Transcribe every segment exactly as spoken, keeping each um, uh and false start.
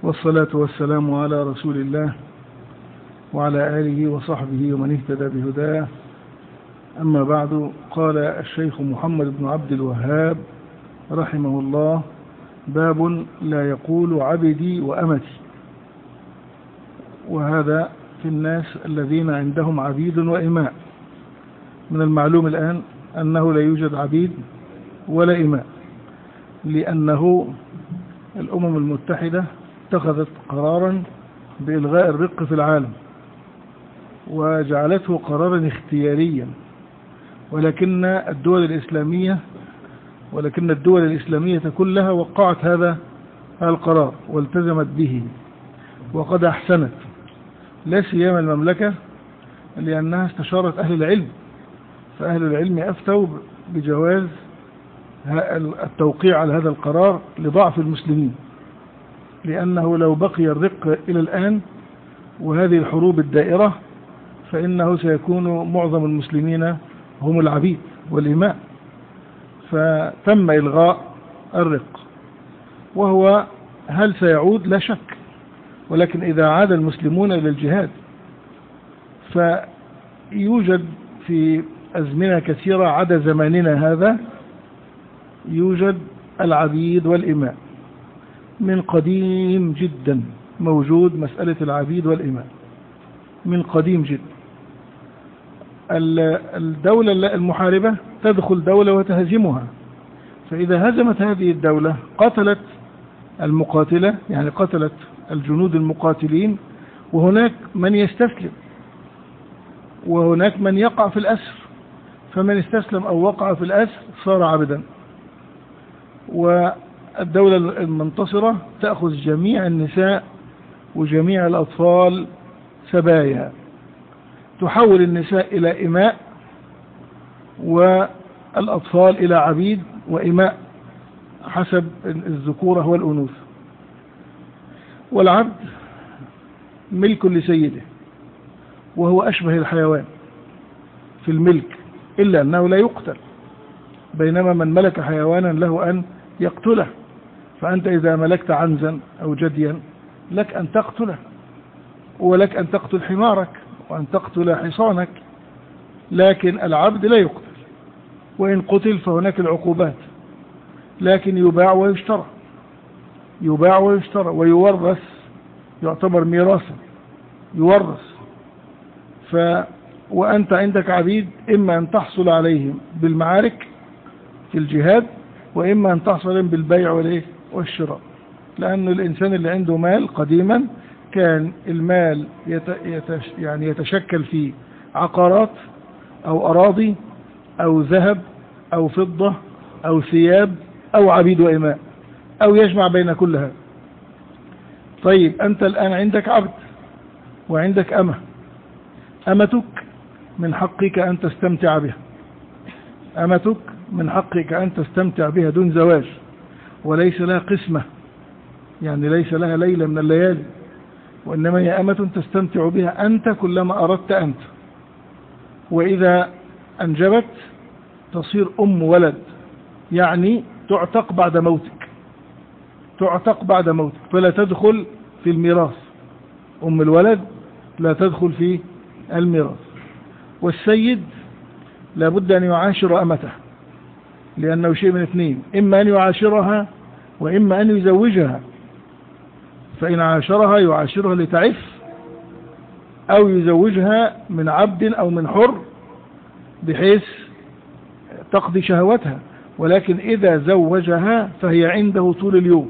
والصلاة والسلام على رسول الله وعلى آله وصحبه ومن اهتدى بهداه. أما بعد، قال الشيخ محمد بن عبد الوهاب رحمه الله: باب لا يقول عبدي وأمتي. وهذا في الناس الذين عندهم عبيد وإماء. من المعلوم الآن أنه لا يوجد عبيد ولا إماء، لأنه الأمم المتحدة اتخذت قرارا بإلغاء الرق في العالم وجعلته قرارا اختياريا، ولكن الدول الإسلامية ولكن الدول الإسلامية كلها وقعت هذا القرار والتزمت به، وقد أحسنت، لا سيما المملكة لأنها استشارت أهل العلم، فأهل العلم أفتوا بجواز التوقيع على هذا القرار لضعف المسلمين، لأنه لو بقي الرق إلى الآن وهذه الحروب الدائرة فإنه سيكون معظم المسلمين هم العبيد والإماء. فتم إلغاء الرق، وهو هل سيعود؟ لا شك، ولكن إذا عاد المسلمون إلى الجهاد فيوجد في أزمنة كثيرة عدا زماننا هذا يوجد العبيد والإماء. من قديم جدا موجود مسألة العبيد والإماء من قديم جدا. الدولة المحاربة تدخل دولة وتهزمها، فإذا هزمت هذه الدولة قتلت المقاتلة، يعني قتلت الجنود المقاتلين، وهناك من يستسلم وهناك من يقع في الأسر، فمن استسلم أو وقع في الأسر صار عبدا. والدولة المنتصرة تأخذ جميع النساء وجميع الأطفال سبايا، تحول النساء إلى إماء والأطفال إلى عبيد وإماء حسب الذكورة والأنوثة. والعبد ملك لسيده، وهو أشبه الحيوان في الملك، إلا أنه لا يقتل، بينما من ملك حيوانا له أن يقتله. فأنت إذا ملكت عنزا أو جديا لك أن تقتله، ولك أن تقتل حمارك وأن تقتل حصانك، لكن العبد لا يقتل، وإن قتل فهناك العقوبات، لكن يباع ويشترى يباع ويشترى ويورث، يعتبر ميراثا يورث. ف وأنت عندك عبيد، إما أن تحصل عليهم بالمعارك في الجهاد، وإما أن تحصل عليهم بالبيع والشراء، لأن الإنسان اللي عنده مال قديما كان المال يتش يعني يتشكل في عقارات أو أراضي أو ذهب أو فضة أو ثياب أو عبيد وإماء، أو يجمع بين كل هذا. طيب أنت الآن عندك عبد وعندك أمة. أمتك من حقك أن تستمتع بها أمتك من حقك أن تستمتع بها دون زواج، وليس لها قسمة، يعني ليس لها ليلة من الليالي، وإنما هي أمة تستمتع بها أنت كلما أردت أنت. وإذا أنجبت تصير أم ولد، يعني تعتق بعد موتك تعتق بعد موتك فلا تدخل في الميراث. أم الولد لا تدخل في الميراث. والسيد لابد أن يعاشر أمته، لأنه شيء من اثنين: إما أن يعاشرها وإما أن يزوجها. فإن عاشرها يعاشرها لتعف، أو يزوجها من عبد أو من حر بحيث تقضي شهوتها. ولكن إذا زوجها فهي عنده طول اليوم،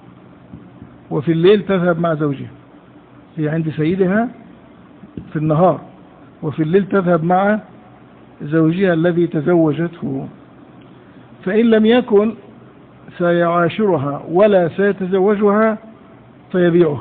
وفي الليل تذهب مع زوجها. هي عند سيدها في النهار، وفي الليل تذهب مع زوجها الذي تزوجته. فإن لم يكن سيعاشرها ولا سيتزوجها فيبيعها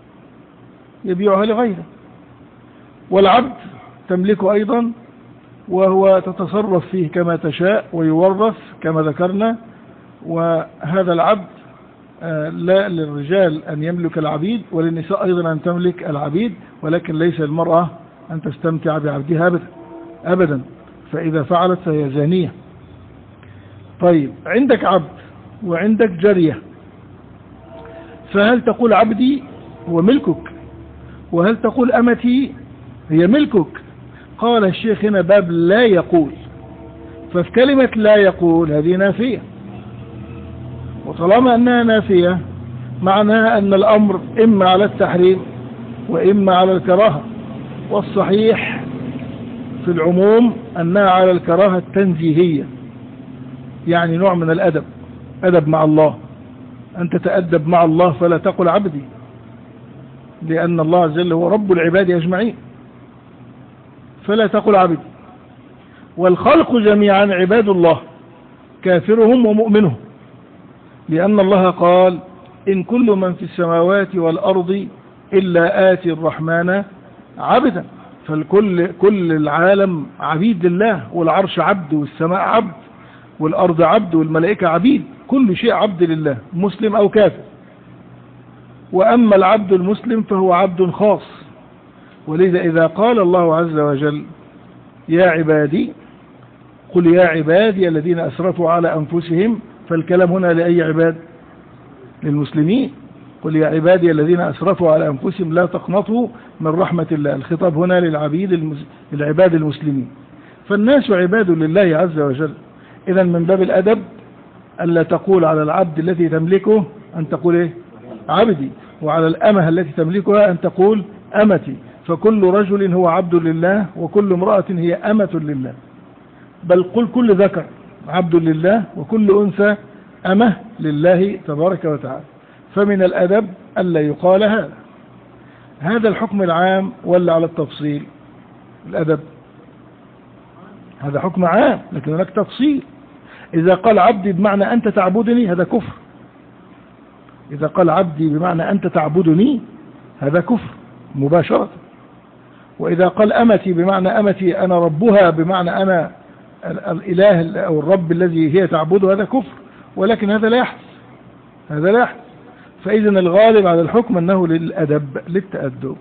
يبيعها لغيره. والعبد تملكه أيضا، وهو تتصرف فيه كما تشاء ويورث كما ذكرنا. وهذا العبد لا للرجال أن يملك العبيد، وللنساء أيضا أن تملك العبيد، ولكن ليس المرأة أن تستمتع بعبدها أبدا أبدا، فإذا فعلت فهي زانية. طيب عندك عبد وعندك جارية، فهل تقول عبدي هو ملكك، وهل تقول أمتي هي ملكك؟ قال الشيخ هنا باب لا يقول، ففي كلمة لا يقول هذه نافية، وطالما أنها نافية معناها أن الأمر إما على التحريم وإما على الكراهة، والصحيح في العموم أنها على الكراهة التنزيهية، يعني نوع من الأدب، أدب مع الله، أن تتأدب مع الله فلا تقل عبدي، لأن الله عز وجل هو رب العباد أجمعين، فلا تقل عبدي. والخلق جميعا عباد الله كافرهم ومؤمنهم، لأن الله قال إن كل من في السماوات والأرض إلا آتي الرحمن عبدا، فالكل كل العالم عبيد لله، والعرش عبد والسماء عبد والأرض عبد والملائكة عبيد، كل شيء عبد لله مسلم أو كافر. وأما العبد المسلم فهو عبد خاص، ولذا إذا قال الله عز وجل يا عبادي، قل يا عبادي الذين أسرفوا على أنفسهم، فالكلام هنا لأي عباد؟ للمسلمين. قل يا عبادي الذين أسرفوا على أنفسهم لا تقنطوا من رحمة الله، الخطاب هنا للعبيد المس... العباد المسلمين، فالناس عباد لله عز وجل. إذن من باب الأدب ألا تقول على العبد الذي تملكه أن تقول إيه؟ عبدي، وعلى الأمة التي تملكها أن تقول أمتي، فكل رجل هو عبد لله وكل امرأة هي أمة لله، بل قل كل ذكر عبد لله وكل أنثى أمة لله تبارك وتعالى. فمن الأدب ألا يقال هذا. هذا الحكم العام ولا على التفصيل؟ الأدب هذا حكم عام، لكن هناك تفصيل. إذا قال عبدي بمعنى أنت تعبدني هذا كفر، إذا قال عبدي بمعنى أنت تعبدني هذا كفر مباشرة. وإذا قال أمتي بمعنى أمتي أنا ربها، بمعنى أنا الإله أو الرب الذي هي تعبده، هذا كفر، ولكن هذا لا يحدث، هذا لا يحدث. فإذا الغالب على الحكم أنه للأدب، للتأدب.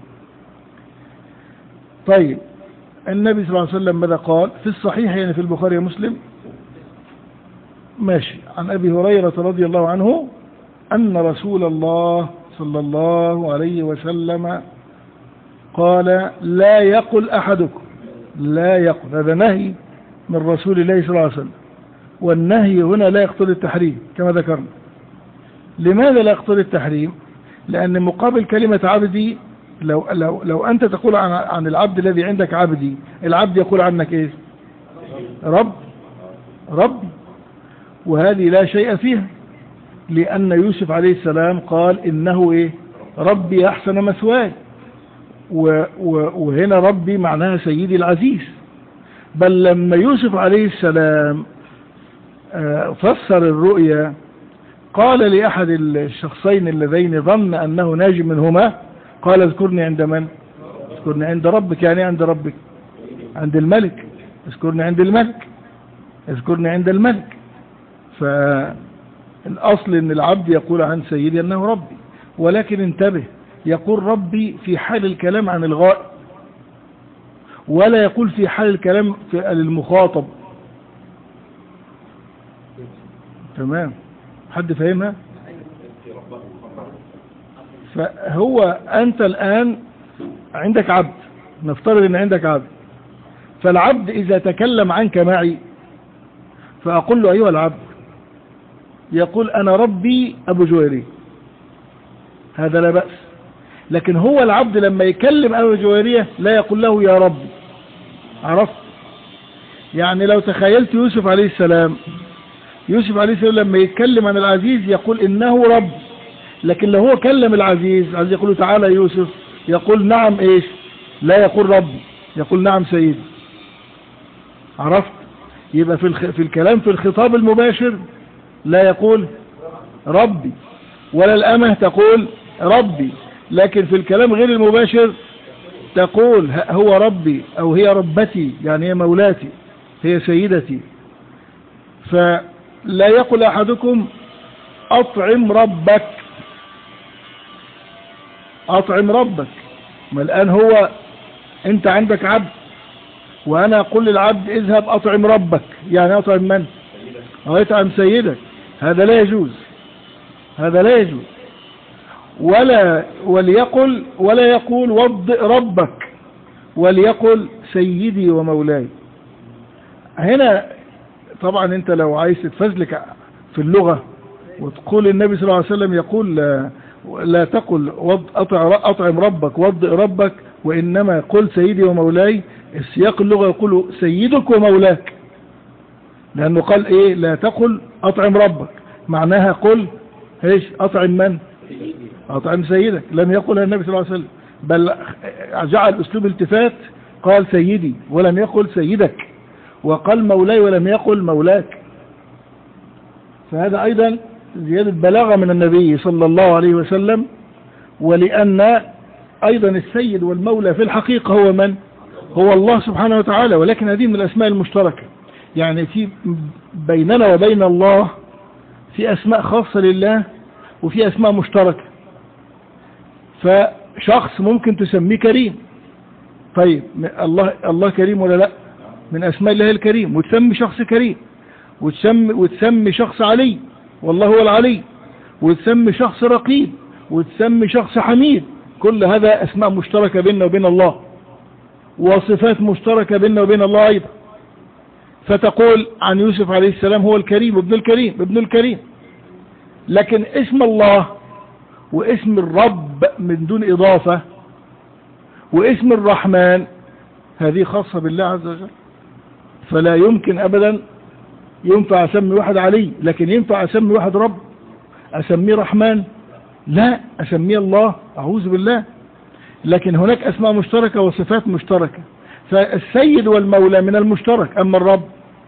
طيب النبي صلى الله عليه وسلم ماذا قال في الصحيح، يعني في البخاري ومسلم؟ ماشي. عن أبي هريرة رضي الله عنه أن رسول الله صلى الله عليه وسلم قال لا يقل أحدكم، لا يقل، هذا نهي من رسول الله صلى الله عليه وسلم، والنهي هنا لا يقتضي التحريم كما ذكرنا. لماذا لا يقتضي التحريم؟ لأن مقابل كلمة عبدي، لو, لو, لو أنت تقول عن, عن العبد الذي عندك عبدي، العبد يقول عنك إيه؟ رب، رب، وهذه لا شيء فيها، لأن يوسف عليه السلام قال إنه إيه؟ ربي أحسن مثواي، وهنا ربي معناها سيدي العزيز. بل لما يوسف عليه السلام فسر الرؤيا قال لأحد الشخصين اللذين ظن أنه ناجي منهما، قال اذكرني عند من؟ اذكرني عند ربك، يعني عند ربك، عند الملك، اذكرني عند الملك، اذكرني عند الملك. فالأصل أن العبد يقول عن سيدي أنه ربي، ولكن انتبه، يقول ربي في حال الكلام عن الغائب، ولا يقول في حال الكلام للمخاطب. تمام؟ حد فهمها؟ فهو أنت الآن عندك عبد، نفترض أن عندك عبد، فالعبد إذا تكلم عنك معي فأقول له أيها العبد، يقول أنا ربي أبو جويري، هذا لا بأس. لكن هو العبد لما يكلم أبو جويرية لا يقول له يا ربي. عرفت؟ يعني لو تخيلت يوسف عليه السلام، يوسف عليه السلام لما يتكلم عن العزيز يقول إنه رب، لكن لو هو كلم العزيز، عايز يقول له تعالى يوسف، يقول نعم إيش؟ لا يقول ربي، يقول نعم سيدي. عرفت؟ يبقى في, الخ... في الكلام في الخطاب المباشر لا يقول ربي، ولا الأمة تقول ربي، لكن في الكلام غير المباشر تقول هو ربي، أو هي ربتي، يعني هي مولاتي، هي سيدتي. فلا يقول أحدكم أطعم ربك، أطعم ربك. ما الآن هو أنت عندك عبد، وأنا أقول للعبد اذهب أطعم ربك، يعني أطعم من؟ أو أطعم سيدك، هذا لا يجوز، هذا لا يجوز. ولا وليقل ولا يقول وضئ ربك، وليقل سيدي ومولاي. هنا طبعا انت لو عايز تتفزلك في اللغة وتقول النبي صلى الله عليه وسلم يقول لا, لا تقل أطعم ربك وضئ ربك، وإنما قل سيدي ومولاي، السياق اللغة يقول سيدك ومولاك، لأنه قال إيه لا تقل أطعم ربك، معناها قل ايش أطعم من؟ أطعم سيدك. لم يقل النبي صلى الله عليه وسلم، بل جعل أسلوب التفات، قال سيدي ولم يقل سيدك، وقال مولاي ولم يقل مولاك. فهذا أيضا زيادة بلاغة من النبي صلى الله عليه وسلم. ولأن أيضا السيد والمولى في الحقيقة هو من؟ هو الله سبحانه وتعالى، ولكن هذه من الأسماء المشتركة. يعني في بيننا وبين الله في أسماء خاصة لله وفي أسماء مشتركة. فشخص ممكن تسميه كريم، طيب الله الله كريم ولا لا؟ من أسماء الله الكريم. وتسمي شخص كريم، وتسمي, وتسمي شخص علي والله هو العلي، وتسمي شخص رقيب، وتسمي شخص حميد. كل هذا أسماء مشتركة بيننا وبين الله، وصفات مشتركة بيننا وبين الله أيضا. فتقول عن يوسف عليه السلام هو الكريم ابن الكريم ابن الكريم، لكن اسم الله واسم الرب من دون إضافة واسم الرحمن هذه خاصة بالله عز وجل. فلا يمكن أبدا ينفع أسمي واحد علي، لكن ينفع أسمي واحد رب، أسميه رحمن؟ لا، أسميه الله، أعوذ بالله. لكن هناك أسماء مشتركة وصفات مشتركة. فالسيد والمولى من المشترك، أما الرب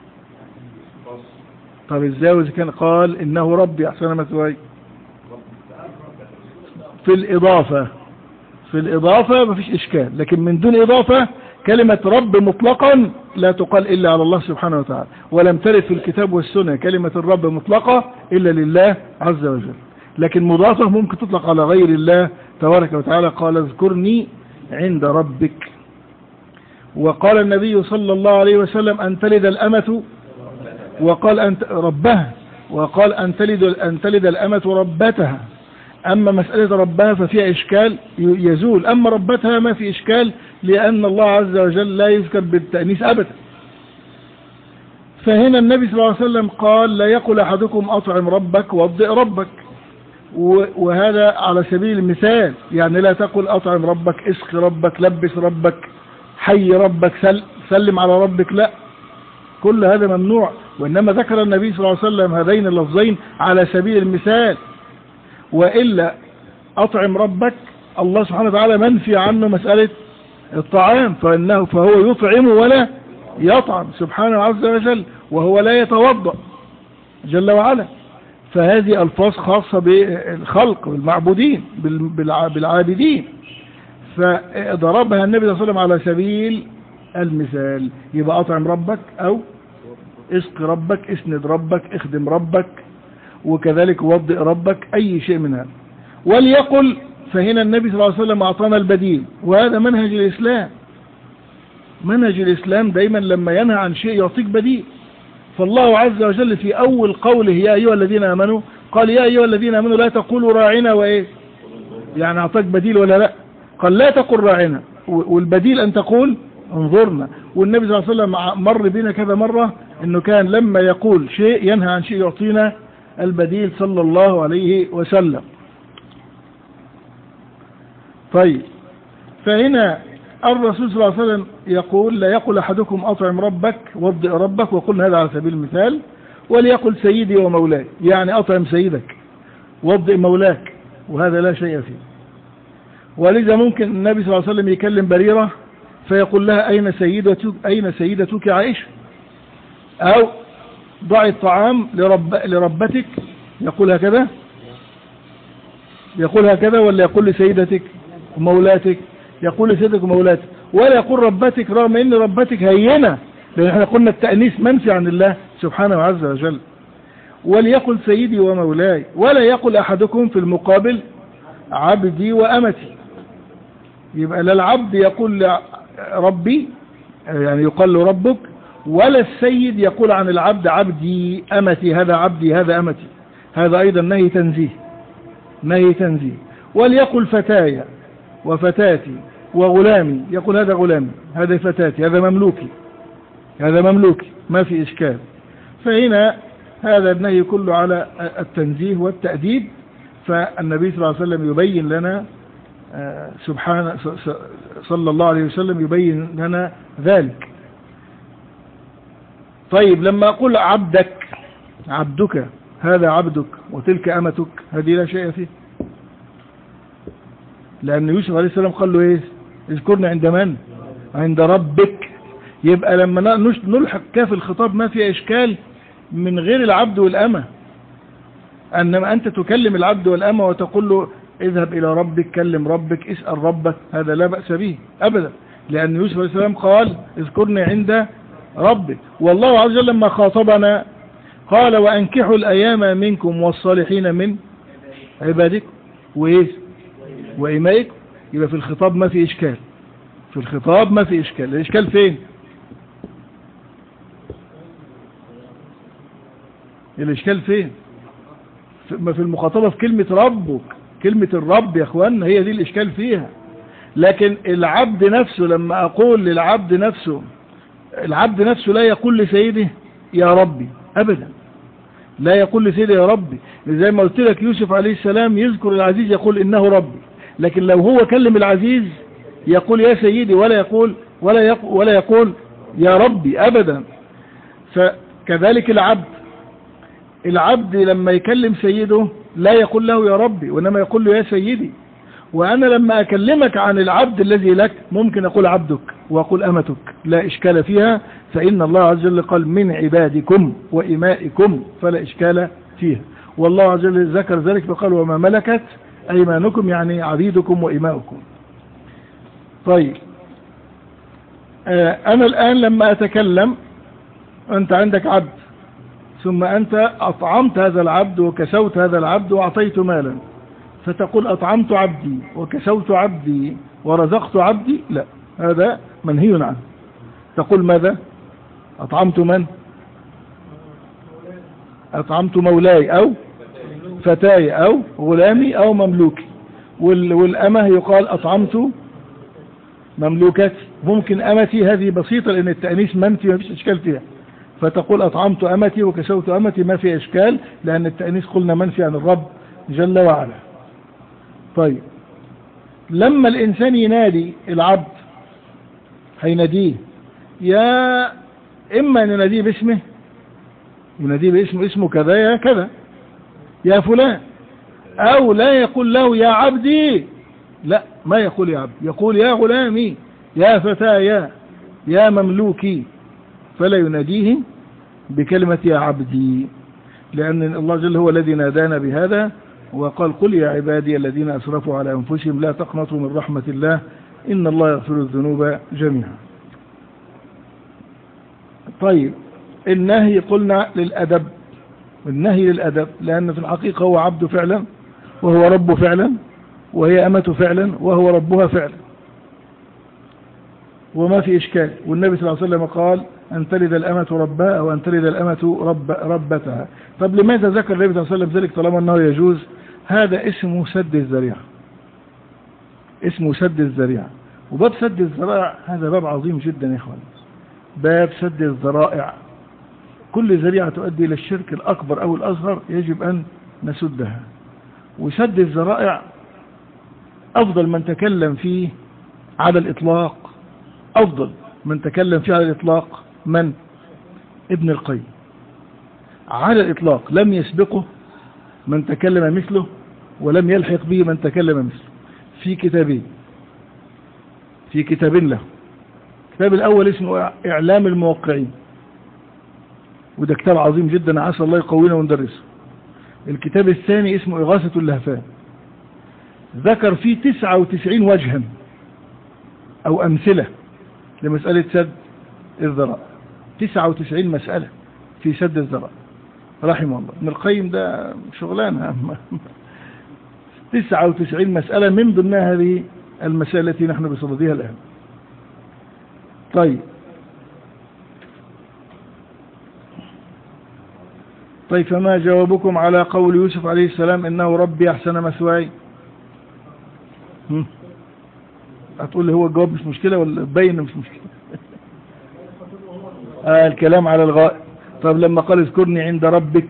طب ازاي إذا كان قال إنه ربي أحسن مثواي؟ في الإضافة في الإضافة ما فيش إشكال، لكن من دون إضافة كلمة رب مطلقا لا تقال إلا على الله سبحانه وتعالى، ولم ترد في الكتاب والسنة كلمة الرب مطلقة إلا لله عز وجل. لكن مضافة ممكن تطلق على غير الله تبارك وتعالى. قال اذكرني عند ربك. وقال النبي صلى الله عليه وسلم أن تلد الأمة، وقال أن ربها، وقال أن تلد, أن تلد الأمة ربتها. أما مسألة ربها ففيها إشكال يزول، أما ربتها ما في إشكال، لأن الله عز وجل لا يذكر بالتأنيث أبدا. فهنا النبي صلى الله عليه وسلم قال لا يقل أحدكم أطعم ربك وضئ ربك، وهذا على سبيل المثال. يعني لا تقل أطعم ربك، اسق ربك، لبس ربك، حي ربك، سل سلم على ربك، لا، كل هذا ممنوع. وإنما ذكر النبي صلى الله عليه وسلم هذين اللفظين على سبيل المثال. وإلا أطعم ربك الله سبحانه وتعالى منفي عنه مسألة الطعام، فإنه فهو يطعم ولا يطعم سبحانه عز وجل، وهو لا يتوضأ جل وعلا. فهذه ألفاظ خاصة بالخلق بالمعبودين بالعابدين، فضربها النبي صلى الله عليه وسلم على سبيل المثال. يبقى أطعم ربك أو اسق ربك، اسند ربك، اخدم ربك، وكذلك وضئ ربك، أي شيء من هذا. وليقل، فهنا النبي صلى الله عليه وسلم أعطانا البديل، وهذا منهج الإسلام. منهج الإسلام دايما لما ينهى عن شيء يعطيك بديل. فالله عز وجل في أول قوله يا أيها الذين آمنوا قال يا أيها الذين آمنوا لا تقولوا راعنا وإيه، يعني أعطاك بديل ولا لا؟ قال لا تقل راعنا، والبديل أن تقول انظرنا. والنبي صلى الله عليه وسلم مر بنا كذا مرة أنه كان لما يقول شيء ينهى عن شيء يعطينا البديل صلى الله عليه وسلم. طيب، فهنا الرسول صلى الله عليه وسلم يقول لا يقل أحدكم أطعم ربك وضئ ربك، وقلنا هذا على سبيل المثال. وليقل سيدي ومولاي، يعني أطعم سيدك وضئ مولاك، وهذا لا شيء فيه. ولذا ممكن النبي صلى الله عليه وسلم يكلم بريرة فيقول لها أين سيدتك أين سيدتك عائشة، أو ضعي الطعام لرب لربتك، يقول هكذا يقول هكذا ولا يقول لسيدتك ومولاتك؟ يقول لسيدتك ومولاتك، ولا يقول ربتك، رغم ان ربتك هينة، لأن احنا قلنا التأنيث منفي عن الله سبحانه عز وجل. وليقل سيدي ومولاي، ولا يقل أحدكم في المقابل عبدي وأمتي. يبقى لا العبد يقول ربي، يعني يقال له ربك، ولا السيد يقول عن العبد عبدي أمتي، هذا عبدي هذا أمتي. هذا أيضا نهي تنزيه نهي تنزيه. وليقل فتاي وفتاتي وغلامي، يقول هذا غلامي، هذا فتاتي، هذا مملوكي، هذا مملوكي، ما في إشكال. فهنا هذا النهي كله على التنزيه والتأديب. فالنبي صلى الله عليه وسلم يبين لنا سبحانه صلى الله عليه وسلم يبين لنا ذلك. طيب لما أقول عبدك، عبدك، هذا عبدك وتلك أمتك، هذه لا شيء فيه، لأن يوسف عليه السلام قال له إيه؟ اذكرني عند من؟ عند ربك. يبقى لما نلحق كاف الخطاب ما فيها إشكال من غير العبد والأمة. أنما أنت تكلم العبد والأمة وتقول له اذهب إلى ربك، كلم ربك، اسأل ربك، هذا لا بأس به أبدا، لأن يوسف عليه السلام قال اذكرني عند ربك. والله عز وجل لما خاطبنا قال وأنكحوا الأيام منكم والصالحين من عبادكم وإيه وإمائكم. يبقى في الخطاب ما في إشكال، في الخطاب ما في إشكال. الإشكال فين؟ الإشكال فين؟ في المخاطبة، في كلمة ربك، كلمة الرب يا أخوان، هي دي الإشكال فيها. لكن العبد نفسه، لما أقول للعبد نفسه، العبد نفسه لا يقول لسيده يا ربي أبدا، لا يقول لسيده يا ربي. زي ما قلت لك يوسف عليه السلام يذكر العزيز يقول إنه ربي، لكن لو هو كلم العزيز يقول يا سيدي، ولا يقول ولا يقول, ولا يقول يا ربي أبدا. فكذلك العبد، العبد لما يكلم سيده لا يقول له يا ربي، وإنما يقول له يا سيدي. وأنا لما أكلمك عن العبد الذي لك ممكن أقول عبدك وأقول أمتك، لا إشكال فيها، فإن الله عز وجل قال من عبادكم وإمائكم، فلا إشكال فيها. والله عز وجل ذكر ذلك فقال وما ملكت أيمانكم، يعني عبيدكم وإمائكم. طيب أنا الآن لما أتكلم، أنت عندك عبد، ثم أنت أطعمت هذا العبد وكسوت هذا العبد وأعطيت مالا، فتقول أطعمت عبدي وكسوت عبدي ورزقت عبدي، لا، هذا منهي عنه. تقول ماذا؟ أطعمت من؟ أطعمت مولاي أو فتاي أو غلامي أو مملوكي. والأمة يقال أطعمت مملوكتي. ممكن أمتي، هذه بسيطة لأن التأنيث منفي ما فيش إشكال فيها، فتقول أطعمت أمتي وكسوت أمتي، ما في إشكال، لأن التأنيث قلنا منفي عن الرب جل وعلا. طيب لما الإنسان ينادي العبد هيناديه، يا إما أن يناديه باسمه، يناديه باسمه، اسمه كذا يا كذا يا فلان، أو لا يقول له يا عبدي، لا، ما يقول يا عبد، يقول يا غلامي، يا فتايا، يا مملوكي، فلا يناديه بكلمة يا عبدي، لأن الله جل هو الذي نادانا بهذا وقال قل يا عبادي الذين أسرفوا على أنفسهم لا تقنطوا من رحمة الله إن الله يغفر الذنوب جميعا. طيب النهي قلنا للأدب، النهي للأدب، لأن في الحقيقة هو عبد فعلا وهو رب فعلا وهي أمة فعلا وهو ربها فعلا، وما في إشكال. والنبي صلى الله عليه وسلم قال أن تلد الأمة ربها أو أن تلد الأمة رب ربتها. طب لماذا ذكر النبي صلى الله عليه وسلم ذلك طالما أنه يجوز؟ هذا اسمه سد الذريعة، اسمه سد الذريعة. وباب سد الذرائع هذا باب عظيم جدا يا إخوان، باب سد الذرائع. كل ذريعة تؤدي إلى الشرك الأكبر أو الأصغر يجب أن نسدها. وسد الذرائع أفضل من تكلم فيه على الإطلاق، أفضل من تكلم فيه على الإطلاق من؟ ابن القيم، على الإطلاق لم يسبقه من تكلم مثله ولم يلحق به من تكلم مثله في كتابين، في كتاب له. الكتاب الأول اسمه إعلام الموقعين، وده كتاب عظيم جدا عسى الله يقوينا وندرسه. الكتاب الثاني اسمه إغاثة اللهفان، ذكر فيه تسعة وتسعين وجها أو أمثلة لمسألة سد الذرائع، تسعة وتسعين مسألة في سد الذرائع رحمه الله. ابن القيم ده شغلانة تسعة وتسعين مسألة من ضمنها هذه المسائل التي نحن بصددها الآن. طيب طيب فما جوابكم على قول يوسف عليه السلام إنه ربي أحسن مثواي؟ هتقول لي هو الجواب مش مشكلة ولا باين مش مشكلة؟ آه الكلام على الغائب. طب لما قال اذكرني عند ربك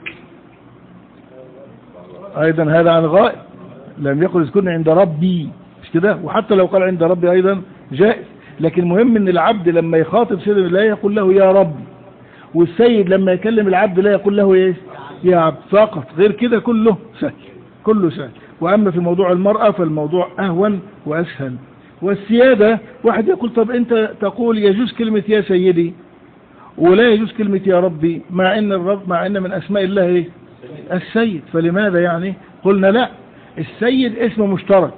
ايضا هذا عن الغائب، لم يقل اذكرني عند ربي، مش كده؟ وحتى لو قال عند ربي ايضا جائز، لكن مهم ان العبد لما يخاطب سيده لا يقول له يا رب، والسيد لما يكلم العبد لا يقول له ايه يا عبد فقط، غير كده كله سهل، كله سهل. واما في موضوع المرأة فالموضوع اهون واسهل. والسيادة واحد يقول طب انت تقول يجوز كلمة يا سيدي ولا يجوز كلمة يا ربي، مع ان الرب مع ان من اسماء الله ايه السيد، فلماذا يعني؟ قلنا لا، السيد اسم مشترك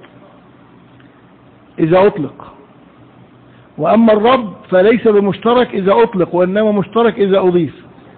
اذا اطلق، واما الرب فليس بمشترك اذا اطلق، وانما مشترك اذا اضيف.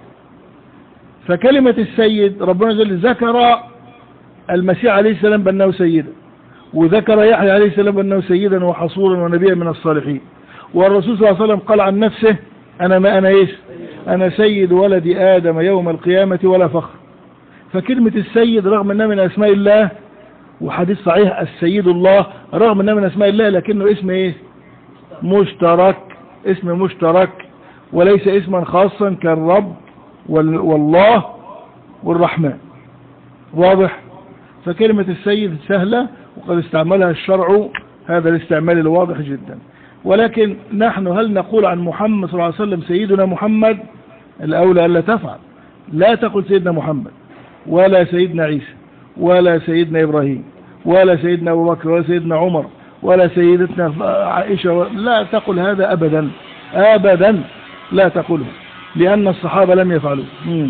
فكلمة السيد ربنا جل ذكر المسيح عليه السلام بأنه سيدا، وذكر يحيى عليه السلام بأنه سيدا وحصورا ونبيا من الصالحين، والرسول صلى الله عليه وسلم قال عن نفسه أنا ما أنا إيش أنا سيد ولد آدم يوم القيامة ولا فخر. فكلمة السيد رغم أنها من أسماء الله، وحديث صحيح السيد الله، رغم أنها من أسماء الله لكنه اسم إيه مشترك، اسم مشترك وليس اسما خاصا كالرب والله والرحمن. واضح؟ فكلمة السيد سهلة وقد استعملها الشرع هذا الاستعمال الواضح جدا. ولكن نحن هل نقول عن محمد صلى الله عليه وسلم سيدنا محمد؟ الأولى ألا تفعل، لا تقل سيدنا محمد ولا سيدنا عيسى ولا سيدنا إبراهيم ولا سيدنا أبو بكر ولا سيدنا عمر ولا سيدتنا عائشة، لا تقل هذا أبدا أبدا، لا تقله، لأن الصحابة لم يفعلوا. مم.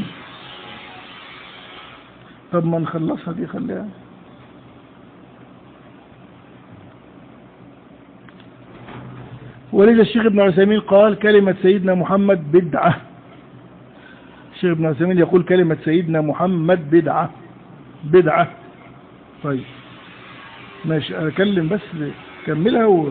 طب ما نخلصها دي خليها. ولذا الشيخ ابن عثيمين قال كلمة سيدنا محمد بدعة. الشيخ ابن عثيمين يقول كلمة سيدنا محمد بدعة بدعة. طيب ماشي أكلم بس كملها. و...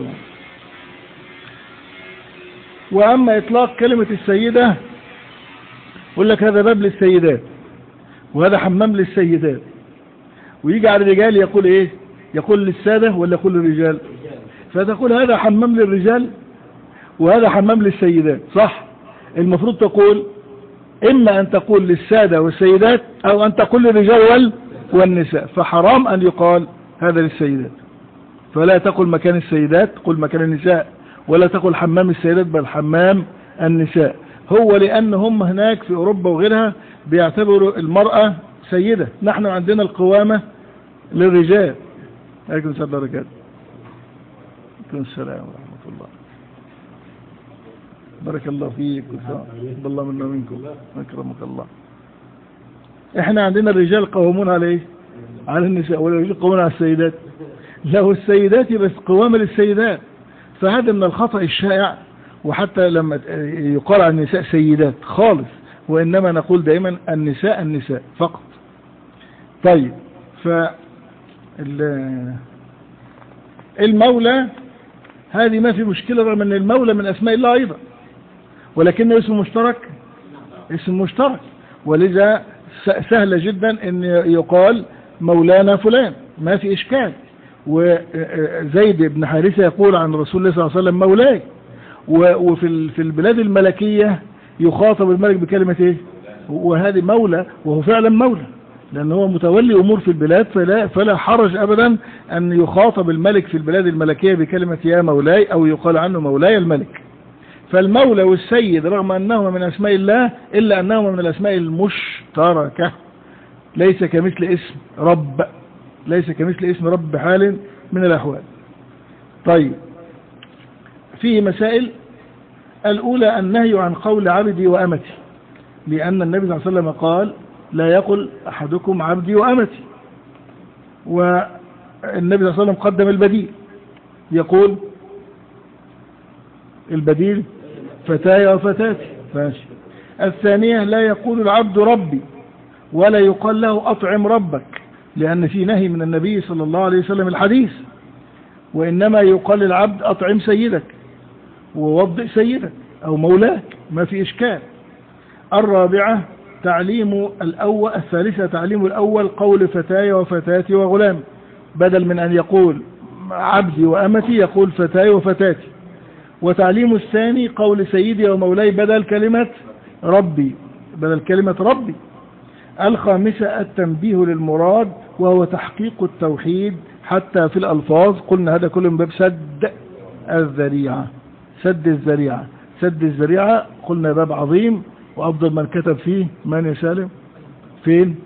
وأما إطلاق كلمة السيدة يقول لك هذا باب للسيدات وهذا حمام للسيدات، ويجي على الرجال يقول ايه يقول للسادة ولا يقول للرجال؟ فتقول هذا حمام للرجال وهذا حمام للسيدات، صح؟ المفروض تقول اما ان تقول للسادة والسيدات او ان تقول للرجال والنساء، فحرام ان يقال هذا للسيدات، فلا تقول مكان السيدات، قل مكان النساء، ولا تقول حمام السيدات بل حمام النساء. هو لأن هم هناك في أوروبا وغيرها بيعتبروا المرأة سيدة، نحن عندنا القوامة للرجال. عليكم السلام ورحمة الله. عليكم السلام ورحمة الله. بارك الله فيك وتقبل الله منا ومنكم، أكرمك الله. احنا عندنا الرجال قوامون على ايه؟ على النساء، والرجال قوامون على السيدات. له السيدات بس قوامة للسيدات، فهذا من الخطأ الشائع. وحتى لما يقال عن النساء سيدات خالص، وإنما نقول دائما النساء النساء فقط. طيب ف المولى هذه ما في مشكلة، رغم أن المولى من أسماء الله أيضا، ولكنه اسم مشترك، اسم مشترك، ولذا سهل جدا أن يقال مولانا فلان، ما في إشكال. وزيد بن حارثة يقول عن رسول الله صلى الله عليه وسلم مولاي. وفي في البلاد الملكية يخاطب الملك بكلمة ايه؟ وهذه مولى، وهو فعلا مولى لأنه هو متولي أمور في البلاد، فلا, فلا حرج أبدا أن يخاطب الملك في البلاد الملكية بكلمة يا مولاي أو يقال عنه مولاي الملك. فالمولى والسيد رغم أنهما من أسماء الله إلا أنهما من الأسماء المشتركة، ليس كمثل اسم رب، ليس كمثل اسم رب بحال من الأحوال. طيب فيه مسائل. الأولى النهي عن قول عبدي وأمتي، لأن النبي صلى الله عليه وسلم قال لا يقل أحدكم عبدي وأمتي، والنبي صلى الله عليه وسلم قدم البديل، يقول البديل فتاي وفتاتي. ماشي. الثانية لا يقول العبد ربي ولا يقال له أطعم ربك، لأن في نهي من النبي صلى الله عليه وسلم الحديث، وإنما يقال العبد أطعم سيدك ووضئ سيدك أو مولاك، ما في إشكال. الرابعة تعليم الأول، الثالثة تعليم الأول قول فتاي وفتاتي وغلام، بدل من أن يقول عبدي وأمتي يقول فتاي وفتاتي. وتعليم الثاني قول سيدي ومولاي بدل كلمة ربي، بدل كلمة ربي. الخامسة التنبيه للمراد وهو تحقيق التوحيد حتى في الألفاظ. قلنا هذا كله من باب سد الذريعة، سد الذريعة، سد الذريعة قلنا باب عظيم، وأفضل من كتب فيه من يسالم فين؟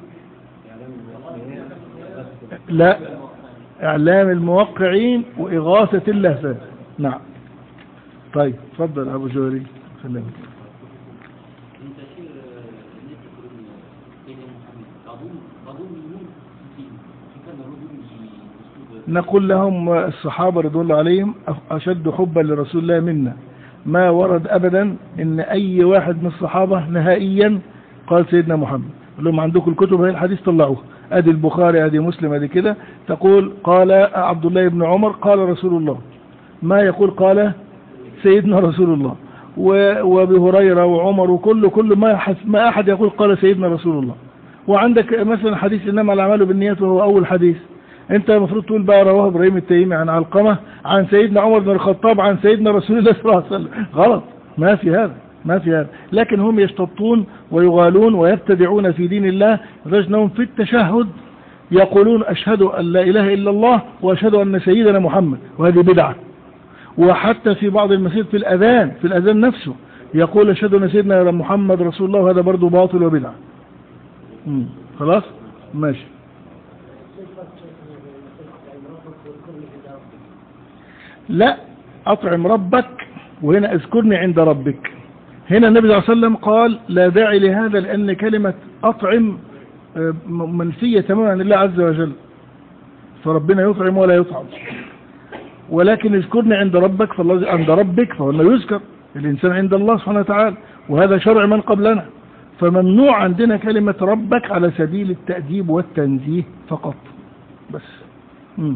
لا، إعلام الموقعين وإغاثة اللهفان. نعم. طيب تفضل أبو جوهري. خلينا نقول لهم الصحابة رضوان الله عليهم أشد حبا لرسول الله منا. ما ورد أبدا إن أي واحد من الصحابة نهائيا قال سيدنا محمد. لهم عندكم الكتب هي الحديث طلعوها، أدي البخاري أدي مسلم أدي كده، تقول قال عبد الله بن عمر قال رسول الله، ما يقول قال سيدنا رسول الله. وابي هريرة وعمر وكل كل ما ما أحد يقول قال سيدنا رسول الله. وعندك مثلا حديث إنما الأعمال بالنيات وهو أول حديث، انت المفروض تقول بقى رواه ابراهيم التيمي عن علقمة عن سيدنا عمر بن الخطاب عن سيدنا رسول الله صلى الله عليه وسلم. غلط، ما في هذا، ما في هذا. لكن هم يشتطون ويغالون ويبتدعون في دين الله، لدرجة في التشهد يقولون أشهد أن لا إله إلا الله وأشهد أن سيدنا محمد، وهذه بدعة. وحتى في بعض المساجد في الأذان، في الأذان نفسه يقول أشهد أن سيدنا محمد رسول الله، وهذا برضه باطل وبدعة. خلاص ماشي. لا، أطعم ربك، وهنا اذكرني عند ربك. هنا النبي صلى الله عليه وسلم قال لا داعي لهذا، لأن كلمة أطعم منفية تماما لله عز وجل، فربنا يطعم ولا يطعم. ولكن اذكرني عند ربك، فالله عند ربك فهو لا يذكر الإنسان عند الله سبحانه وتعالى، وهذا شرع من قبلنا. فممنوع عندنا كلمة ربك على سبيل التأديب والتنزيه فقط بس. مم.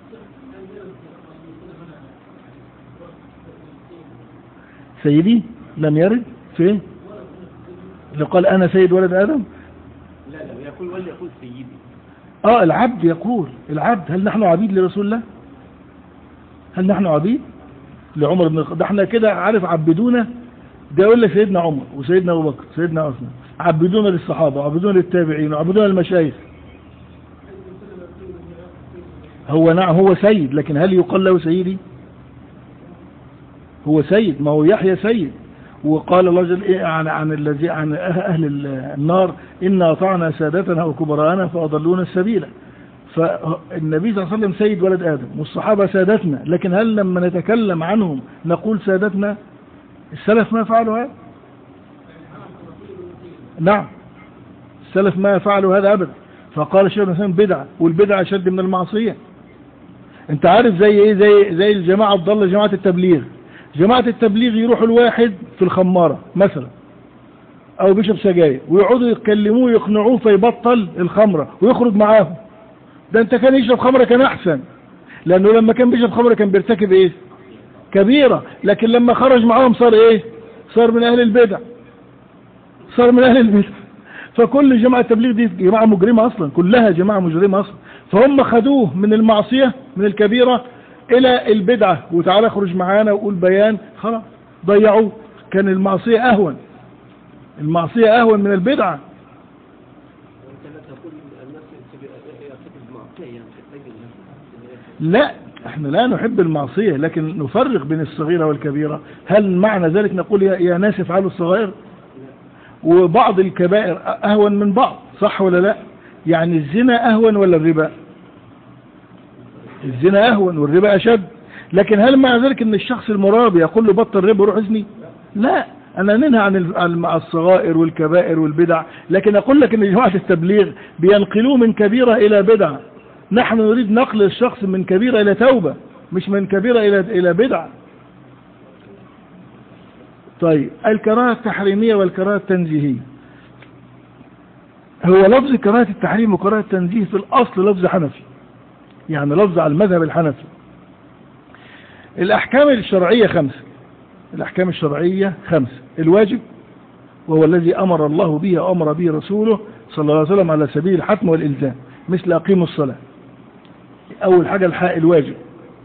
سيدي لم يرد فين اللي قال أنا سيد ولد آدم؟ لا لا، يقول ولا يقول سيدي. آه العبد يقول، العبد. هل نحن عبيد لرسول الله؟ هل نحن عبيد لعمر بن الخطاب؟ ده احنا كده عارف عبدونا، ده يقول لك سيدنا عمر وسيدنا أبو بكر سيدنا عثمان، عبدونا للصحابة وعبدونا للتابعين وعبدونا للمشايخ. هو نعم هو سيد، لكن هل يقال له سيدي؟ هو سيد، ما هو يحيى سيد. وقال الله جل إيه عن عن الذي عن أهل النار إن أطعنا سادتنا وكبراءنا فأضلونا السبيل. فالنبي صلى الله عليه وسلم سيد ولد آدم، والصحابة سادتنا، لكن هل لما نتكلم عنهم نقول سادتنا؟ السلف ما فعلوا هذا. نعم السلف ما فعلوا هذا أبدا. فقال الشيخ الإسلام بدعة، والبدعة أشد من المعصية. انت عارف زي ايه؟ زي زي الجماعة الضالة، جماعة التبليغ. جماعة التبليغ يروح الواحد في الخمارة مثلا او بيشرب سجاير، ويقعدوا يتكلموه يقنعوه فيبطل الخمرة ويخرج معاهم. ده انت كان يشرب خمرة كان احسن، لانه لما كان بيشرب خمرة كان بيرتكب ايه؟ كبيرة. لكن لما خرج معاهم صار ايه؟ صار من اهل البدع، صار من اهل البدع. فكل جماعة التبليغ دي جماعة مجرمة اصلا، كلها جماعة مجرمة اصلا. فهم خدوه من المعصية من الكبيرة الى البدعة، وتعالى اخرج معانا وقول بيان، خلاص ضيعوه. كان المعصية اهون، المعصية اهون من البدعة. لا احنا لا نحب المعصية، لكن نفرق بين الصغيرة والكبيرة. هل معنى ذلك نقول يا, يا ناس افعلوا الصغائر؟ وبعض الكبائر اهون من بعض، صح ولا لا؟ يعني الزنا اهون ولا الربا؟ الزنا اهون والربا اشد. لكن هل مع ذلك ان الشخص المرابي يقول له بطل ربا وروح ازني؟ لا، انا ننهى عن الصغائر والكبائر والبدع. لكن اقول لك ان جماعة التبليغ بينقلوه من كبيرة الى بدعة. نحن نريد نقل الشخص من كبيرة الى توبة، مش من كبيرة الى الى بدعة. طيب الكراهة التحريمية والكراهة التنزيهية. هو لفظ كراهة التحريم وكراهة التنزيه في الاصل لفظ حنفي، يعني لفظ على المذهب الحنفي. الأحكام الشرعية خمسة، الأحكام الشرعية خمسة. الواجب وهو الذي أمر الله به وأمر به رسوله صلى الله عليه وسلم على سبيل الحتم والإلزام، مثل أقيموا الصلاة. أول حاجة الحق الواجب،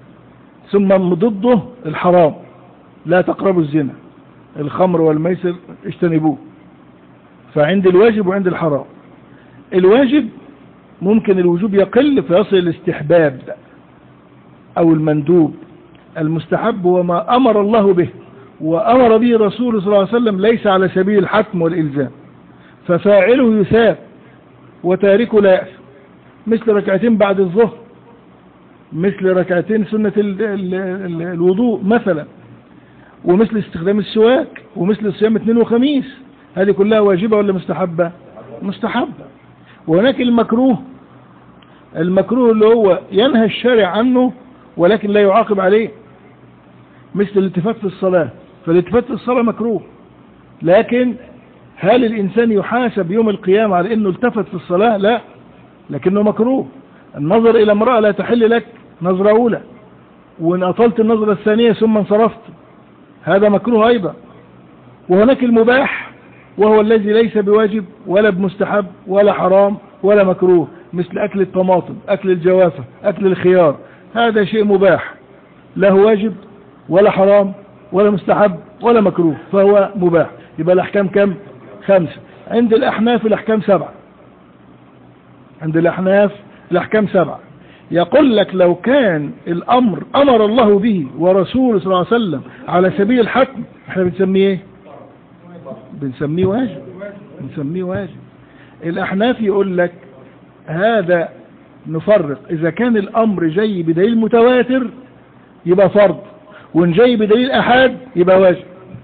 ثم ضده الحرام، لا تقربوا الزنا، الخمر والميسر اجتنبوه. فعند الواجب وعند الحرام. الواجب ممكن الوجوب يقل فيصل الاستحباب أو المندوب. المستحب هو ما أمر الله به وأمر به رسوله صلى الله عليه وسلم، ليس على سبيل الحتم والإلزام، ففاعله يثاب وتاركه لا يأثم، مثل ركعتين بعد الظهر، مثل ركعتين سنة ال ال ال الوضوء مثلا، ومثل استخدام السواك، ومثل صيام اثنين وخميس. هذه كلها واجبة ولا مستحبة؟ مستحبة. وهناك المكروه، المكروه اللي هو ينهى الشارع عنه ولكن لا يعاقب عليه، مثل الالتفات في الصلاة. فالالتفات في الصلاة مكروه، لكن هل الإنسان يحاسب يوم القيامة على أنه التفت في الصلاة؟ لا، لكنه مكروه. النظر إلى امرأة لا تحل لك نظرة أولى، وإن أطلت النظرة الثانية ثم انصرفت، هذا مكروه أيضا. وهناك المباح، وهو الذي ليس بواجب ولا بمستحب ولا حرام ولا مكروه، مثل أكل الطماطم، أكل الجوافة، أكل الخيار، هذا شيء مباح، لا هو واجب ولا حرام ولا مستحب ولا مكروه، فهو مباح. يبقى الأحكام كم؟ خمسة. عند الأحناف الأحكام سبعة. عند الأحناف الأحكام سبعة. يقول لك لو كان الأمر أمر الله به ورسوله صلى الله عليه وسلم على سبيل الحتم، احنا بنسميه ايه؟ بنسميه واجب، بنسميه واجب. الأحناف يقول لك هذا نفرق، إذا كان الأمر جاي بدليل متواتر يبقى فرض، وإن جاي بدليل أحاد يبقى واجب.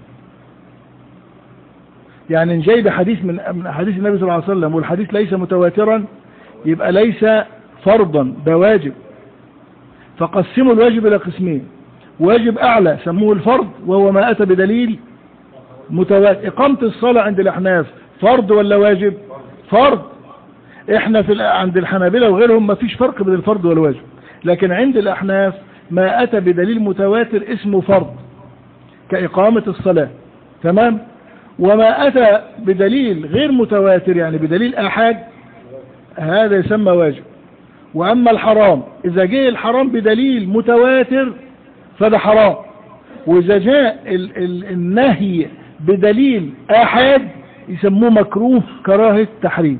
يعني إن جاي بحديث من حديث النبي صلى الله عليه وسلم والحديث ليس متواترا يبقى ليس فرضا، ده واجب. فقسموا الواجب إلى قسمين: واجب أعلى سموه الفرض، وهو ما أتى بدليل متواتر. إقامة الصلاة عند الأحناف فرض ولا واجب؟ فرض. إحنا في عند الحنابلة وغيرهم ما فيش فرق بين الفرض والواجب، لكن عند الأحناف ما أتى بدليل متواتر اسمه فرض، كإقامة الصلاة، تمام؟ وما أتى بدليل غير متواتر يعني بدليل آحاد هذا يسمى واجب. وأما الحرام، إذا جاء الحرام بدليل متواتر فده حرام، وإذا جاء ال ال النهي بدليل آحاد يسموه مكروه كراهة تحريم.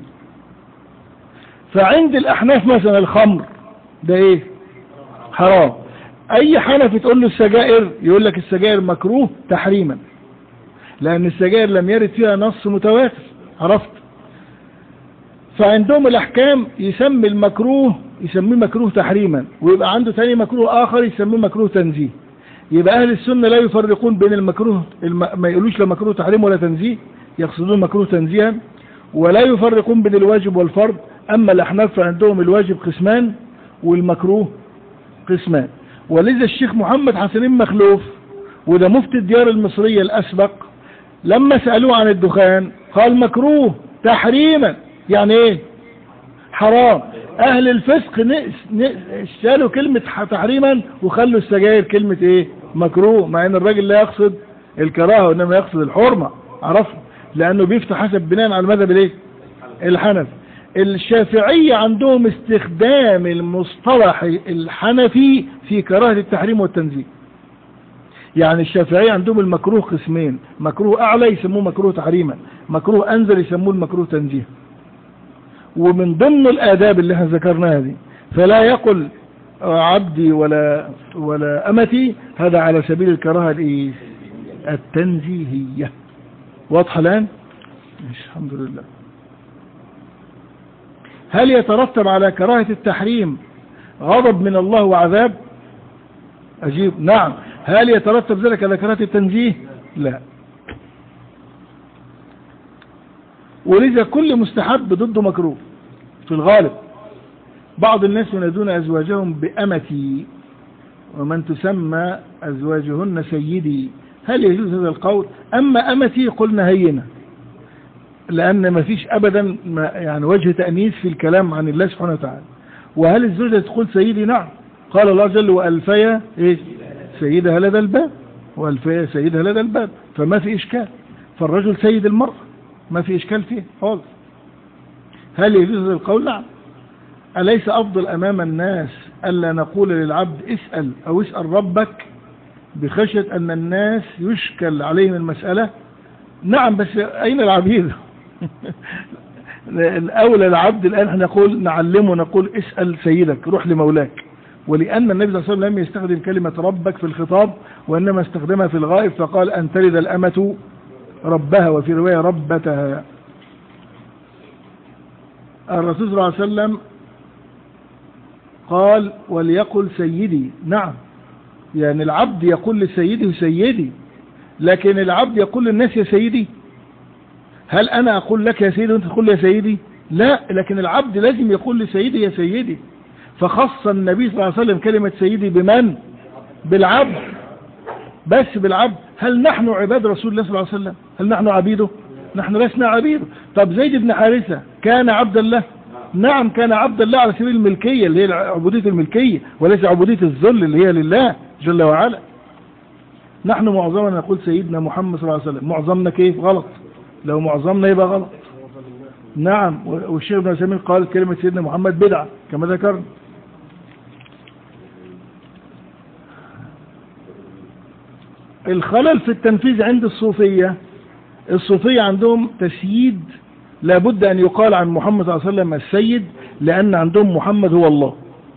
فعند الأحناف مثلا الخمر ده إيه؟ حرام. أي حنفي تقول له السجائر يقول لك السجائر مكروه تحريما، لأن السجائر لم يرد فيها نص متواتر، عرفت؟ فعندهم الأحكام يسمي المكروه يسميه مكروه تحريما، ويبقى عنده تاني مكروه آخر يسميه مكروه تنزيه. يبقى أهل السنة لا يفرقون بين المكروه الم... ما يقولوش لا مكروه تحريم ولا تنزيه، يقصدون مكروه تنزيها، ولا يفرقون بين الواجب والفرض. أما الأحناف فعندهم الواجب قسمان والمكروه قسمان. ولذا الشيخ محمد حسنين مخلوف، وده مفتي الديار المصرية الأسبق، لما سألوه عن الدخان قال مكروه تحريما، يعني ايه؟ حرام. اهل الفسق شالوا كلمة تحريما وخلوا السجاير كلمة ايه؟ مكروه، مع ان الراجل لا يقصد الكراهة وانما يقصد الحرمة، عرفت؟ لانه بيفتح حسب بناء على المذهب الايه؟ الحنفي. الشافعية عندهم استخدام المصطلح الحنفي في كراهة التحريم والتنزيه. يعني الشافعية عندهم المكروه قسمين: مكروه أعلى يسموه مكروه تحريما، مكروه أنزل يسموه المكروه تنزيه. ومن ضمن الآداب اللي احنا ذكرناها دي، فلا يقل عبدي ولا ولا أمتي، هذا على سبيل الكراهة الإيه؟ التنزيهية. واضحة الآن؟ الحمد لله. هل يترتب على كراهة التحريم غضب من الله وعذاب؟ أجيب نعم. هل يترتب ذلك على كراهة التنزيه؟ لا. ولذا كل مستحب ضده مكروه في الغالب. بعض الناس ينادون أزواجهم بأمتي ومن تسمى أزواجهن سيدي. هل يجوز هذا القول؟ أما أمتي قلنا هينة، لأن ما فيش أبدا يعني وجه تأنيث في الكلام عن الله سبحانه وتعالى. وهل الزوجة تقول سيدي؟ نعم. قال الله جل وألفيا إيه؟ سيدها لدى الباب، وألفيا سيدها لدى الباب، فما في إشكال. فالرجل سيد المرأة ما في إشكال فيه خالص. هل يجوز هذا القول؟ نعم. أليس أفضل أمام الناس ألا نقول للعبد اسأل أو اسأل ربك بخشية أن الناس يشكل عليهم المسألة. نعم، بس أين العبيد؟ الأولى العبد الآن نقول نعلمه، نقول اسأل سيدك، روح لمولاك. ولأن النبي صلى الله عليه وسلم لم يستخدم كلمة ربك في الخطاب، وإنما استخدمها في الغائب، فقال أن تلد الأمة ربها، وفي رواية ربتها. الرسول صلى الله عليه وسلم قال وليقل سيدي. نعم، يعني العبد يقول لسيده سيدي، لكن العبد يقول للناس يا سيدي. هل أنا أقول لك يا سيدي وأنت تقول يا سيدي؟ لا، لكن العبد لازم يقول لسيدي يا سيدي. فخص النبي صلى الله عليه وسلم كلمة سيدي بمن؟ بالعبد، بس بالعبد. هل نحن عباد رسول الله صلى الله عليه وسلم؟ هل نحن عبيده؟ نحن لسنا عبيده. طب زيد بن حارثة كان عبدا له؟ نعم كان عبدا له على سبيل الملكية اللي هي عبودية الملكية، وليس عبودية الذل اللي هي لله جل وعلا. نحن معظمنا نقول سيدنا محمد صلى الله عليه وسلم. معظمنا كيف؟ غلط. لو معظمنا يبقى غلط. نعم، والشيخ ابن عثيمين قال كلمة سيدنا محمد بدعة كما ذكرنا. الخلل في التنفيذ عند الصوفية. الصوفية عندهم تسييد، لابد أن يقال عن محمد صلى الله عليه وسلم السيد، لأن عندهم محمد هو الله.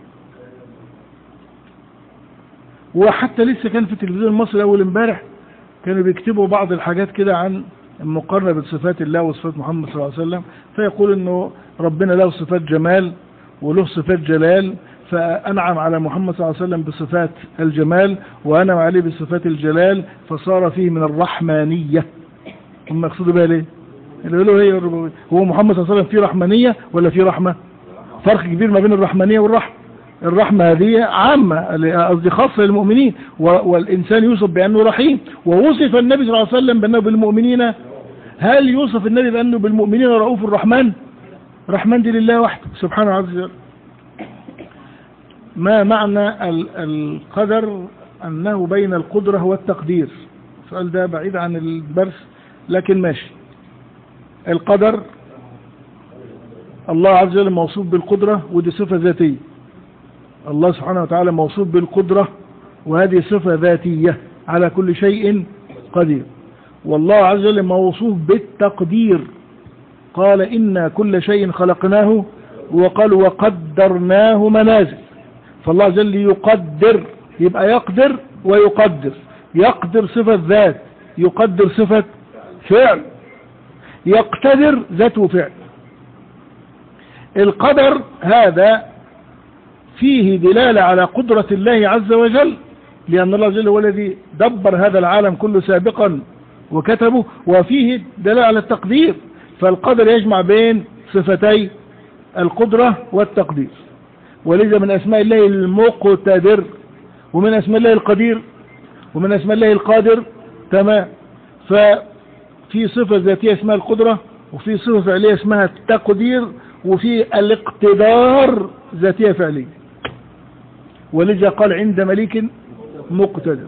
وحتى لسه كان في التلفزيون المصري أول امبارح كانوا بيكتبوا بعض الحاجات كده عن المقارنة بصفات الله وصفات محمد صلى الله عليه وسلم، فيقول إنه ربنا له صفات جمال وله صفات جلال، فأنعم على محمد صلى الله عليه وسلم بصفات الجمال وأنعم عليه بصفات الجلال، فصار فيه من الرحمانية. هم يقصدوا بها ليه؟ اللي يقولوا هي الربوبية. هو محمد صلى الله عليه وسلم فيه رحمانية ولا فيه رحمة؟ فرق كبير ما بين الرحمانية والرحمة. الرحمة هذه عامة، قصدي خاصة للمؤمنين، والإنسان يوصف بأنه رحيم. ووصف النبي صلى الله عليه وسلم بأنه بالمؤمنين، هل يوصف النبي بأنه بالمؤمنين رؤوف الرحمن؟ رحمن دي لله وحده سبحانه عز وجل. ما معنى القدر؟ أنه بين القدرة والتقدير. السؤال ده بعيد عن الدرس لكن ماشي. القدر الله عز وجل موصوف بالقدرة، ودي صفة ذاتية. الله سبحانه وتعالى موصوف بالقدرة، وهذه صفة ذاتية، على كل شيء قدير. والله عز وجل موصوف بالتقدير، قال إنا كل شيء خلقناه، وقال وقدرناه منازل. فالله عز وجل يقدر، يبقى يقدر ويقدر. يقدر صفة ذات، يقدر صفة فعل. يقتدر ذات وفعل. القدر هذا فيه دلالة على قدرة الله عز وجل، لأن الله عز وجل هو الذي دبر هذا العالم كله سابقا وكتبه، وفيه دلالة على التقدير. فالقدر يجمع بين صفتي القدرة والتقدير. ولذا من أسماء الله المقتدر، ومن أسماء الله القدير، ومن أسماء الله القادر. تمام. ففي صفة ذاتية اسمها القدرة، وفي صفة فعلية اسمها التقدير، وفي الاقتدار ذاتية فعلية. ولذا قال عند مليك مقتدر.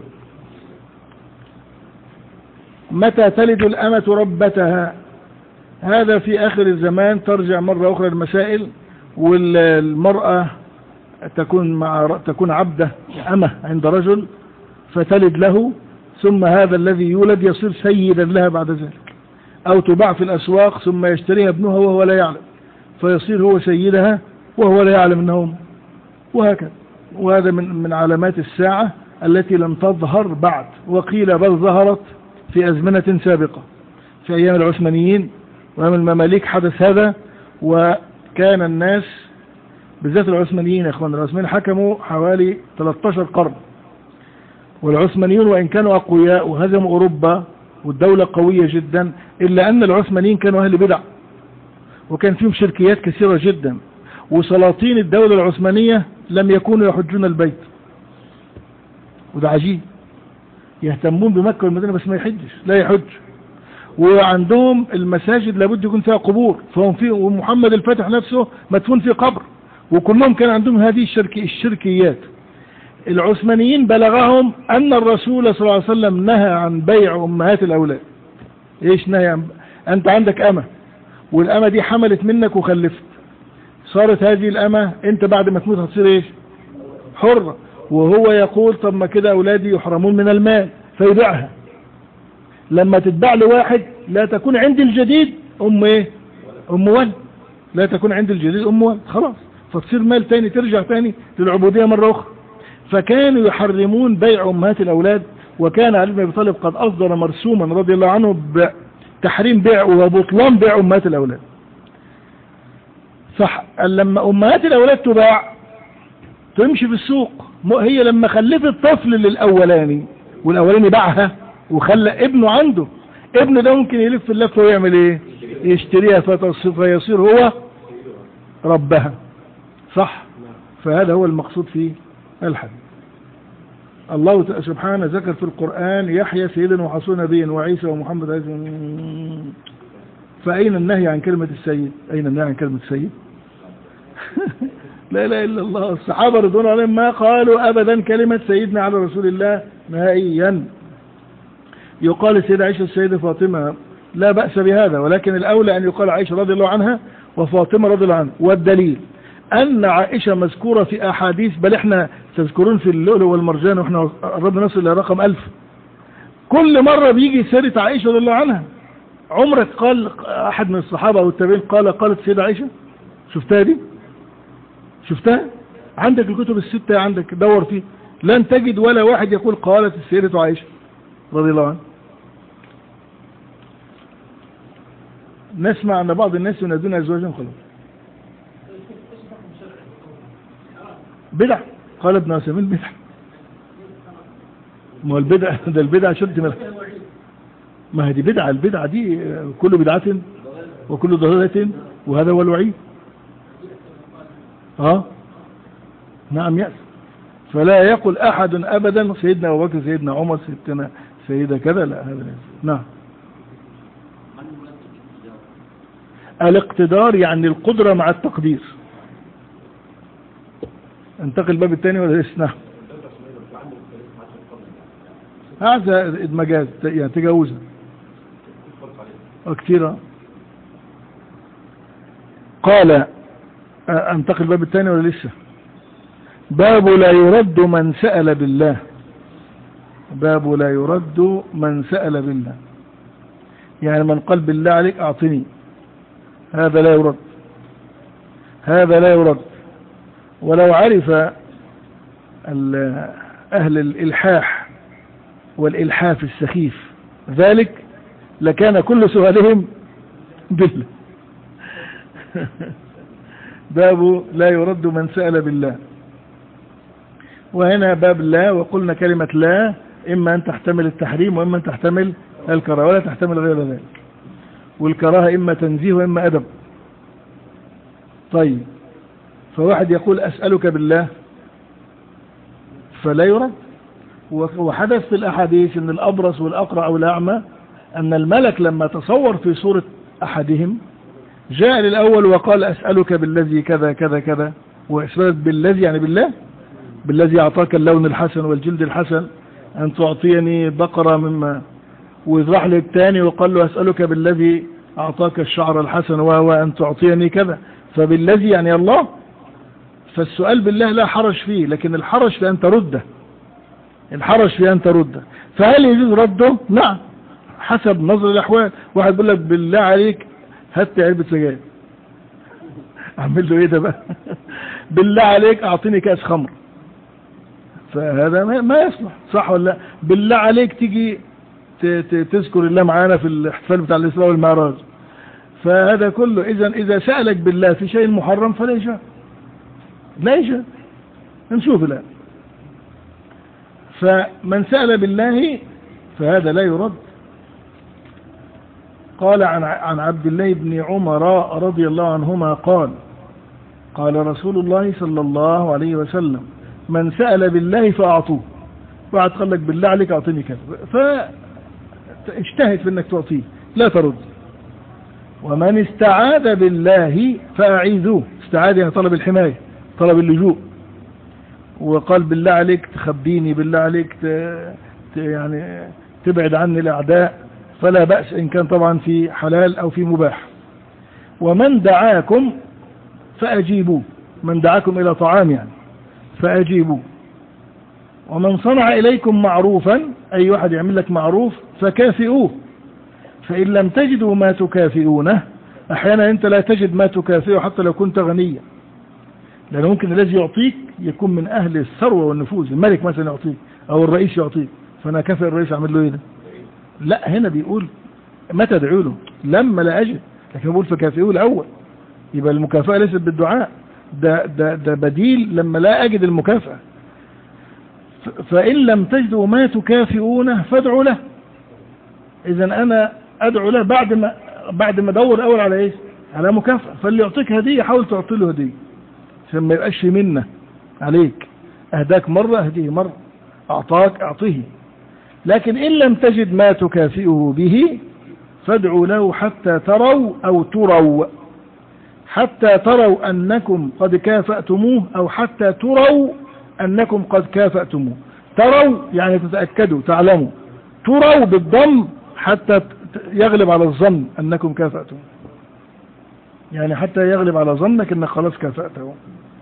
متى تلد الأمة ربتها؟ هذا في آخر الزمان ترجع مرة أخرى المسائل، والمرأة تكون مع تكون عبدة أمة عند رجل فتلد له، ثم هذا الذي يولد يصير سيدا لها بعد ذلك، أو تباع في الأسواق ثم يشتريها ابنها وهو لا يعلم، فيصير هو سيدها وهو لا يعلم أنهم، وهكذا. وهذا من من علامات الساعة التي لم تظهر بعد، وقيل بل ظهرت في أزمنة سابقة في أيام العثمانيين وأيام المماليك حدث هذا. وكان الناس بالذات العثمانيين، يا اخوان العثمانيين حكموا حوالي ثلاثة عشر قرن، والعثمانيون وإن كانوا أقوياء وهزموا أوروبا والدولة قوية جدا، إلا أن العثمانيين كانوا أهل بدع، وكان فيهم شركيات كثيرة جدا. وسلاطين الدولة العثمانية لم يكونوا يحجون البيت، وده عجيب. يهتمون بمكة والمدينة بس ما يحجش، لا يحج. وعندهم المساجد لابد يكون فيها قبور، فهم فيه، ومحمد الفاتح نفسه مدفون في قبر، وكلهم كان عندهم هذه الشركي الشركيات. العثمانيين بلغهم أن الرسول صلى الله عليه وسلم نهى عن بيع أمهات الأولاد. إيش نهى عن؟ أنت عندك أمة، والأمة دي حملت منك وخلفت، صارت هذه الأمة أنت بعد ما تموت هتصير إيش؟ حرة، وهو يقول طب ما كده أولادي يحرمون من المال فيبيعها. لما تتباع لواحد لا تكون عند الجديد أم إيه؟ أم ولد، لا تكون عند الجديد أم ولد، خلاص فتصير مال تاني، ترجع تاني للعبودية مرة أخرى. فكانوا يحرمون بيع أمهات الأولاد، وكان علي بن أبي طالب قد أصدر مرسوما رضي الله عنه بتحريم بيع وبطلان بيع أمهات الأولاد. فلما أمهات الأولاد تباع تمشي في السوق، هي لما خلفت طفل للأولاني والأولاني باعها وخلى ابنه عنده، ابنه ده ممكن يلف اللفة ويعمل ايه؟ يشتريها فيصير هو ربها، صح؟ فهذا هو المقصود في الحديث. الله سبحانه ذكر في القرآن يحيى سيدا وحصون نبيا وعيسى ومحمد عيسى. فأين النهي عن كلمة السيد؟ أين النهي عن كلمة السيد؟ لا لا إلا الله. الصحابة رضوان عليهم ما قالوا أبدا كلمة سيدنا على رسول الله نهائيا. يقال السيدة عائشة السيدة فاطمة لا بأس بهذا، ولكن الأولى أن يقال عائشة رضي الله عنها وفاطمة رضي الله عنها. والدليل أن عائشة مذكورة في أحاديث، بل احنا تذكرون في اللؤلؤ والمرجان واحنا قربنا نصل إلى رقم ألف، كل مرة بيجي سيرة عائشة رضي الله عنها. عمرك قال أحد من الصحابة أو التابعين قال قالت السيدة عائشة؟ شفتها دي؟ شفتها؟ عندك الكتب الستة، عندك دور فيه لن تجد ولا واحد يقول قالت السيدة عائشة رضي الله عنها. نسمع أن بعض الناس ينادون أزواجهم خلاص بدع. قال ابن عثيمين بدع. ما هو البدع ده البدع شد ملح. ما هي دي بدعة، البدعة دي كل بدعة وكل ضلالة وهذا هو الوعيد. اه نعم يأس. فلا يقول أحد أبدا سيدنا أبو بكر سيدنا عمر سيدنا سيدة كذا، لا هذا لا. نعم. الاقتدار يعني القدرة مع التقدير. انتقل الباب الثاني ولا لسه؟ نعم. هذا مجاز يعني تجاوزا كثيرا. قال انتقل الباب الثاني ولا لسه؟ باب لا يرد من سأل بالله. باب لا يرد من سأل بالله، يعني من قال بالله عليك أعطني، هذا لا يرد، هذا لا يرد. ولو عرف أهل الإلحاح والإلحاف السخيف ذلك لكان كل سؤالهم بالله. باب لا يرد من سأل بالله. وهنا باب لا، وقلنا كلمة لا إما أن تحتمل التحريم وإما أن تحتمل الكراهة ولا تحتمل غير ذلك. والكراهة إما تنزيه وإما أدب. طيب فواحد يقول أسألك بالله فلا يرد. وحدث في الأحاديث أن الأبرص والأقرع والأعمى أن الملك لما تصور في صورة أحدهم جاء للأول وقال أسألك بالذي كذا كذا كذا، وإسرائيل بالذي يعني بالله، بالذي أعطاك اللون الحسن والجلد الحسن أن تعطيني بقرة مما، ويضرح للثاني وقال له أسألك بالذي أعطاك الشعر الحسن وهو أن تعطيني كذا، فبالذي يعني الله. فالسؤال بالله لا حرج فيه، لكن الحرج في أن ترده، الحرج في أن ترده. فهل يجوز رده؟ نعم حسب نظر الأحوال. واحد بيقول لك بالله عليك هات علبة سجاير، أعمل له إيه ده بقى؟ بالله عليك أعطيني كأس خمر، فهذا ما يصلح، صح ولا لا؟ بالله عليك تيجي تذكر الله معانا في الاحتفال بتاع الإسراء والمعراج، فهذا كله. إذا إذا سألك بالله في شيء محرم فلا يجوز، لا يجوز. نشوف الآن. فمن سأل بالله فهذا لا يرد. قال عن عن عبد الله بن عمر رضي الله عنهما قال قال رسول الله صلى الله عليه وسلم من سأل بالله فأعطوه. واحد قال لك بالله عليك أعطيني كذا، فاجتهد في أنك تعطيه، لا ترد. ومن استعاذ بالله فأعيذوه. استعاذ يعني طلب الحماية، طلب اللجوء. وقال بالله عليك تخبيني، بالله عليك ت... ت... يعني تبعد عني الأعداء، فلا بأس إن كان طبعا في حلال أو في مباح. ومن دعاكم فأجيبوه. من دعاكم إلى طعام يعني فأجيبوه. ومن صنع إليكم معروفا، أي واحد يعمل لك معروف فكافئوه، فإن لم تجدوا ما تكافئونه، أحيانا أنت لا تجد ما تكافئه حتى لو كنت غنيا، لأنه ممكن الذي يعطيك يكون من أهل الثروة والنفوذ، الملك مثلا يعطيك أو الرئيس يعطيك، فأنا كافئ الرئيس أعمل له إيه ده؟ لا، هنا بيقول ما تدعو له لما لا أجد، لكن بيقول فكافئوه الأول، يبقى المكافأة ليست بالدعاء، ده, ده, ده بديل لما لا أجد المكافأة. فإن لم تجدوا ما تكافئونه فادعوا له. إذا أنا أدعو له بعد ما بعد ما أدور أول على إيه؟ على مكافأة. فاللي يعطيك هدية حاول تعطي له هدية عشان ما يبقاش منه عليك، أهداك مرة أهديه مرة، أعطاك أعطيه. لكن إن لم تجد ما تكافئه به فادعوا له حتى تروا أو تروا، حتى تروا أنكم قد كافأتموه أو حتى تروا أنكم قد كافأتموه. تروا يعني تتأكدوا تعلموا، تروا بالضم حتى يغلب على الظن أنكم كافأتموه، يعني حتى يغلب على ظنك أنك خلاص كافأته.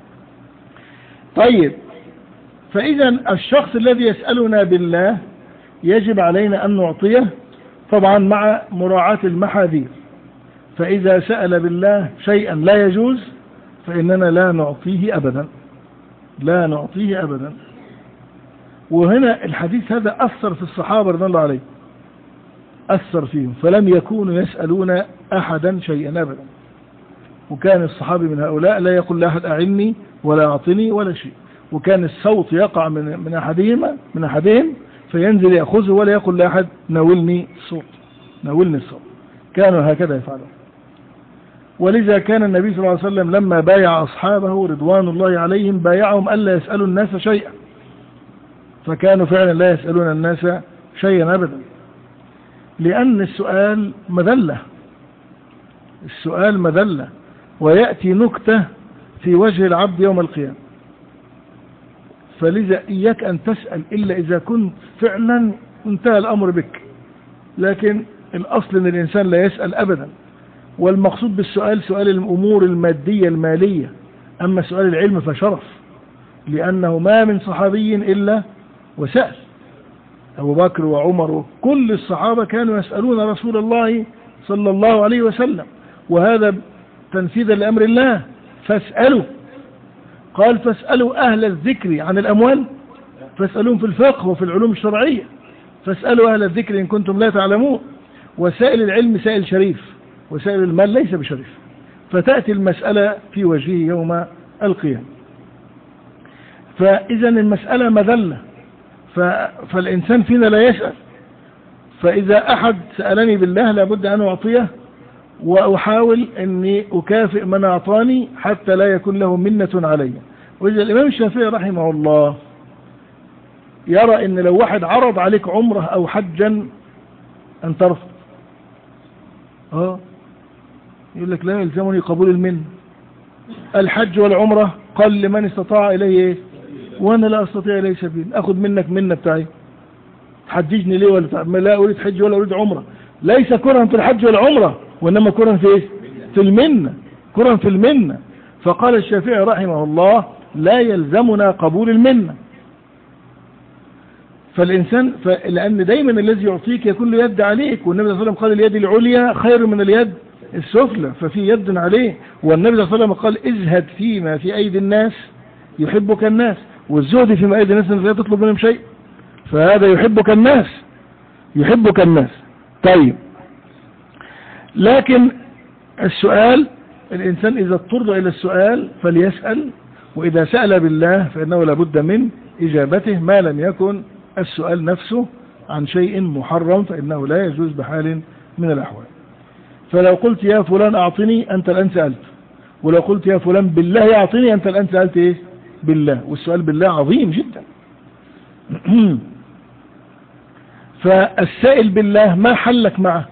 طيب، فإذا الشخص الذي يسألنا بالله يجب علينا أن نعطيه طبعا مع مراعاة المحاذير. فإذا سأل بالله شيئا لا يجوز فإننا لا نعطيه أبدا، لا نعطيه أبدا. وهنا الحديث هذا أثر في الصحابة رضي الله عليهم، أثر فيهم، فلم يكونوا يسألون أحدا شيئا أبدا. وكان الصحابي من هؤلاء لا يقول لأحد أعني ولا أعطني ولا شيء، وكان الصوت يقع من من أحدهما من أحدهم فينزل يأخذه ولا يقول لأحد ناولني الصوت ناولني الصوت. كانوا هكذا يفعلون. ولذا كان النبي صلى الله عليه وسلم لما بايع أصحابه رضوان الله عليهم بايعهم ألا يسألوا الناس شيئا، فكانوا فعلا لا يسألون الناس شيئا أبدا، لأن السؤال مذلة، السؤال مذلة، ويأتي نكتة في وجه العبد يوم القيامة. فلذا إياك أن تسأل إلا إذا كنت فعلا انتهى الأمر بك، لكن الأصل أن الإنسان لا يسأل أبدا. والمقصود بالسؤال سؤال الأمور المادية المالية، أما سؤال العلم فشرف، لأنه ما من صحابي إلا وسأل. أبو بكر وعمر وكل الصحابة كانوا يسألون رسول الله صلى الله عليه وسلم، وهذا تنفيذا لأمر الله. فاسألوا، قال فاسألوا أهل الذكر عن الأموال، فاسألون في الفقه وفي العلوم الشرعية، فاسألوا أهل الذكر إن كنتم لا تعلمون. وسائل العلم سائل شريف، وسائل المال ليس بشريف، فتأتي المسألة في وجهه يوم القيامة. فإذا المسألة مذلة، فالإنسان فينا لا يسأل. فإذا أحد سألني بالله لابد أن أعطيه، وأحاول أني أكافئ من أعطاني حتى لا يكون له منة علي. وإذا الإمام الشافعي رحمه الله يرى أن لو واحد عرض عليك عمره أو حجا أن ترفض، اه يقول لك لا يلزمني قبول المنة، الحج والعمرة قال لمن استطاع إليه، وأنا لا أستطيع إليه سبيل، أخذ منك منة بتاعي، تحججني ليه؟ ولا لا أريد حج ولا أريد عمرة. ليس كرها في الحج والعمرة، وإنما كرها في إيه؟ في المنة، كرها في المنة. فقال الشافعي رحمه الله لا يلزمنا قبول المنة. فالإنسان ف... لأن دايما الذي يعطيك يكون له يد عليك، والنبي صلى الله عليه وسلم قال اليد العليا خير من اليد السفلى، ففي يد عليه. والنبي صلى الله عليه وسلم قال ازهد فيما في أيدي الناس يحبك الناس، والزهد فيما أيدي الناس لا تطلب منهم شيء، فهذا يحبك الناس يحبك الناس. طيب، لكن السؤال الإنسان إذا اضطر إلى السؤال فليسأل، وإذا سأل بالله فإنه لابد من إجابته، ما لم يكن السؤال نفسه عن شيء محرم فإنه لا يجوز بحال من الأحوال. فلو قلت يا فلان أعطني أنت الآن سألت، ولو قلت يا فلان بالله يعطيني أنت الآن سألت إيه؟ بالله. والسؤال بالله عظيم جدا. فالسائل بالله ما حلك معه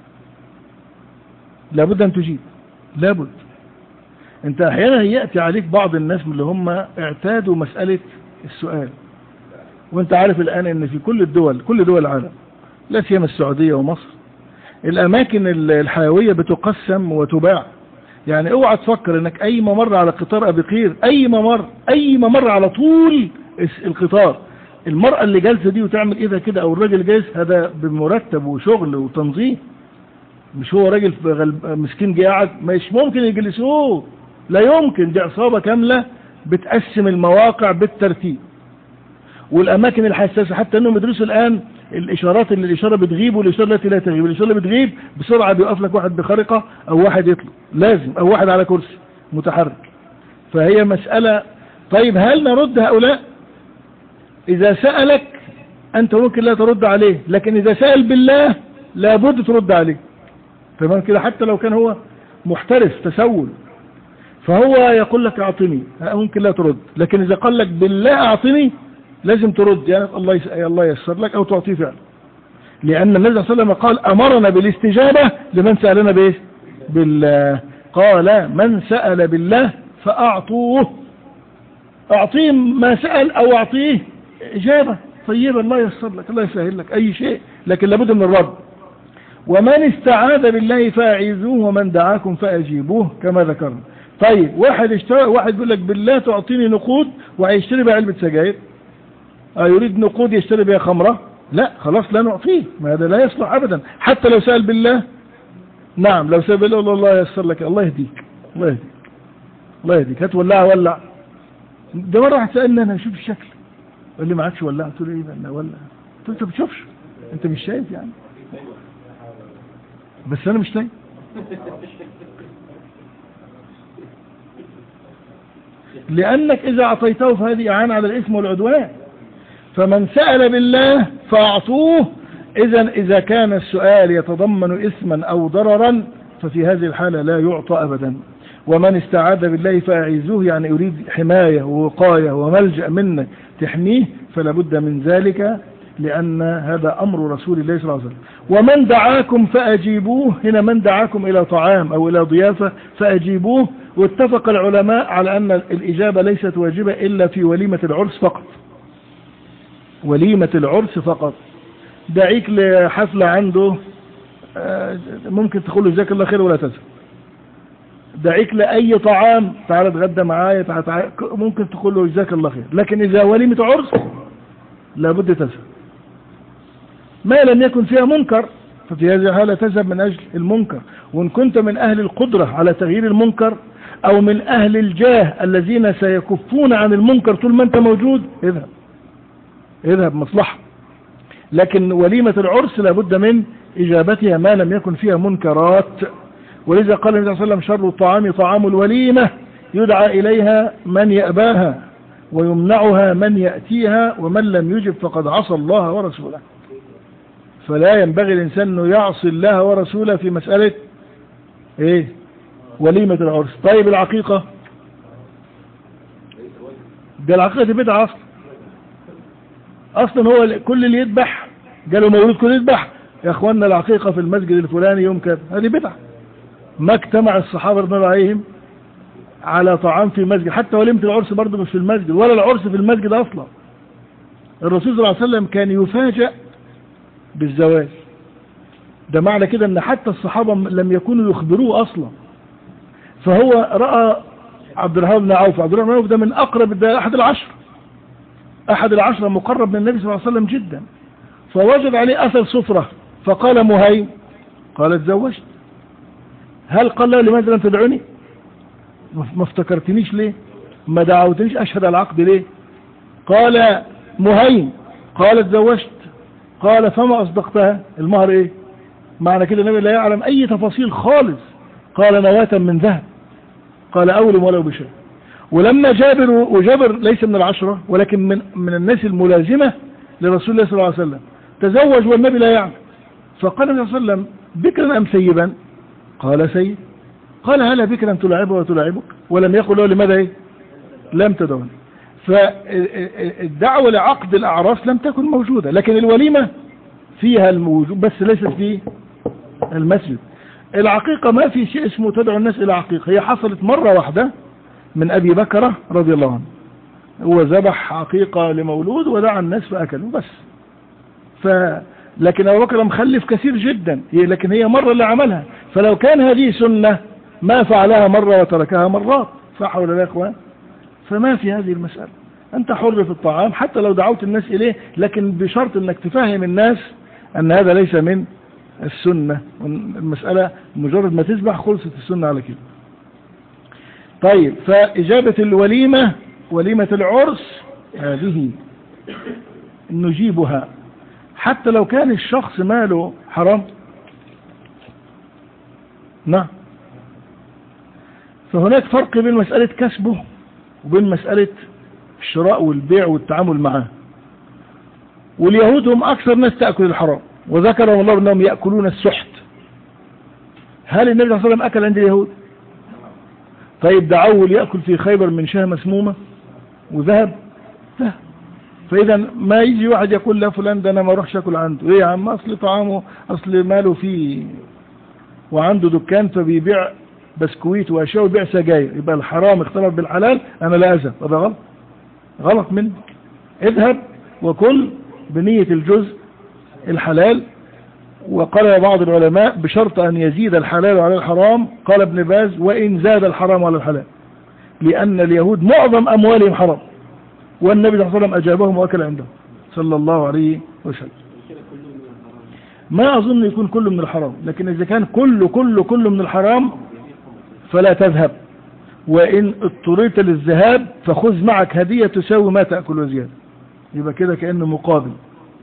لابد أن تجيب، لابد. انت احيانا يأتي عليك بعض الناس من اللي هم اعتادوا مسألة السؤال، وانت عارف الآن ان في كل الدول كل دول العالم لا سيما السعودية ومصر الاماكن الحيوية بتقسم وتباع. يعني اوعى تفكر انك اي ممر على قطار ابي قير، اي ممر اي ممر على طول القطار المرأة اللي جالسة دي وتعمل إذا كده أو الراجل جالس، هذا بمرتب وشغل وتنظيم، مش هو راجل مسكين جه قاعد، مش ممكن يجلسوه، لا يمكن. دي عصابة كاملة بتقسم المواقع بالترتيب والأماكن الحساسة، حتى أنهم يدرسوا الآن الإشارات اللي الإشارة بتغيب والإشارة التي لا تغيب. الإشارة اللي بتغيب بسرعة بيوقف لك واحد بخارقة أو واحد يطلع لازم، أو واحد على كرسي متحرك. فهي مسألة. طيب هل نرد هؤلاء؟ إذا سألك أنت ممكن لا ترد عليه، لكن إذا سأل بالله لابد ترد عليه. تمام كده؟ حتى لو كان هو محترف تسول، فهو يقول لك أعطني، ممكن لا ترد، لكن إذا قال لك بالله أعطني لازم ترد، يعني الله يس... الله ييسر لك أو تعطيه فعلا. لأن النبي صلى الله عليه وسلم قال أمرنا بالاستجابة لمن سألنا بإيه؟ بالله. قال من سأل بالله فأعطوه، أعطيه ما سأل أو أعطيه إجابة طيبة، الله ييسر لك، الله يسهل لك أي شيء، لكن لابد من الرد. ومن استعاذ بالله فأعيذوه ومن دعاكم فأجيبوه كما ذكرنا. طيب واحد اشترى، واحد بيقول لك بالله تعطيني نقود وهيشتري بها علبة سجاير، اه يريد نقود يشتري بها خمرة، لا خلاص لا نعطيه، ما هذا لا يصلح أبدا. حتى لو سأل بالله، نعم لو سأل بالله الله ييسر لك، الله يهديك، الله يهديك، الله يهديك، هات ولع ولع. ده مرة واحد سألني أنا شوف الشكل، قال لي معكش ولع، قلت له إيه ده أنا ولع، قلت له أنت ما بتشوفش، أنت مش شايف يعني، بس أنا مش شايف. لأنك إذا أعطيته فهذه إعانة على الإثم والعدوان. فمن سأل بالله فأعطوه. إذا إذا كان السؤال يتضمن إثما أو ضررا ففي هذه الحالة لا يعطى أبدا. ومن استعاذ بالله فأعيذوه، يعني يريد حماية ووقاية وملجأ منك تحميه، فلا بد من ذلك، لأن هذا أمر رسول الله صلى الله عليه وسلم. ومن دعاكم فأجيبوه، هنا من دعاكم إلى طعام أو إلى ضيافة فأجيبوه. واتفق العلماء على أن الإجابة ليست واجبة إلا في وليمة العرس فقط، وليمة العرس فقط. دعيك لحفلة عنده ممكن تقول له جزاك الله خير ولا تزهق. دعيك لأي طعام تعال اتغدى معايا تعال، ممكن تقول له جزاك الله خير. لكن إذا وليمة عرس لابد تذهب، ما لم يكن فيها منكر، ففي هذه الحالة تذهب من أجل المنكر. وإن كنت من أهل القدرة على تغيير المنكر أو من أهل الجاه الذين سيكفون عن المنكر طول ما أنت موجود، اذهب اذهب مصلحة. لكن وليمة العرس لابد من إجابتها ما لم يكن فيها منكرات. ولذا قال النبي صلى الله عليه وسلم شر الطعام طعام الوليمة يدعى إليها من يأباها ويمنعها من يأتيها، ومن لم يجب فقد عصى الله ورسوله. فلا ينبغي الإنسان أنه يعصي الله ورسوله في مسألة إيه؟ وليمة العرس. طيب العقيقة، ده العقيقة دي بدعة أصلا. أصلا هو كل اللي يذبح قالوا مولود كل يذبح يا أخوانا العقيقة في المسجد الفلاني يوم كذا، هذه بدعة. ما اجتمع الصحابة رضي الله عليهم على طعام في مسجد، حتى وليمة العرس برضه مش في المسجد، ولا العرس في المسجد أصلا. الرسول صلى الله عليه وسلم كان يفاجأ بالزواج، ده معنى كده ان حتى الصحابة لم يكونوا يخبروه اصلا. فهو رأى عبد الرحمن بن عوف، عبد الرحمن بن عوف ده من اقرب، ده احد العشر احد العشرة مقرب من النبي صلى الله عليه وسلم جدا. فوجد عليه اثر صفرة فقال مهيم، قال تزوجت. هل قال له لماذا لم تدعوني؟ ما افتكرتنيش ليه؟ ما دعوتنيش اشهد على العقد ليه؟ قال مهيم، قال تزوجت. قال فما أصدقتها؟ المهر إيه؟ معنى كده النبي لا يعلم أي تفاصيل خالص. قال نواة من ذهب. قال أولم ولو بشيء. ولما جابر، وجابر ليس من العشرة ولكن من من الناس الملازمة لرسول الله صلى الله عليه وسلم، تزوج والنبي لا يعلم. فقال النبي صلى الله عليه وسلم بكرا أم سيبا؟ قال سيب. قال هلا بكرا تلاعبه وتلاعبك؟ ولم يقل له لماذا إيه؟ لم تدعوني. فالدعوة لعقد الأعراس لم تكن موجودة، لكن الوليمة فيها الموجود بس ليست في المسجد. العقيقة ما في شيء اسمه تدعو الناس إلى عقيقة، هي حصلت مرة واحدة من أبي بكر رضي الله عنه، هو ذبح عقيقة لمولود ودعا الناس فأكلوا بس. ف لكن أبو بكر مخلف كثير جدا، لكن هي مرة اللي عملها. فلو كان هذه سنة ما فعلها مرة وتركها مرات، صح ولا لا يا اخوان؟ فما في هذه المسألة. أنت حر في الطعام حتى لو دعوت الناس إليه، لكن بشرط أنك تفهم الناس أن هذا ليس من السنة. المسألة مجرد ما تذبح خلصت السنة على كده. طيب، فإجابة الوليمة وليمة العرس هذه نجيبها حتى لو كان الشخص ماله حرام. نعم. فهناك فرق بين مسألة كسبه وبين مسألة الشراء والبيع والتعامل معه. واليهود هم أكثر ناس تأكل الحرام، وذكرهم الله أنهم يأكلون السحت. هل النبي صلى الله عليه وسلم أكل عند اليهود؟ طيب، دعوه ليأكل في خيبر من شاه مسمومة وذهب؟ لا. فإذا ما يجي واحد يقول لا فلان ده أنا ما أروحش أكل عنده. إيه يا عم؟ أصل طعامه أصل ماله فيه وعنده دكان فبيبيع بسكويت وأشياء ويبيع سجاير، يبقى الحرام اختلط بالحلال، أنا لا أذهب. هذا غلط، غلط منك. اذهب وكل بنية الجزء الحلال. وقال بعض العلماء بشرط أن يزيد الحلال على الحرام، قال ابن باز وإن زاد الحرام على الحلال، لأن اليهود معظم أموالهم حرام، والنبي صلى الله عليه وسلم أجابهم وأكل عندهم صلى الله عليه وسلم. ما أظن يكون كله من الحرام، لكن إذا كان كله كله كله من الحرام فلا تذهب، وإن اضطريت للذهاب فخذ معك هدية تساوي ما تأكل وزيادة، يبقى كده كأنه مقابل.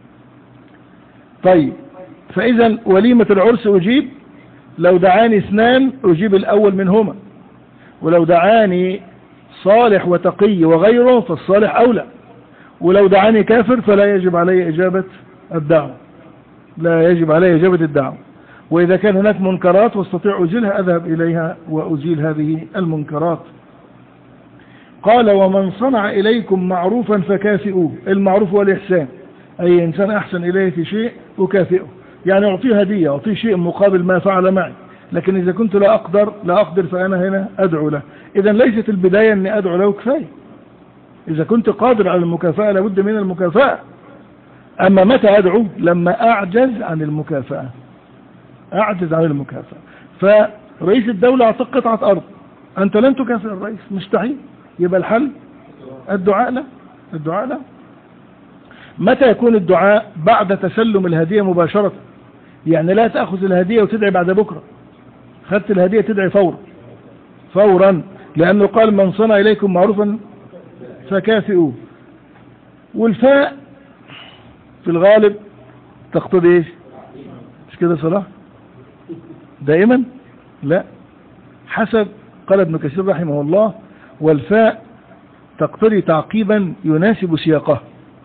طيب، فإذا وليمة العرس أجيب لو دعاني اثنان أجيب الأول منهما، ولو دعاني صالح وتقي وغيره فالصالح أولى، ولو دعاني كافر فلا يجب علي إجابة الدعوة، لا يجب علي إجابة الدعوة. وإذا كان هناك منكرات واستطيع أزيلها أذهب إليها وأزيل هذه المنكرات. قال ومن صنع إليكم معروفا فكافئوه. المعروف والإحسان، أي إنسان أحسن إليه في شيء أكافئه، يعني أعطيه هدية، أعطيه شيء مقابل ما فعل معي. لكن إذا كنت لا أقدر لا أقدر فأنا هنا أدعو له. إذا ليست البداية أني أدعو له كفاية. إذا كنت قادر على المكافأة لابد من المكافأة. أما متى أدعو؟ لما أعجز عن المكافأة، أعجز عن المكافأة. فرئيس الدولة أعطاك قطعة أرض، أنت لن تكافئ الرئيس، مستحيل. يبقى الحل الدعاء له، الدعاء له. متى يكون الدعاء؟ بعد تسلم الهدية مباشرة، يعني لا تأخذ الهدية وتدعي بعد بكرة، خدت الهدية تدعي فورا فورا، لأنه قال من صنع إليكم معروفا فكافئوه. والفاء في الغالب تقتضي ايش؟ مش كده صلاح دائما؟ لا، حسب قال ابن كثير رحمه الله والفاء تقتضي تعقيبا يناسب سياقه.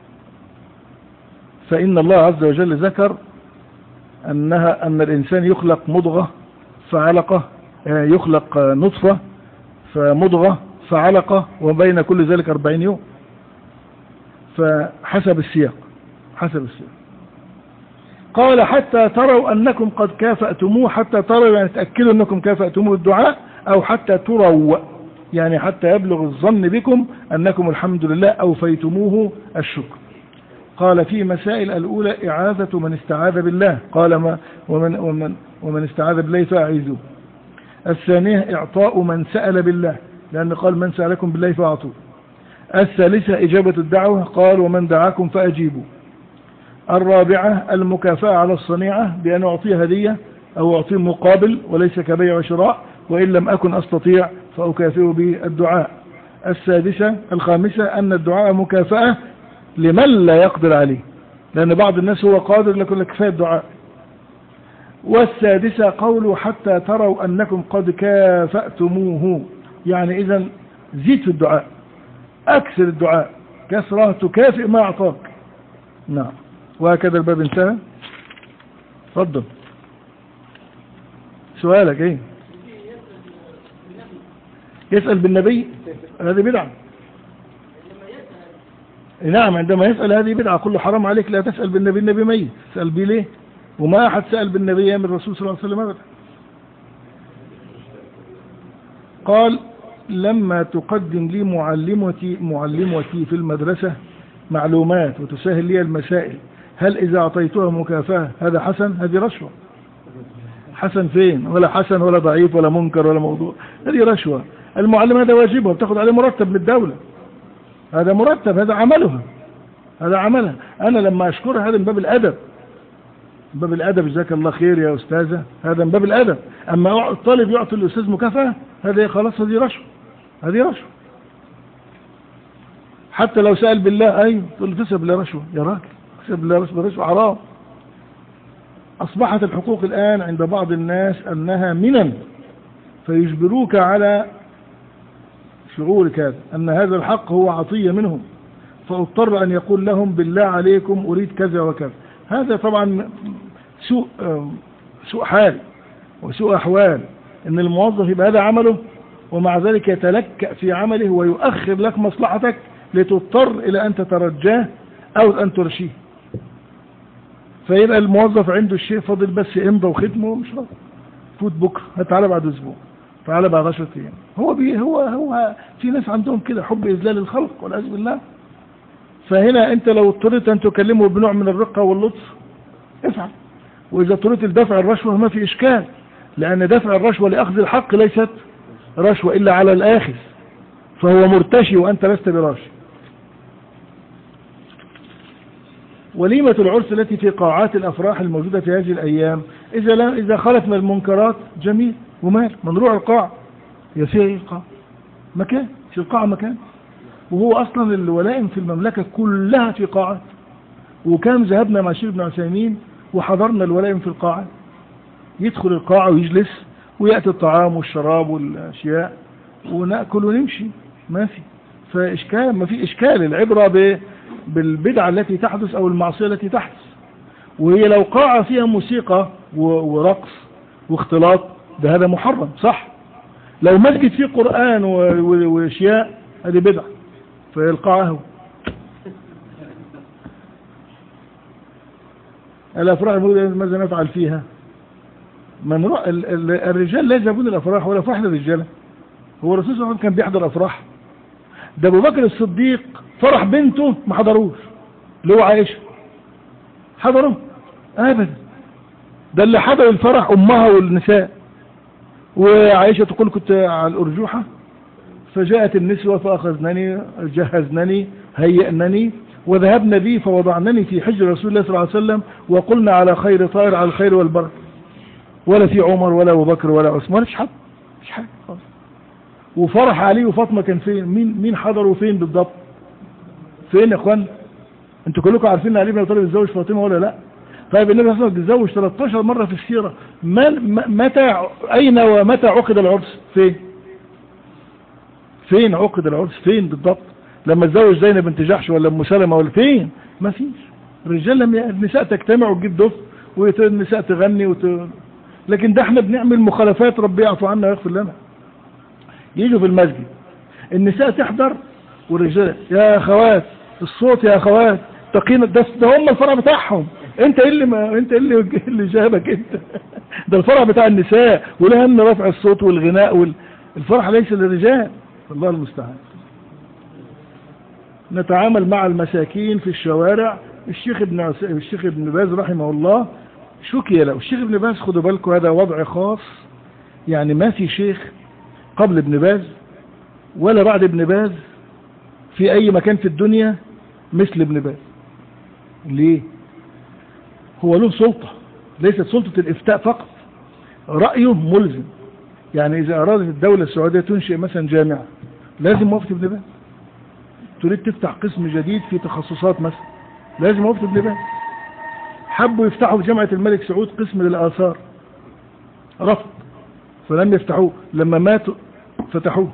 فإن الله عز وجل ذكر أنها أن الإنسان يخلق مضغة فعلقة، يخلق نطفة فمضغة فعلقة، وبين كل ذلك أربعين يوم. فحسب السياق، حسب السياق. قال حتى تروا أنكم قد كافأتموه، حتى تروا يعني تأكدوا أنكم كافأتموه الدعاء، أو حتى تروا يعني حتى يبلغ الظن بكم أنكم الحمد لله أوفيتموه الشكر. قال في مسائل الأولى إعاذة من استعاذ بالله، قال ما ومن, ومن, ومن استعاذ بالله فأعيذوه. الثانية إعطاء من سأل بالله، لأن قال من سألكم بالله فأعطوه. الثالثة إجابة الدعوة، قال ومن دعاكم فأجيبوا. الرابعة المكافأة على الصنيعة، بأن أعطيه هدية أو أعطيه مقابل وليس كبيع وشراء، وإن لم أكن أستطيع فأكافئه بالدعاء. السادسة الخامسة أن الدعاء مكافأة لمن لا يقدر عليه، لأن بعض الناس هو قادر لكن لك كفاية الدعاء. والسادسة قوله حتى تروا أنكم قد كافأتموه، يعني إذن زيد في الدعاء، أكثر الدعاء، كثرة تكافئ ما أعطاك. نعم. وهكذا الباب انتهى. تفضل سؤالك ايه؟ يسأل بالنبي، هذه بدعة. نعم، عندما يسأل هذه بدعة. كل حرام عليك لا تسأل بالنبي، النبي ميت، تسأل بيه ليه؟ وما أحد سأل بالنبي من الرسول صلى الله عليه وسلم أبدا. قال لما تقدم لي معلمتي معلمتي في المدرسة معلومات وتسهل لي المسائل، هل إذا أعطيتها مكافأة هذا حسن؟ هذه رشوة. حسن فين؟ ولا حسن ولا ضعيف ولا منكر ولا موضوع، هذه رشوة. المعلم هذا واجبه، بتاخد عليه مرتب من الدولة، هذا مرتب، هذا عملها، هذا عملها. أنا لما أشكرها هذا من باب الأدب، من باب الأدب، جزاك الله خير يا أستاذة، هذا من باب الأدب. أما الطالب يعطي الأستاذ مكافأة، هذا خلاص هذه رشوة، هذه رشوة. حتى لو سأل بالله، أيوه تقول له تسأل بالله رشوة يا راجل، تسأل بالله رشوة، رشوة حرام. أصبحت الحقوق الآن عند بعض الناس أنها منن، فيجبروك على شعورك هذا أن هذا الحق هو عطية منهم، فاضطر أن يقول لهم بالله عليكم أريد كذا وكذا. هذا طبعا سوء سوء حال وسوء أحوال، أن الموظف يبقى هذا عمله ومع ذلك يتلكأ في عمله ويؤخر لك مصلحتك لتضطر إلى أن تترجاه أو أن ترشيه. فيبقى الموظف عنده الشيء فاضل بس إمضى وختمه ومش راضي، فوت بكرة، تعالى بعد أسبوع، تعالى بعد عشرة أيام. هو بي هو هو في ناس عندهم كده حب إذلال الخلق والعياذ بالله. فهنا أنت لو اضطريت أن تكلمه بنوع من الرقة واللطف افعل، وإذا اضطريت لدفع الرشوة ما في إشكال، لأن دفع الرشوة لأخذ الحق ليست رشوة إلا على الآخذ، فهو مرتشي وأنت لست براشي. وليمة العرس التي في قاعات الأفراح الموجودة في هذه الأيام إذا لا إذا خلت من المنكرات جميل ومال، من روح القاعة يسير القاعة مكان، في القاعة مكان. وهو أصلا الولائم في المملكة كلها في قاعات، وكان ذهبنا مع الشيخ ابن عثيمين وحضرنا الولائم في القاعة، يدخل القاعة ويجلس ويأتي الطعام والشراب والأشياء ونأكل ونمشي، ما في فإشكال، ما في إشكال. العبرة ب بالبدعة التي تحدث أو المعصية التي تحدث. وهي لو قاعة فيها موسيقى ورقص واختلاط ده هذا محرم صح. لو مسجد فيه قرآن واشياء هذه بدعة، فالقاعة هو الأفراح ماذا نفعل فيها؟ من رأى الرجال لا يذهبون الأفراح ولا فرح للرجال. هو الرسول صلى الله عليه وسلم كان بيحضر أفراح؟ ده أبو بكر الصديق فرح بنته ما حضروش، اللي هو عائشة حضروا أبدا. ده اللي حضر الفرح أمها والنساء، وعائشة تقول كنت على الأرجوحة فجاءت النسوة فأخذنني جهزنني هيئنني وذهبنا بي فوضعنني في حجر رسول الله صلى الله عليه وسلم وقلنا على خير طائر على الخير والبركة، ولا في عمر ولا أبو بكر ولا عثمان، مش حد مش حاجة خالص. وفرح علي وفاطمة كان فين؟ مين مين حضروا فين بالضبط؟ فين يا اخوان؟ انتوا كلكم عارفين ان علي بن ابي طالب اتزوج فاطمة ولا لا؟ طيب النبي صلى الله عليه وسلم اتزوج ثلاثة عشر مرة في السيرة، متى اين ومتى عقد العرس؟ فين؟ فين عقد العرس؟ فين بالضبط؟ لما اتزوج زينب بنت جحش ولا ام سلمة ولا فين؟ ما فيش. الرجال لما النساء تجتمع وتجيب دف والنساء تغني وت... لكن ده احنا بنعمل مخالفات، ربي يعفو عنا ويغفر لنا. يجوا في المسجد النساء تحضر والرجال يا اخوات الصوت يا اخوات تقينا، ده, ده هم الفرع بتاعهم، انت اللي ما انت اللي اللي جابك انت ده الفرع بتاع النساء ولهم رفع الصوت والغناء وال... الفرح ليس للرجال. الله المستعان. نتعامل مع المساكين في الشوارع. الشيخ ابن عس... الشيخ ابن باز رحمه الله شكي له. الشيخ ابن باز خدوا بالكم هذا وضع خاص، يعني ما في شيخ قبل ابن باز ولا بعد ابن باز في اي مكان في الدنيا مثل ابن باز. ليه؟ هو له سلطة، ليست سلطة الافتاء فقط، رأيه ملزم. يعني اذا ارادت الدولة السعودية تنشئ مثلا جامعة لازم موافقة ابن باز. تريد تفتح قسم جديد في تخصصات مثلا لازم موافقة ابن باز. حبوا يفتحوا في جامعة الملك سعود قسم للآثار رفض فلم يفتحوه، لما ماتوا فتحوه.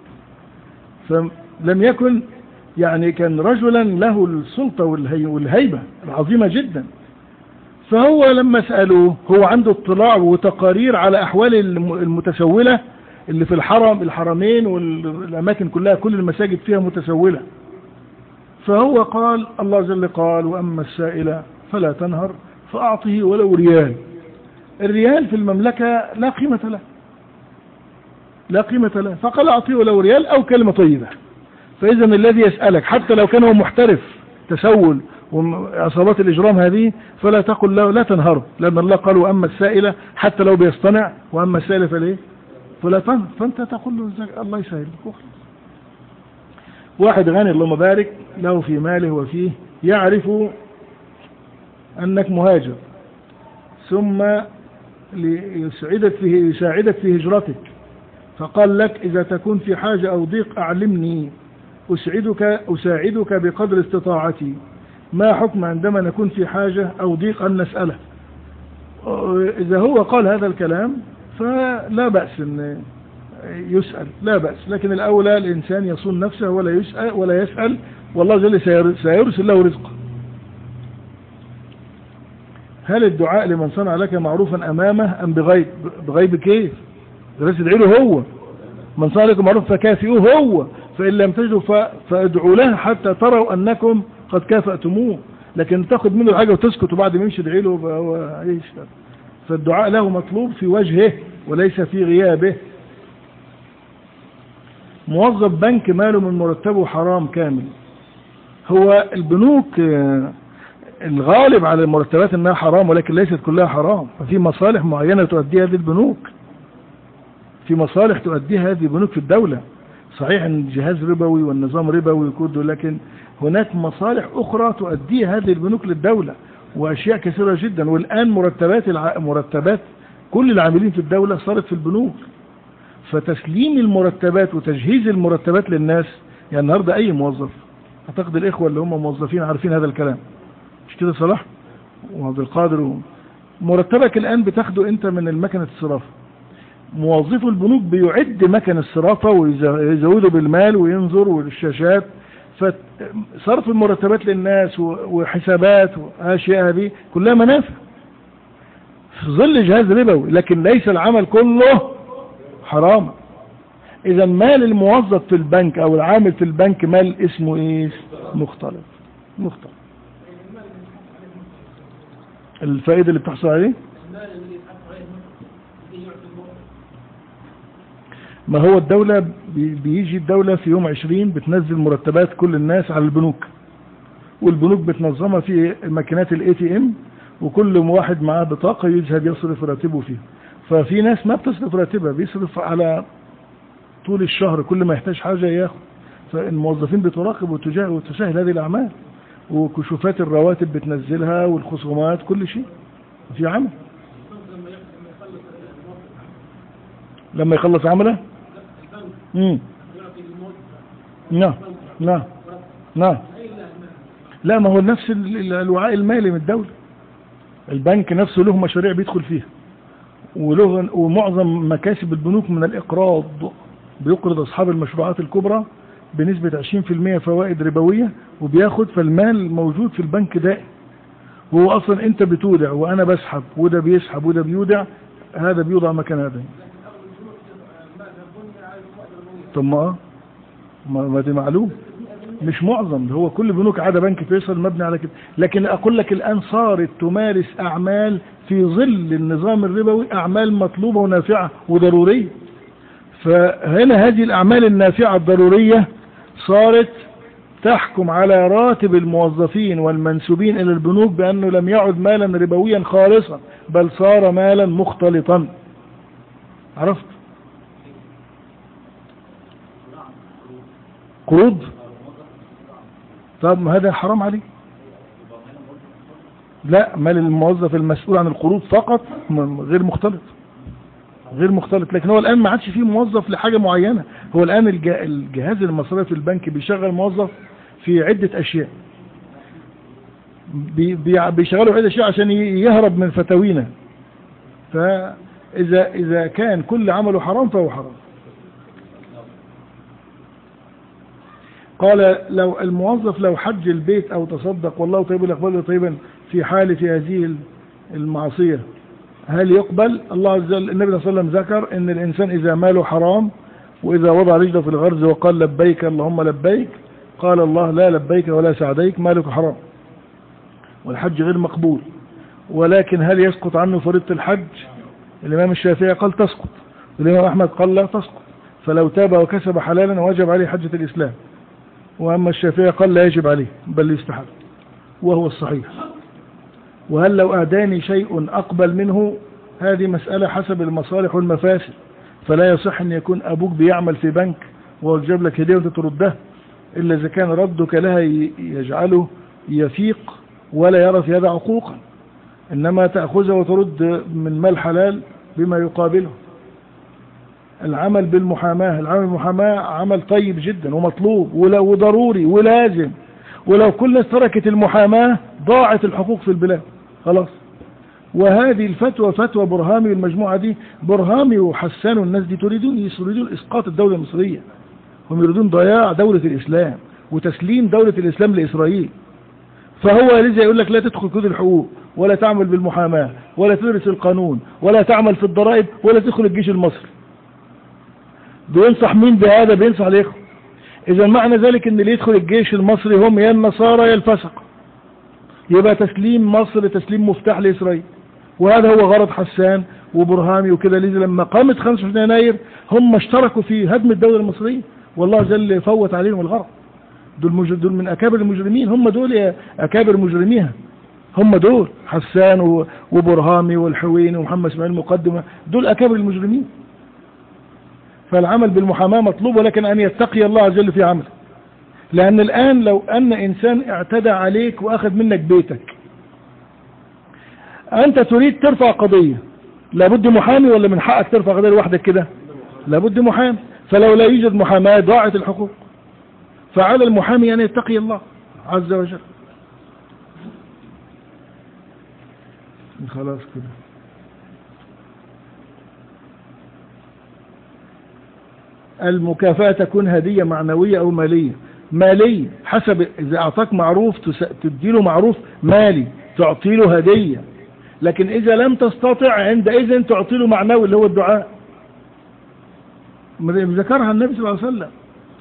فلم يكن يعني كان رجلا له السلطة والهيبة العظيمة جدا. فهو لما سألوه هو عنده اطلاع وتقارير على أحوال المتسولة اللي في الحرم الحرمين والأماكن كلها، كل المساجد فيها متسولة. فهو قال الله جل قال وأما السائل فلا تنهر فأعطه ولو ريال. الريال في المملكة لا قيمة له، لا قيمة له، فقال أعطيه ولو ريال أو كلمة طيبة. فإذا الذي يسألك حتى لو كان هو محترف تسول وعصابات الإجرام هذه فلا تقل له لا تنهره، لأن الله قال وأما السائلة حتى لو بيصطنع وأما السائلة فليه فلا تنهر، فأنت تقول له الله يسهل. واحد غني اللهم بارك له في ماله وفيه، يعرف أنك مهاجر، ثم ليسعدك في يساعدك في هجرتك، فقال لك إذا تكون في حاجة أو ضيق أعلمني أسعدك أساعدك بقدر استطاعتي. ما حكم عندما نكون في حاجة أو ضيق أن نسأله؟ إذا هو قال هذا الكلام فلا بأس أن يسأل، لا بأس، لكن الأولى الإنسان يصون نفسه ولا يسأل ولا يسأل، والله جل سيرسل له رزقه. هل الدعاء لمن صنع لك معروفا أمامه أم بغيب؟ بغيب كيف؟ بس ادعي له هو. من صنع لكم معروف فكافئوه هو، فإن لم تجدوا فادعوا له حتى تروا أنكم قد كافأتموه. لكن تاخد منه الحاجة وتسكت وبعد ما يمشي ادعي له هو ايش؟ فالدعاء له مطلوب في وجهه وليس في غيابه. موظف بنك ماله من مرتبه حرام كامل. هو البنوك الغالب على المرتبات انها حرام، ولكن ليست كلها حرام، ففي مصالح معينة تؤديها هذه البنوك، في مصالح تؤديها هذه البنوك في الدولة. صحيح ان الجهاز ربوي والنظام ربوي وكله، لكن هناك مصالح اخرى تؤديها هذه البنوك للدولة، واشياء كثيرة جدا. والان مرتبات الع... مرتبات كل العاملين في الدولة صارت في البنوك، فتسليم المرتبات وتجهيز المرتبات للناس. يعني النهاردة اي موظف، اعتقد الاخوة اللي هم موظفين عارفين هذا الكلام، مش كده صلاح وعبد القادر؟ مرتبك الان بتاخده انت من المكنة الصرافة. موظف البنوك بيعد مكن الصرافة ويزوده بالمال وينظر والشاشات، فصرف المرتبات للناس وحسابات واشياء هذه كلها منافع في ظل جهاز ربوي، لكن ليس العمل كله حرام. اذا مال الموظف في البنك او العامل في البنك مال اسمه ايش؟ مختلط. مختلط. الفائدة اللي بتحصل عليه ما هو الدولة بيجي الدولة في يوم عشرين بتنزل مرتبات كل الناس على البنوك، والبنوك بتنظمها في ماكينات الاي تي ام، وكل واحد معاه بطاقة يذهب يصرف راتبه فيها. ففي ناس ما بتصرف راتبها، بيصرف على طول الشهر، كل ما يحتاج حاجة ياخد. فالموظفين بتراقب وتشاهد هذه الأعمال، وكشوفات الرواتب بتنزلها والخصومات كل شيء في عمل. لما يخلص عمله امم نعم نعم نعم. لا، ما هو نفس الوعاء المالي من الدولة. البنك نفسه له مشاريع بيدخل فيها، وله ومعظم مكاسب البنوك من الإقراض، بيقرض أصحاب المشروعات الكبرى بنسبة عشرين في المية فوائد ربوية وبياخد، فالمال موجود في البنك دائم. هو أصلا أنت بتودع وأنا بسحب وده بيسحب وده بيودع، هذا بيوضع مكان هذا. طب ما ما دي معلوم، مش معظم، هو كل بنوك عادة بنك فيصل مبني على كده. لكن أقول لك الآن صارت تمارس أعمال في ظل النظام الربوي، أعمال مطلوبة ونافعة وضرورية. فهنا هذه الأعمال النافعة الضرورية صارت تحكم على راتب الموظفين والمنسوبين إلى البنوك بأنه لم يعد مالا ربويا خالصا، بل صار مالا مختلطا. عرفت؟ قروض؟ طب هذا حرام عليه. لا، مال الموظف المسؤول عن القروض فقط غير مختلط، غير مختلط. لكن هو الآن ما عادش فيه موظف لحاجة معينة. هو الآن الجهاز المصرفي في البنك بيشغل موظف في عدة أشياء، بيشغلوا عدة أشياء عشان يهرب من فتاوينا. فإذا إذا كان كل عمله حرام فهو حرام. قال لو الموظف لو حج البيت أو تصدق والله طيب الأقبال طيبا في حالة هذه المعصية هل يقبل؟ الله عز وجل النبي صلى الله عليه وسلم ذكر ان الانسان اذا ماله حرام واذا وضع رجله في الغرز وقال لبيك اللهم لبيك، قال الله لا لبيك ولا سعديك، مالك حرام والحج غير مقبول. ولكن هل يسقط عنه فريضة الحج؟ الامام الشافعي قال تسقط، والامام احمد قال لا تسقط، فلو تاب وكسب حلالا وجب عليه حجة الاسلام. واما الشافعي قال لا يجب عليه بل يستحب، وهو الصحيح. وهل لو أهداني شيء أقبل منه؟ هذه مسألة حسب المصالح والمفاسد، فلا يصح أن يكون أبوك بيعمل في بنك وجاب لك هدية وتردها، إلا إذا كان ردك لها يجعله يفيق ولا يرى في هذا عقوقا، إنما تأخذه وترد من مال حلال بما يقابله. العمل بالمحاماة، العمل بالمحاماة عمل طيب جدا ومطلوب وضروري ولازم، ولو كل الناس تركت المحاماة ضاعت الحقوق في البلاد خلاص. وهذه الفتوى فتوى برهامي والمجموعة دي، برهامي وحسان والناس دي تريدون يريدون إسقاط الدولة المصرية، هم يريدون ضياع دولة الإسلام وتسليم دولة الإسلام لإسرائيل. فهو لذا يقول لك لا تدخل كود الحقوق ولا تعمل بالمحاماة ولا تدرس القانون ولا تعمل في الضرائب ولا تدخل الجيش المصري. بينصح مين بهذا؟ بينصح الإخوة. إذا معنى ذلك ان اللي يدخل الجيش المصري هم يا النصارى يا الفسق، يبقى تسليم مصر تسليم مفتاح لإسرائيل. وهذا هو غرض حسان وبرهامي وكده. لذا لما قامت خمسة وعشرين يناير هم اشتركوا في هدم الدولة المصرية، والله جل فوت عليهم الغرض. دول, دول من أكابر المجرمين، هم دول أكابر مجرميها، هم دول حسان وبرهامي والحويني ومحمد اسماعيل المقدمة، دول أكابر المجرمين. فالعمل بالمحاماة مطلوب، ولكن أن يتقي الله عز وجل في عمله. لأن الآن لو أن إنسان اعتدى عليك وأخذ منك بيتك، أنت تريد ترفع قضية، لابد محامي ولا من حقك ترفع قضية لوحدك كده؟ لابد محامي. فلو لا يوجد محاماة ضاعت الحقوق. فعلى المحامي أن يتقي الله عز وجل. خلاص كده. المكافأة تكون هدية معنوية أو مالية. مالية حسب، إذا أعطاك معروف تديله معروف مالي، تعطيله هدية. لكن إذا لم تستطع عندئذ تعطيله معنوي اللي هو الدعاء. ذكرها النبي صلى الله عليه وسلم.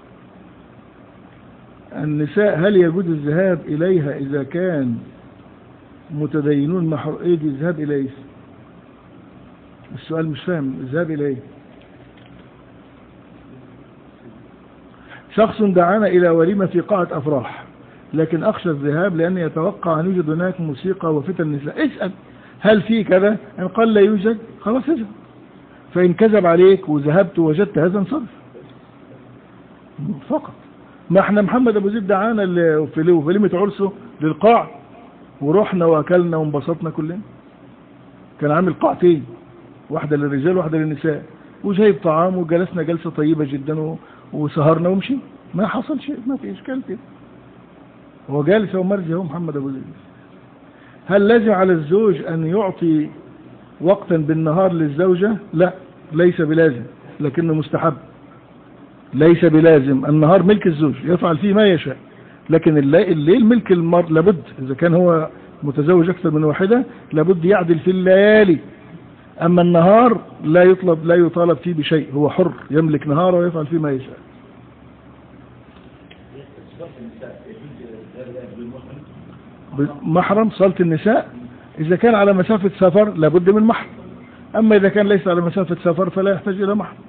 النساء هل يجوز الذهاب إليها إذا كان متدينون محر... إيه دي الذهاب إليه؟ السؤال مش فاهم. الذهاب إليه، شخص دعانا إلى وليمة في قاعة أفراح، لكن أخشى الذهاب لأن يتوقع أن يوجد هناك موسيقى وفتن النساء. اسأل هل في كذا؟ إن قال لا يوجد خلاص اذهب. فإن كذب عليك وذهبت ووجدت هذا انصرف فقط. ما احنا محمد أبو زيد دعانا في وليمة عرسه للقاع، ورحنا وأكلنا وانبسطنا كلنا. كان عامل قاعتين، واحدة للرجال واحدة للنساء، وجايب طعام وجلسنا جلسة طيبة جدا وسهرنا ومشي، ما حصل شيء، ما في إشكال كده. هو جالس ومرجع هو محمد أبو زيد. هل لازم على الزوج أن يعطي وقتا بالنهار للزوجة؟ لا، ليس بلازم، لكنه مستحب. ليس بلازم. النهار ملك الزوج يفعل فيه ما يشاء، لكن الليل ملك المرء. لابد إذا كان هو متزوج أكثر من واحدة لابد يعدل في الليالي. أما النهار لا يطلب لا يطالب فيه بشيء، هو حر يملك نهاره ويفعل فيه ما يشاء. محرم صلاة النساء إذا كان على مسافة سفر لابد من محرم، أما إذا كان ليس على مسافة سفر فلا يحتاج إلى محرم.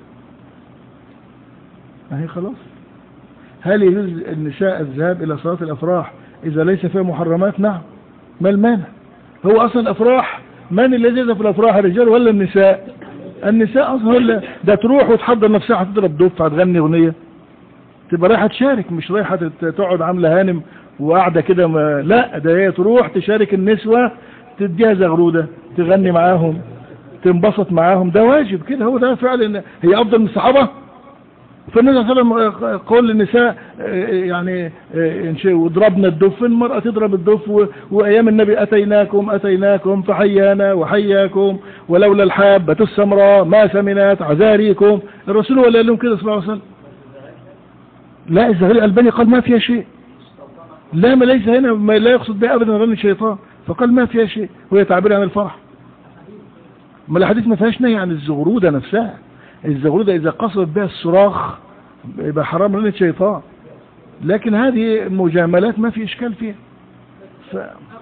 أهي خلاص. هل يجوز النساء الذهاب إلى صلاة الأفراح إذا ليس فيها محرمات؟ نعم، ما المانع؟ هو أصلا الأفراح من الذي يذهب في الأفراح، الرجال ولا النساء؟ النساء أصلا. ده تروح وتحضر نفسها هتضرب دف، هتغني أغنية، تبقى رايحة تشارك، مش رايحة تقعد عاملة هانم وقاعدة كده. لا، ده هي تروح تشارك النسوة، تديها زغرودة، تغني معاهم، تنبسط معاهم. ده واجب كده. هو ده فعلا. هي أفضل من الصحابة. فالنبي صلى الله عليه وسلم قول للنساء يعني وضربنا الدف، المرأة تضرب الدف. وأيام النبي أتيناكم أتيناكم فحيانا وحياكم ولولا الحابة السمراء ما سمنات عذاريكم. الرسول هو اللي قال لهم كده صلى الله عليه وسلم. لا، الزهري الألباني قال ما فيها شيء. لا، ما ليس هنا، ما لا يقصد بها أبدا رن الشيطان، فقال ما فيها شيء، وهي تعبير عن الفرح. ما الحديث ما فيهاش نهي عن الزغرودة نفسها. الزغرودة إذا قصد بها الصراخ يبقى حرام رن الشيطان، لكن هذه مجاملات ما في إشكال فيها. ف...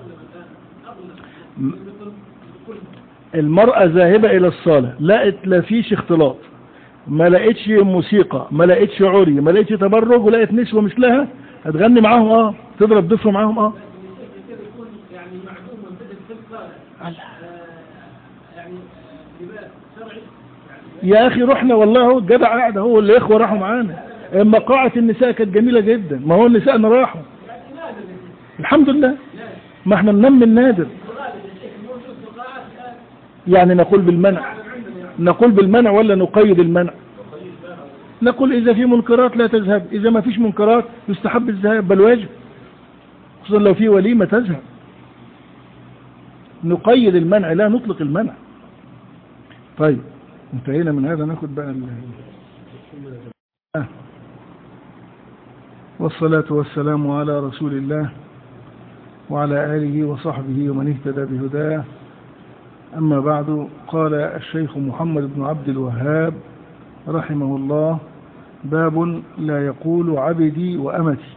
المرأة ذاهبة إلى الصالة، لقت لا فيش اختلاط، ما لقيتش موسيقى، ما لقيتش عري، ما لقيتش تبرج، ولقيت نسوة مثلها هتغني معاهم، اه تضرب ضفر معاهم، اه يعني معدوم من في الصالة يعني لباس شرعي. يا اخي رحنا والله، هو الجدع قاعد، هو اللي اخوه راحوا معانا. مقاعة النساء كانت جميلة جدا، ما هو النساء راحوا الحمد لله، ما احنا ننمي النادر. يعني نقول بالمنع، نقول بالمنع ولا نقيد المنع؟ نقول إذا في منكرات لا تذهب، إذا ما فيش منكرات يستحب الذهاب بل واجب، خصوصا لو في وليمة تذهب. نقيد المنع لا نطلق المنع. طيب انتهينا من هذا، ناخد بقى ال... آه. والصلاة والسلام على رسول الله وعلى آله وصحبه ومن اهتدى بهداه. أما بعد، قال الشيخ محمد بن عبد الوهاب رحمه الله: باب لا يقول عبدي وأمتي.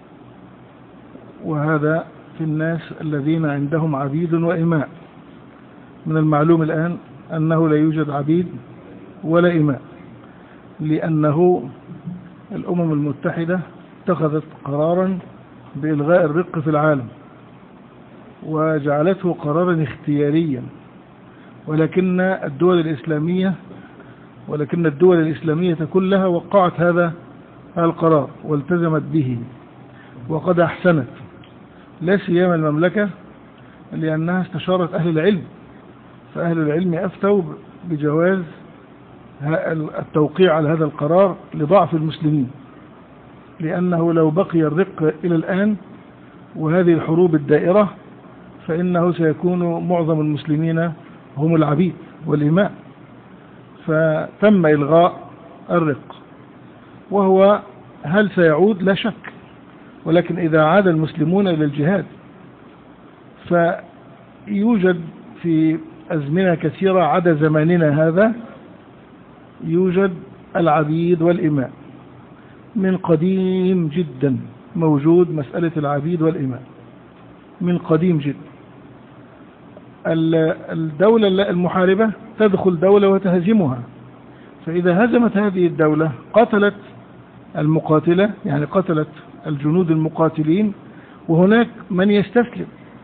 وهذا في الناس الذين عندهم عبيد وإماء. من المعلوم الآن أنه لا يوجد عبيد ولا إماء، لأنه الأمم المتحدة اتخذت قرارا بإلغاء الرق في العالم وجعلته قرارا اختياريا، ولكن الدول الإسلامية ولكن الدول الإسلامية كلها وقعت هذا القرار والتزمت به، وقد أحسنت، لا سيما المملكة لأنها استشارت أهل العلم، فأهل العلم أفتوا بجواز التوقيع على هذا القرار لضعف المسلمين، لأنه لو بقي الرق إلى الآن وهذه الحروب الدائرة فإنه سيكون معظم المسلمين هم العبيد والإماء. فتم إلغاء الرق، وهو هل سيعود؟ لا شك، ولكن إذا عاد المسلمون إلى الجهاد فيوجد في أزمنة كثيرة عدا زماننا هذا يوجد العبيد والإماء. من قديم جدا موجود مسألة العبيد والإماء من قديم جدا. الدولة المحاربة تدخل دولة وتهزمها، فإذا هزمت هذه الدولة قتلت المقاتلة، يعني قتلت الجنود المقاتلين، وهناك من يستسلم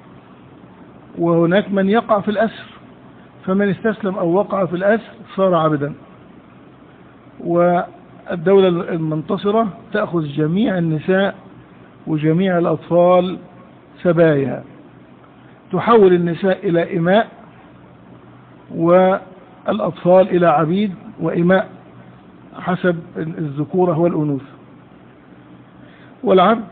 وهناك من يقع في الأسر، فمن استسلم أو وقع في الأسر صار عبدا. والدولة المنتصرة تأخذ جميع النساء وجميع الأطفال سبايا، تحول النساء إلى إماء والأطفال إلى عبيد وإماء حسب الذكورة والأنوث. والعبد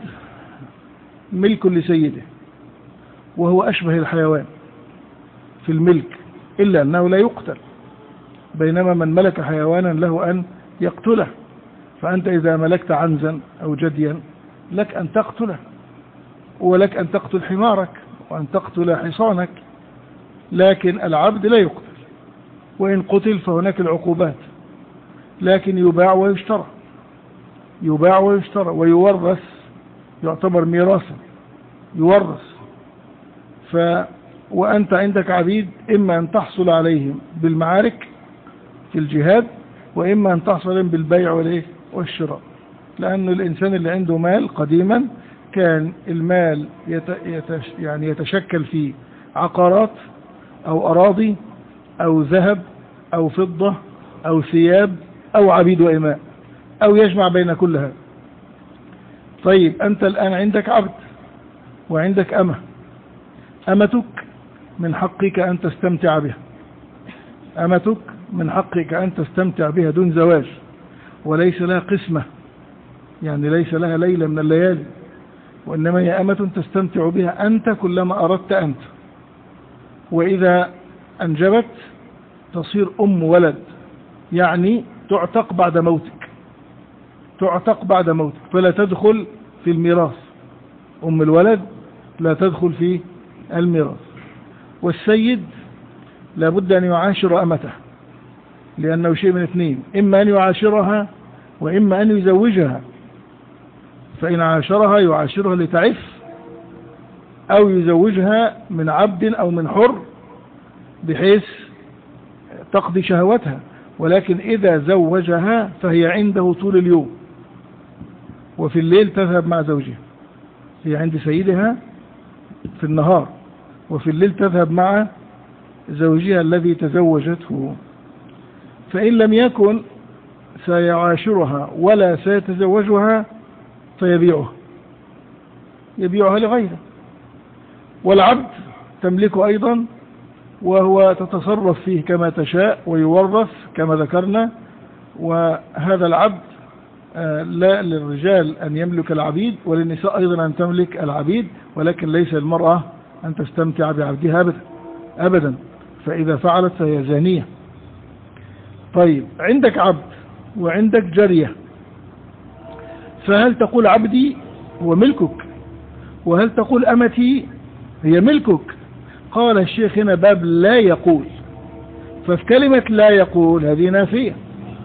ملك لسيده، وهو أشبه الحيوان في الملك، إلا أنه لا يقتل، بينما من ملك حيوانا له أن يقتله. فأنت إذا ملكت عنزا أو جديا لك أن تقتله، ولك أن تقتل حمارك وأن تقتل حصانك، لكن العبد لا يقتل، وإن قتل فهناك العقوبات، لكن يباع ويشترى، يباع ويشترى ويورث، يعتبر ميراثا يورث. ف وأنت عندك عبيد إما أن تحصل عليهم بالمعارك في الجهاد، وإما أن تحصل عليهم بالبيع والشراء، لأن الإنسان اللي عنده مال قديما كان المال يت... يتش... يعني يتشكل في عقارات أو أراضي أو ذهب أو فضة أو ثياب أو عبيد وإماء، أو يجمع بين كل هذا. طيب أنت الآن عندك عبد وعندك أمة، أمتك من حقك أن تستمتع بها، أمتك من حقك أن تستمتع بها دون زواج، وليس لها قسمة، يعني ليس لها ليلة من الليالي، وإنما هي أمة تستمتع بها أنت كلما أردت أنت. وإذا أنجبت تصير أم ولد، يعني تعتق بعد موتك، تعتق بعد موتك، فلا تدخل في الميراث، أم الولد لا تدخل في الميراث. والسيد لابد أن يعاشر أمته، لأنه شيء من اثنين: إما أن يعاشرها وإما أن يزوجها. فإن عاشرها يعاشرها لتعف، أو يزوجها من عبد أو من حر بحيث تقضي شهوتها، ولكن إذا زوجها فهي عنده طول اليوم، وفي الليل تذهب مع زوجها. هي عند سيدها في النهار، وفي الليل تذهب مع زوجها الذي تزوجته. فإن لم يكن سيعاشرها ولا سيتزوجها فيبيعها، يبيعها لغيره. والعبد تملكه أيضا وهو تتصرف فيه كما تشاء ويورث كما ذكرنا. وهذا العبد لا للرجال أن يملك العبيد وللنساء أيضا أن تملك العبيد، ولكن ليس المرأة أن تستمتع بعبدها أبدا أبدا، فإذا فعلت فهي زانية. طيب عندك عبد وعندك جارية، فهل تقول عبدي هو ملكك وهل تقول أمتي هي ملكك؟ قال الشيخ هنا باب لا يقول، ففي كلمة لا يقول هذه نافية،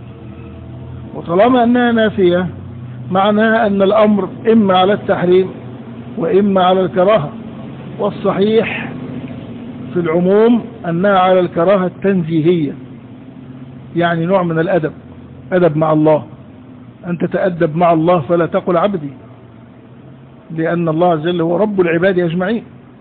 وطالما أنها نافية معناها أن الأمر إما على التحريم وإما على الكراهة، والصحيح في العموم أنها على الكراهة التنزيهية، يعني نوع من الأدب، أدب مع الله، أن تتأدب مع الله فلا تقل عبدي، لأن الله عز وجل هو رب العباد أجمعين،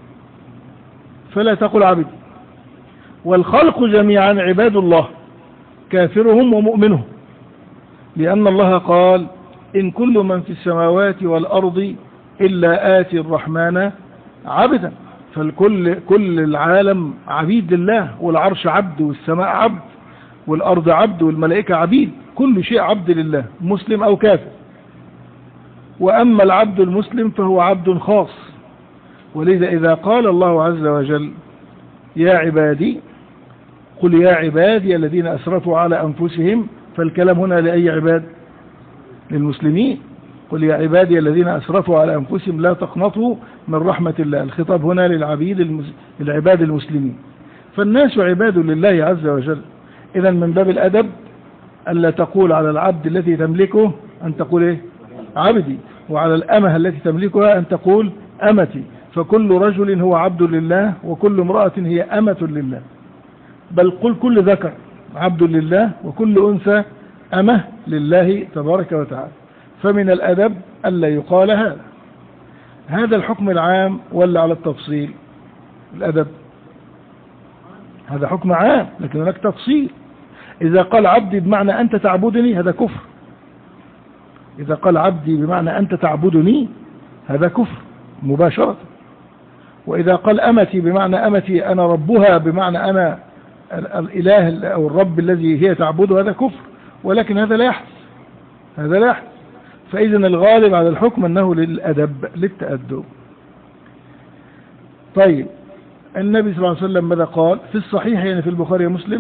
فلا تقل عبدي. والخلق جميعا عباد الله كافرهم ومؤمنهم، لأن الله قال إن كل من في السماوات والأرض إلا آتي الرحمن عبدا، فالكل كل العالم عبيد لله، والعرش عبد والسماء عبد والأرض عبد والملائكة عبيد، كل شيء عبد لله مسلم أو كافر. وأما العبد المسلم فهو عبد خاص، ولذا إذا قال الله عز وجل يا عبادي، قل يا عبادي الذين أسرفوا على أنفسهم، فالكلام هنا لأي عباد؟ للمسلمين. قل يا عبادي الذين أسرفوا على أنفسهم لا تقنطوا من رحمة الله، الخطاب هنا للعبيد المس... العباد المسلمين، فالناس عباد لله عز وجل. إذا من باب الأدب ألا تقول على العبد الذي تملكه أن تقول إيه؟ عبدي، وعلى الأمة التي تملكها أن تقول أمتي، فكل رجل هو عبد لله وكل امرأة هي أمة لله، بل قل كل ذكر عبد لله وكل أنثى أمة لله تبارك وتعالى. فمن الأدب ألا يقال هذا. هذا الحكم العام ولا على التفصيل؟ الأدب هذا حكم عام، لكن هناك تفصيل. إذا قال عبدي بمعنى أنت تعبدني هذا كفر، إذا قال عبدي بمعنى أنت تعبدني هذا كفر مباشرة. وإذا قال أمتي بمعنى أمتي أنا ربها، بمعنى أنا الإله أو الرب الذي هي تعبده، هذا كفر، ولكن هذا لا يحدث، هذا لا يحدث. فإذا الغالب على الحكم أنه للأدب للتأدب. طيب النبي صلى الله عليه وسلم ماذا قال في الصحيح يعني في البخاري ومسلم؟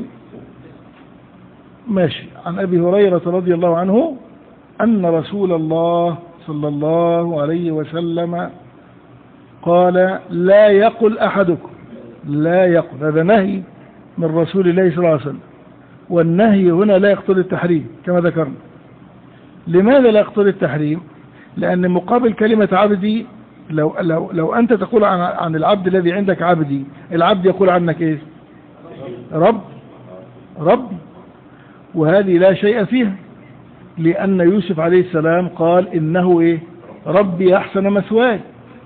ماشي. عن أبي هريرة رضي الله عنه أن رسول الله صلى الله عليه وسلم قال لا يقل أحدكم، لا يقل، هذا نهي من رسول الله صلى الله عليه وسلم، والنهي هنا لا يقتضي التحريم كما ذكرنا. لماذا لا يقتضي التحريم؟ لأن مقابل كلمة عبدي، لو, لو, لو أنت تقول عن, عن العبد الذي عندك عبدي، العبد يقول عنك إيه؟ رب، رب، وهذه لا شيء فيها، لأن يوسف عليه السلام قال إنه إيه؟ ربي أحسن مثواي،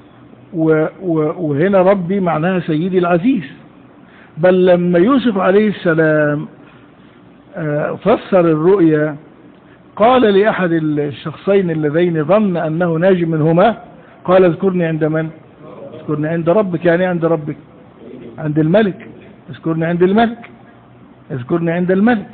وهنا ربي معناها سيدي العزيز. بل لما يوسف عليه السلام فسر الرؤيا قال لأحد الشخصين اللذين ظن أنه ناج منهما، قال اذكرني عند من؟ اذكرني عند ربك، يعني عند ربك، عند الملك، اذكرني عند الملك، اذكرني عند الملك.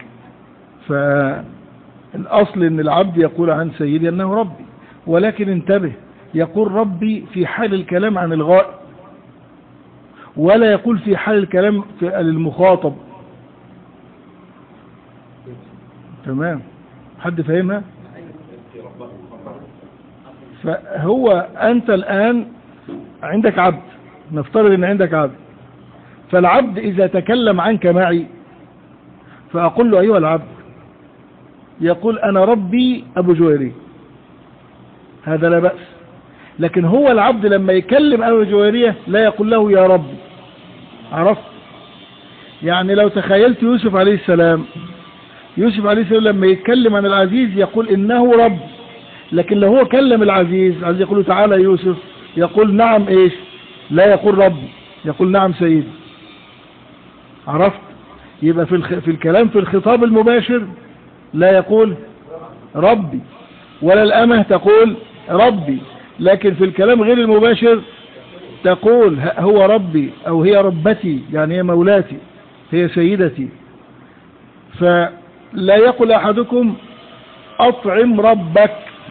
فالأصل أن العبد يقول عن سيدي أنه ربي، ولكن انتبه، يقول ربي في حال الكلام عن الغائب، ولا يقول في حال الكلام في للمخاطب. تمام؟ حد فهمها؟ فهو أنت الآن عندك عبد، نفترض أن عندك عبد، فالعبد إذا تكلم عنك معي فأقول له أيها العبد، يقول أنا ربي أبو جويري، هذا لا بأس. لكن هو العبد لما يكلم أبو جويرية لا يقول له يا ربي. عرفت؟ يعني لو تخيلت يوسف عليه السلام، يوسف عليه السلام لما يتكلم عن العزيز يقول إنه رب، لكن لو هو كلم العزيز، عايز يقول له تعالى يوسف، يقول نعم إيش؟ لا يقول ربي، يقول نعم سيدي. عرفت؟ يبقى في, الخ... في الكلام في الخطاب المباشر لا يقول ربي، ولا الأمة تقول ربي. لكن في الكلام غير المباشر تقول هو ربي أو هي ربتي، يعني هي مولاتي، هي سيدتي. فلا يقول أحدكم أطعم ربك،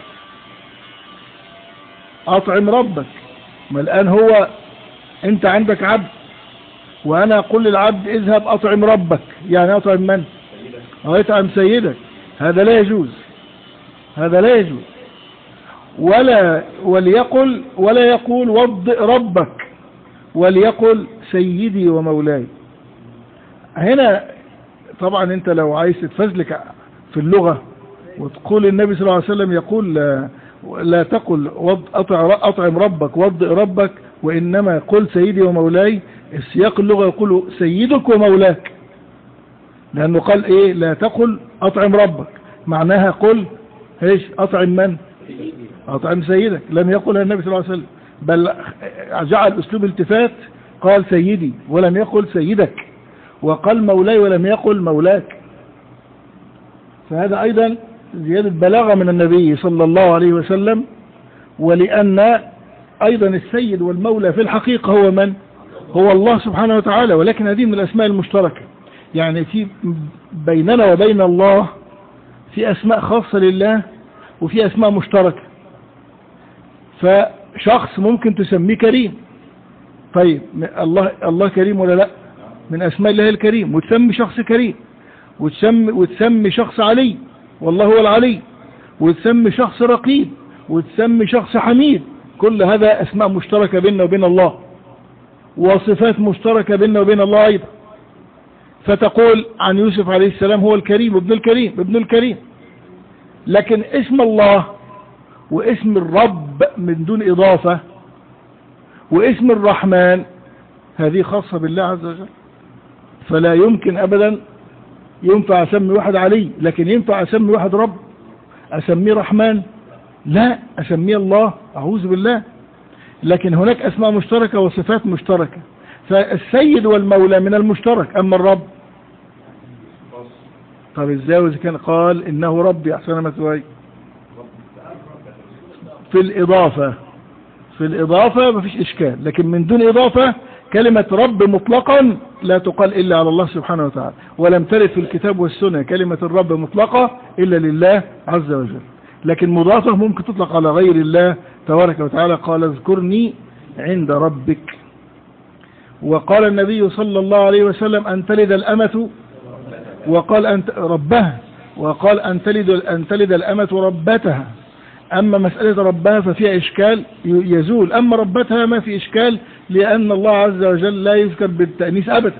أطعم ربك. ما الآن هو أنت عندك عبد وأنا أقول للعبد اذهب أطعم ربك، يعني أطعم من؟ أو أطعم سيدك. هذا لا يجوز، هذا لا يجوز. ولا وليقل ولا يقول وضئ ربك، وليقل سيدي ومولاي. هنا طبعا انت لو عايز تتفزلك في اللغة وتقول النبي صلى الله عليه وسلم يقول لا, لا تقل أطعم ربك وضئ ربك، وإنما قل سيدي ومولاي. السياق اللغة يقول سيدك ومولاك، لأنه قال إيه؟ لا تقل أطعم ربك، معناها قل ايش؟ أطعم من؟ أطعم سيدك. لم يقل النبي صلى الله عليه وسلم، بل جعل أسلوب التفات، قال سيدي ولم يقل سيدك، وقال مولاي ولم يقل مولاك. فهذا أيضا زيادة بلاغة من النبي صلى الله عليه وسلم. ولأن أيضا السيد والمولى في الحقيقة هو من؟ هو الله سبحانه وتعالى، ولكن هذه من الأسماء المشتركة. يعني في بيننا وبين الله في أسماء خاصة لله وفي أسماء مشتركة. فشخص ممكن تسميه كريم، طيب الله الله كريم ولا لا؟ من أسماء الله الكريم. وتسمي شخص كريم، وتسمي, وتسمي شخص علي والله هو العلي، وتسمي شخص رقيب، وتسمي شخص حميد. كل هذا أسماء مشتركة بيننا وبين الله، وصفات مشتركة بيننا وبين الله أيضا. فتقول عن يوسف عليه السلام هو الكريم ابن الكريم ابن الكريم. لكن اسم الله واسم الرب من دون إضافة واسم الرحمن هذه خاصة بالله عز وجل. فلا يمكن أبدا ينفع أسمي واحد علي، لكن ينفع أسمي واحد رب، أسميه رحمن؟ لا، أسميه الله، أعوذ بالله. لكن هناك أسماء مشتركة وصفات مشتركة. فالسيد والمولى من المشترك، أما الرب طب ازاي وإذا كان قال إنه ربي أحسن مثواي؟ في الإضافة في الإضافة ما فيش إشكال، لكن من دون إضافة كلمة رب مطلقا لا تقال إلا على الله سبحانه وتعالى. ولم ترد في الكتاب والسنة كلمة الرب مطلقة إلا لله عز وجل، لكن مضافة ممكن تطلق على غير الله تبارك وتعالى. قال اذكرني عند ربك. وقال النبي صلى الله عليه وسلم أن تلد الأمة، وقال أن ربها، وقال أن تلد, أن تلد الأمة ربتها. أما مسألة ربها ففيها إشكال يزول، أما ربتها ما في إشكال، لأن الله عز وجل لا يذكر بالتأنيث أبدا.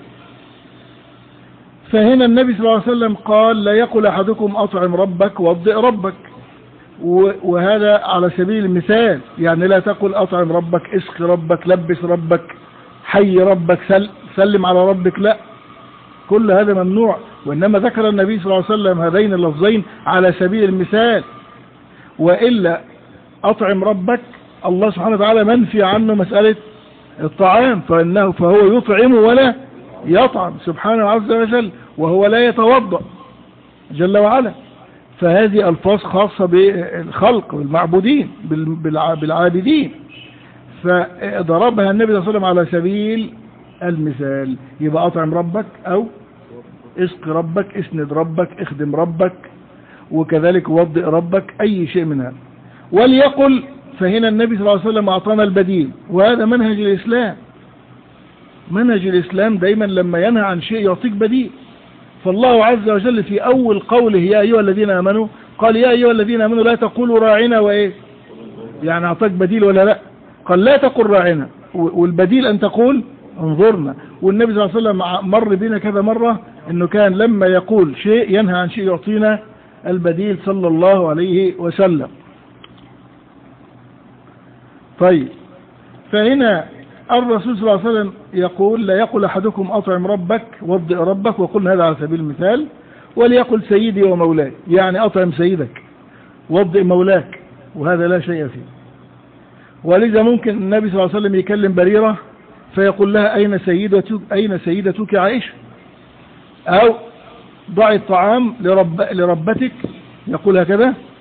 فهنا النبي صلى الله عليه وسلم قال لا يقل أحدكم أطعم ربك وضئ ربك، وهذا على سبيل المثال. يعني لا تقل أطعم ربك، اسق ربك، لبس ربك، حي ربك، سل سلم على ربك، لا، كل هذا ممنوع. وإنما ذكر النبي صلى الله عليه وسلم هذين اللفظين على سبيل المثال. وإلا أطعم ربك الله سبحانه وتعالى منفي عنه مسألة الطعام، فإنه فهو يطعم ولا يطعم سبحانه عز وجل، وهو لا يتوضأ جل وعلا. فهذه ألفاظ خاصة بالخلق والمعبودين بالعابدين، فضربها النبي صلى الله عليه وسلم على سبيل المثال. يبقى أطعم ربك أو اسق ربك، اسند ربك، اخدم ربك، وكذلك وضئ ربك، أي شيء من هذا. وليقل، فهنا النبي صلى الله عليه وسلم أعطانا البديل، وهذا منهج الإسلام. منهج الإسلام دايما لما ينهى عن شيء يعطيك بديل. فالله عز وجل في أول قوله يا أيها الذين آمنوا قال يا أيها الذين آمنوا لا تقولوا راعنا وإيه، يعني أعطاك بديل ولا لا؟ قال لا تقل راعنا، والبديل أن تقول انظرنا. والنبي صلى الله عليه وسلم مر بنا كذا مرة أنه كان لما يقول شيء ينهى عن شيء يعطينا البديل صلى الله عليه وسلم. طيب، فهنا الرسول صلى الله عليه وسلم يقول لا يقل أحدكم أطعم ربك وضئ ربك، وقلنا هذا على سبيل المثال. وليقل سيدي ومولاي، يعني أطعم سيدك وضئ مولاك، وهذا لا شيء فيه. ولذا ممكن النبي صلى الله عليه وسلم يكلم بريرة فيقول لها أين سيدتك, أين سيدتك عائشة، أو ضعي الطعام لرب لربتك، يقول هكذا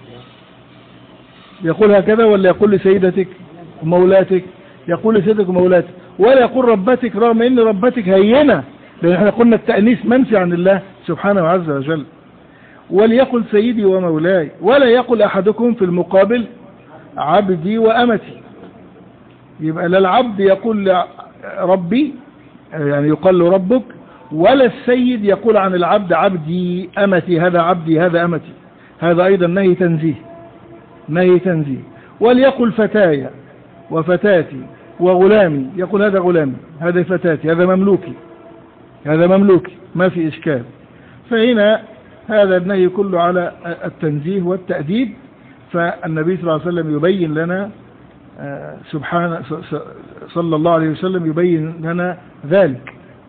يقول هكذا ولا يقول لسيدتك ومولاتك؟ يقول لسيدتك ومولاتك، ولا يقول ربتك، رغم ان ربتك هينة، لان احنا قلنا التأنيث منفي عن الله سبحانه عز وجل. وليقل سيدي ومولاي، ولا يقول احدكم في المقابل عبدي وامتي. يبقى لا العبد يقول ربي يعني يقال له ربك، ولا السيد يقول عن العبد عبدي امتي، هذا عبدي هذا امتي. هذا ايضا نهي تنزيه، نهي تنزيه. وليقل فتايا وفتاتي وغلامي، يقول هذا غلامي هذا فتاتي هذا مملوكي هذا مملوكي، ما في إشكال. فهنا هذا النهي كله على التنزيه والتأديب. فالنبي صلى الله عليه وسلم يبين لنا سبحانه صلى الله عليه وسلم يبين لنا ذلك.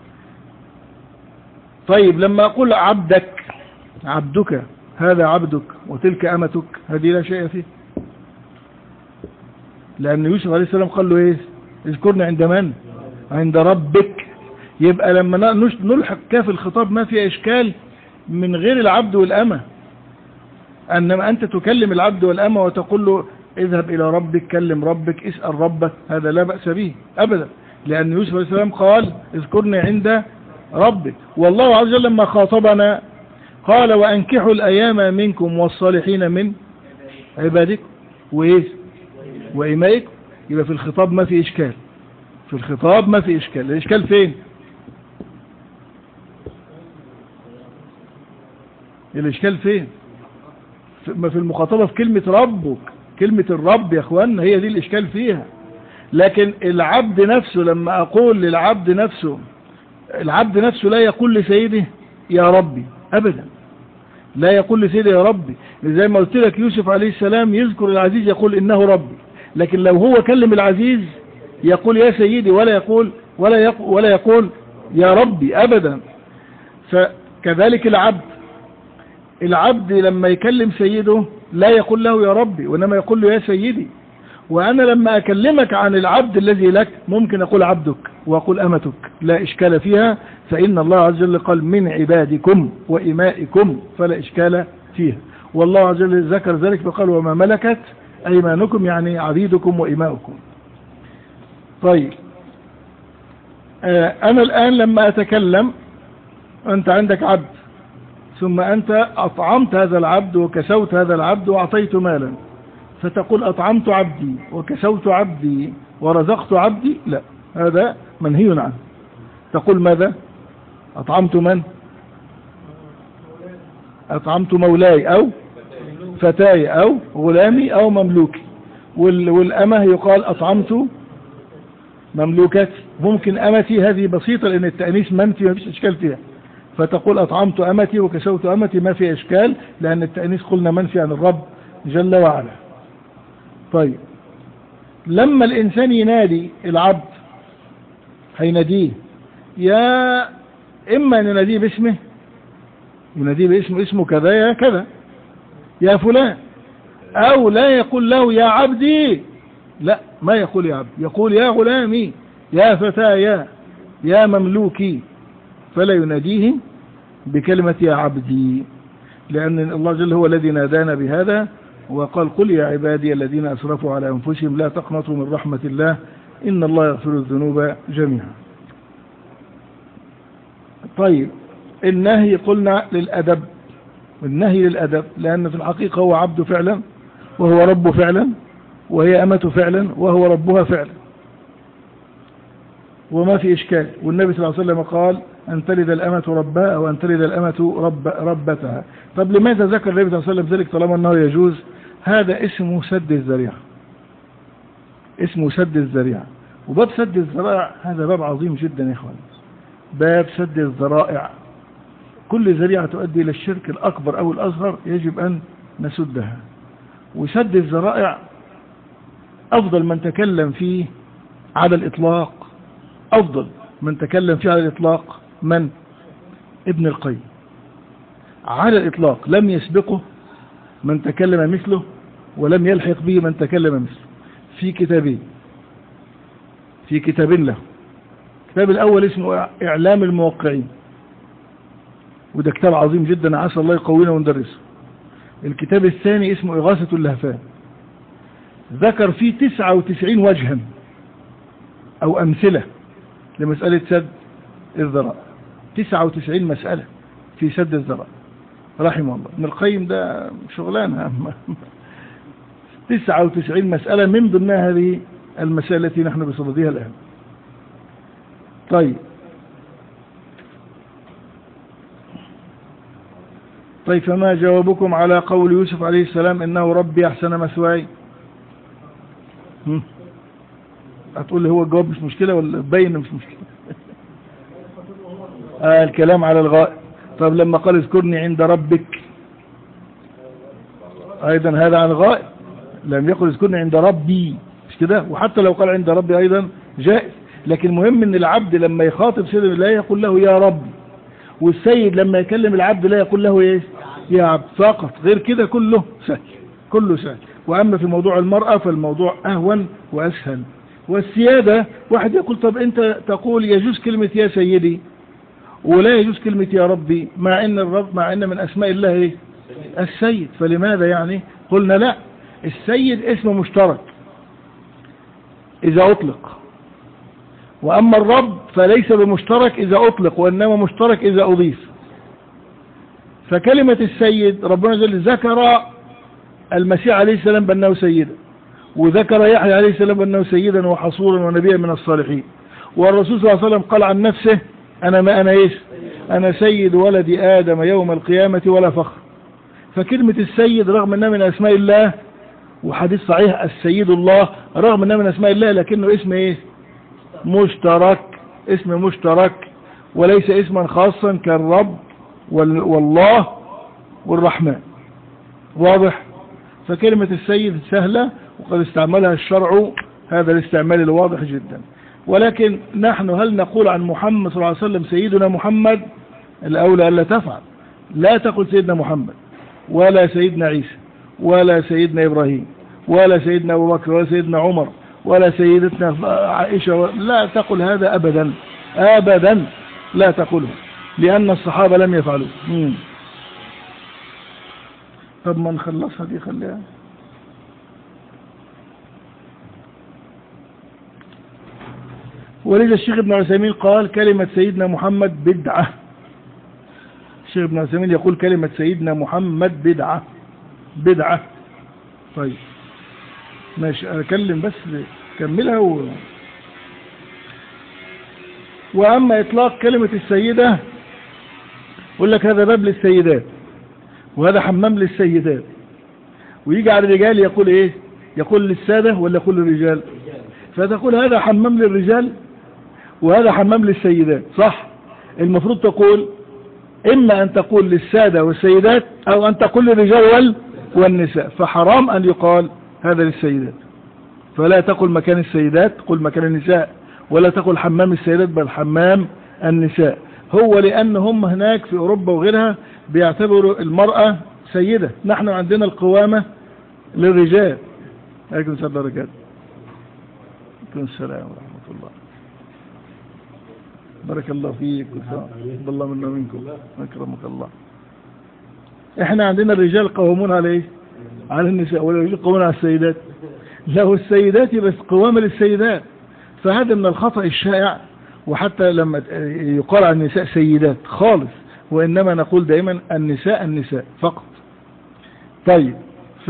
طيب لما أقول عبدك عبدك هذا عبدك وتلك أمتك، هذه لا شيء فيه، لأن يوسف عليه السلام قال له إيه؟ اذكرني عند من؟ عند ربك. يبقى لما نلحق كاف الخطاب ما فيها إشكال من غير العبد والأمة. أنما أنت تكلم العبد والأمة وتقول له اذهب إلى ربك، كلم ربك، اسأل ربك، هذا لا بأس به أبدا، لأن يوسف عليه السلام قال اذكرني عند ربك. والله عز وجل لما خاطبنا قال وأنكحوا الأيام منكم والصالحين من عبادكم وإيه وإمائكم. يبقى في الخطاب ما في إشكال، في الخطاب ما في إشكال. الإشكال فين؟ الإشكال فين؟ ما في المخاطبة في كلمة ربك، كلمة الرب يا أخوانا هي دي الإشكال فيها. لكن العبد نفسه لما أقول للعبد نفسه، العبد نفسه لا يقول لسيده يا ربي أبدا، لا يقول لسيده يا ربي. زي ما قلت لك يوسف عليه السلام يذكر العزيز يقول إنه ربي، لكن لو هو كلم العزيز يقول يا سيدي، ولا يقول ولا يقول, ولا يقول يا ربي أبدا. فكذلك العبد، العبد لما يكلم سيده لا يقول له يا ربي، وإنما يقول له يا سيدي. وأنا لما أكلمك عن العبد الذي لك ممكن أقول عبدك وأقول أمتك، لا إشكال فيها، فإن الله عز وجل قال من عبادكم وإمائكم فلا إشكال فيها. والله عز وجل ذكر ذلك فقال وما ملكت أيمانكم، يعني عبيدكم وإماؤكم. طيب أنا الآن لما أتكلم، أنت عندك عبد، ثم أنت أطعمت هذا العبد وكسوت هذا العبد وأعطيت مالا، فتقول أطعمت عبدي وكسوت عبدي ورزقت عبدي، لا، هذا منهي عنه. تقول ماذا؟ أطعمت من؟ أطعمت مولاي أو فتاي أو غلامي أو مملوكي. والأمة يقال أطعمت مملوكتي. ممكن أمتي، هذه بسيطة لأن التأنيث منفي ما فيش إشكال فيها، فتقول أطعمت أمتي وكسوت أمتي ما في إشكال، لأن التأنيث قلنا منفي عن الرب جل وعلا. طيب لما الإنسان ينادي العبد هيناديه، يا إما أن يناديه باسمه، يناديه باسمه، اسمه كذا يا كذا يا فلان، أو لا يقول له يا عبدي، لا ما يقول يا عبد، يقول يا غلامي يا فتايا يا مملوكي، فلا يناديه بكلمة يا عبدي، لأن الله جل هو الذي نادانا بهذا وقال قل يا عبادي الذين أسرفوا على أنفسهم لا تقنطوا من رحمة الله إن الله يغفر الذنوب جميعا. طيب النهي قلنا للأدب، النهي للأدب، لأن في الحقيقة هو عبد فعلا وهو رب فعلا وهي أمة فعلا وهو ربها فعلا، وما في إشكال. والنبي صلى الله عليه وسلم قال أن تلد الأمة ربها أو أن تلد الأمة رب ربتها. طب لماذا ذكر النبي صلى الله عليه وسلم ذلك طالما أنه يجوز؟ هذا اسمه سد الذريعة، اسمه سد الذريعة. وباب سد الذرائع هذا باب عظيم جدا يا إخوان، باب سد الذرائع. كل ذريعة تؤدي إلى الشرك الأكبر أو الأصغر يجب أن نسدها. وسد الذرائع أفضل من تكلم فيه على الإطلاق، أفضل من تكلم فيه على الإطلاق من؟ ابن القيم على الإطلاق، لم يسبقه من تكلم مثله ولم يلحق به من تكلم مثله في كتابين، في كتاب له. الكتاب الأول اسمه إعلام الموقعين، وده كتاب عظيم جدا عسى الله يقوينا وندرسه. الكتاب الثاني اسمه إغاثة اللهفان. ذكر فيه تسعة وتسعين وجها أو أمثلة لمسألة سد الذرائع، تسعة وتسعين مسألة في سد الذرائع رحمه الله. ابن القيم ده شغلانة تسعة وتسعين مسألة من ضمنها هذه المسألة التي نحن بصددها الآن. طيب طيب فما جوابكم على قول يوسف عليه السلام إنه ربي أحسن مثواي؟ هتقول لي هو الجواب مش مشكلة ولا باين مش مشكلة؟ آه الكلام على الغائب. طب لما قال اذكرني عند ربك أيضا هذا عن الغائب، لم يقل اذكرني عند ربي مش كده؟ وحتى لو قال عند ربي أيضا جائز، لكن مهم ان العبد لما يخاطب سيد الله يقول له يا رب، والسيد لما يكلم العبد لا يقول له ايه يا عبد فقط، غير كده كله سهل كله سهل. واما في موضوع المرأة فالموضوع اهون واسهل. والسيادة واحد يقول طب انت تقول يجوز كلمة يا سيدي ولا يجوز كلمة يا ربي، مع ان الرب مع ان من اسماء الله ايه السيد، فلماذا يعني؟ قلنا لا، السيد اسم مشترك اذا اطلق، واما الرب فليس بمشترك اذا اطلق وانما مشترك اذا اضيف. فكلمة السيد ربنا جل ذكر المسيح عليه السلام بأنه سيدا، وذكر يحيى عليه السلام بأنه سيدا وحصورا ونبيا من الصالحين، والرسول صلى الله عليه وسلم قال عن نفسه أنا ما أنا إيش أنا سيد ولد آدم يوم القيامة ولا فخر. فكلمة السيد رغم أنها من أسماء الله، وحديث صحيح السيد الله رغم أنها من أسماء الله لكنه اسم إيه مشترك، اسم مشترك وليس اسما خاصا كالرب والله والرحمن. واضح؟ فكلمة السيد سهلة وقد استعملها الشرع هذا الاستعمال الواضح جدا. ولكن نحن هل نقول عن محمد صلى الله عليه وسلم سيدنا محمد؟ الأولى ألا تفعل، لا تقل سيدنا محمد ولا سيدنا عيسى ولا سيدنا إبراهيم ولا سيدنا أبو بكر ولا سيدنا عمر ولا سيدتنا عائشة، لا تقل هذا أبدا أبدا، لا تقله، لأن الصحابة لم يفعلوا. مم. طب ما نخلصها دي خليها. ولذا الشيخ ابن عثيمين قال كلمة سيدنا محمد بدعة. الشيخ ابن عثيمين يقول كلمة سيدنا محمد بدعة بدعة. طيب ماشي أكلم بس كملها و... وأما إطلاق كلمة السيدة يقول لك هذا باب للسيدات وهذا حمام للسيدات، ويجي على الرجال يقول إيه يقول للسادة ولا يقول للرجال؟ فتقول هذا حمام للرجال وهذا حمام للسيدات، صح؟ المفروض تقول إما أن تقول للسادة والسيدات أو أن تقول للرجال والنساء، فحرام أن يقال هذا للسيدات، فلا تقل مكان السيدات قل مكان النساء، ولا تقل حمام السيدات بل حمام النساء. هو لأن هم هناك في أوروبا وغيرها بيعتبروا المرأة سيدة، نحن عندنا القوامة للرجال. عليكم السلام ورحمة السلام ورحمة الله. بارك الله فيك وتقبل الله منا ومنكم أكرمك الله. احنا عندنا الرجال قوامون على ايه؟ على النساء، والرجال قوامون على السيدات. له السيدات بس قوامة للسيدات، فهذا من الخطأ الشائع. وحتى لما يقال عن النساء سيدات خالص، وإنما نقول دائما النساء النساء فقط. طيب ف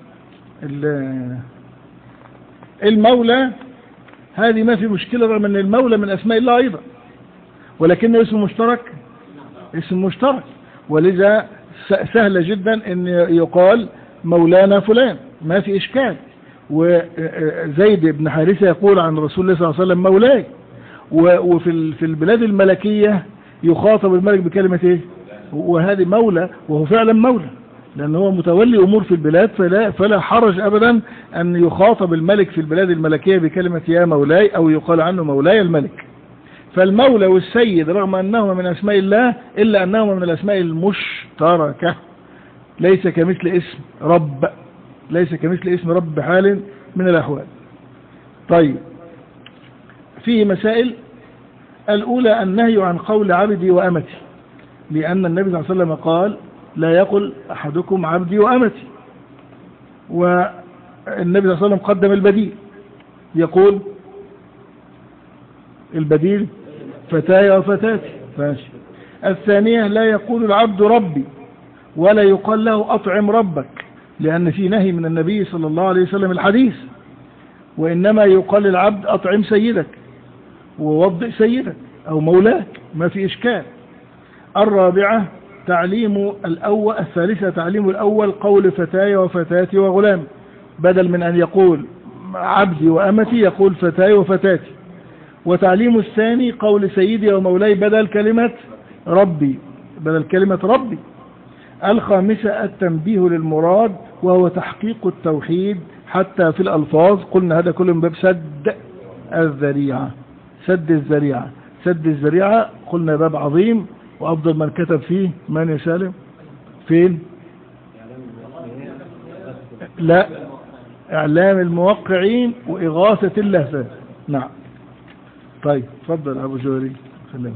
المولى هذه ما في مشكلة، رغم أن المولى من أسماء الله أيضا، ولكنه اسم مشترك اسم مشترك، ولذا سهل جدا أن يقال مولانا فلان ما في إشكال. وزيد بن حارثة يقول عن رسول الله صلى الله عليه وسلم مولاي. وفي في البلاد الملكية يخاطب الملك بكلمة ايه؟ وهذه مولى، وهو فعلا مولى لأنه هو متولي أمور في البلاد، فلا, فلا حرج أبدا أن يخاطب الملك في البلاد الملكية بكلمة يا مولاي أو يقال عنه مولاي الملك. فالمولى والسيد رغم أنهما من أسماء الله إلا أنهما من الأسماء المشتركة، ليس كمثل اسم رب، ليس كمثل اسم رب بحال من الأحوال. طيب فيه مسائل. الأولى النهي عن قول عبدي وأمتي، لأن النبي صلى الله عليه وسلم قال لا يقل أحدكم عبدي وأمتي، النبي صلى الله عليه وسلم قدم البديل، يقول البديل فتاي وفتاتي ماشي. الثانية لا يقول العبد ربي ولا يقال له أطعم ربك، لأن في نهي من النبي صلى الله عليه وسلم الحديث، وإنما يقال للعبد أطعم سيدك ووضئ سيدك أو مولاك، ما في إشكال. الرابعة تعليم الأول الثالثة تعليم الأول قول فتاي وفتاتي وغلام، بدل من أن يقول عبدي وأمتي يقول فتاي وفتاتي. وتعليم الثاني قول سيدي ومولاي بدل كلمة ربي بدل كلمة ربي. الخامسة التنبيه للمراد وهو تحقيق التوحيد حتى في الألفاظ، قلنا هذا كله من باب سد الذريعة. سد الذريعة سد الذريعة قلنا باب عظيم، وأفضل من كتب فيه من يا سالم؟ فين؟ لا، إعلام الموقعين وإغاثة اللهفان. نعم. طيب تفضل أبو جوهري. خلينا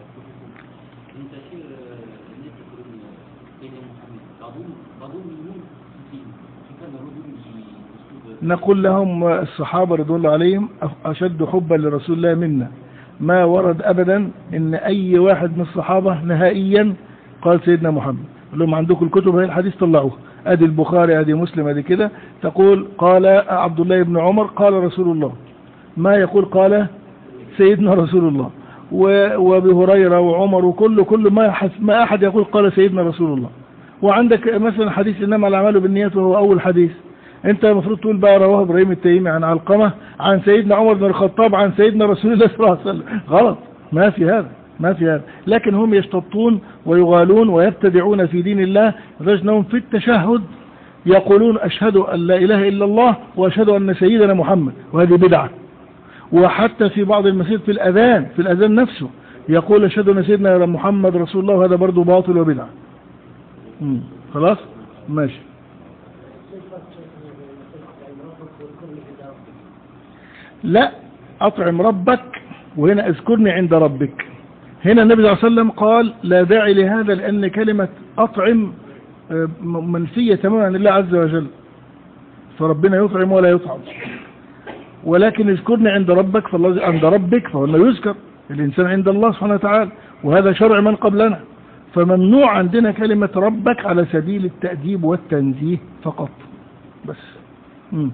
نقول لهم الصحابة رضوان الله عليهم أشد حبا لرسول الله منا، ما ورد أبدا إن أي واحد من الصحابة نهائيا قال سيدنا محمد. لهم عندكم الكتب هي الحديث طلعوها، أدي البخاري أدي مسلم أدي كده، تقول قال عبد الله بن عمر قال رسول الله، ما يقول قال سيدنا رسول الله. وابي هريرة وعمر وكل كل ما ما أحد يقول قال سيدنا رسول الله. وعندك مثلا حديث إنما الأعمال بالنيات وهو أول حديث، انت المفروض تقول بقى رواه ابراهيم التيمي عن علقمة عن سيدنا عمر بن الخطاب عن سيدنا رسول الله صلى الله عليه وسلم. غلط، ما في هذا ما في هذا. لكن هم يشتطون ويغالون ويبتدعون في دين الله، لدرجة في التشهد يقولون أشهد أن لا إله إلا الله وأشهد أن سيدنا محمد، وهذه بدعة. وحتى في بعض المساجد في الأذان في الأذان نفسه يقول أشهد أن سيدنا محمد رسول الله، وهذا برضه باطل وبدعة. خلاص ماشي. لا، أطعم ربك، وهنا اذكرني عند ربك. هنا النبي صلى الله عليه وسلم قال لا داعي لهذا، لأن كلمة أطعم منفية تماما عن الله عز وجل، فربنا يطعم ولا يطعم. ولكن اذكرني عند ربك، فالله عند ربك فهو انه يذكر الإنسان عند الله سبحانه وتعالى، وهذا شرع من قبلنا. فممنوع عندنا كلمة ربك على سبيل التأديب والتنزيه فقط بس. مم.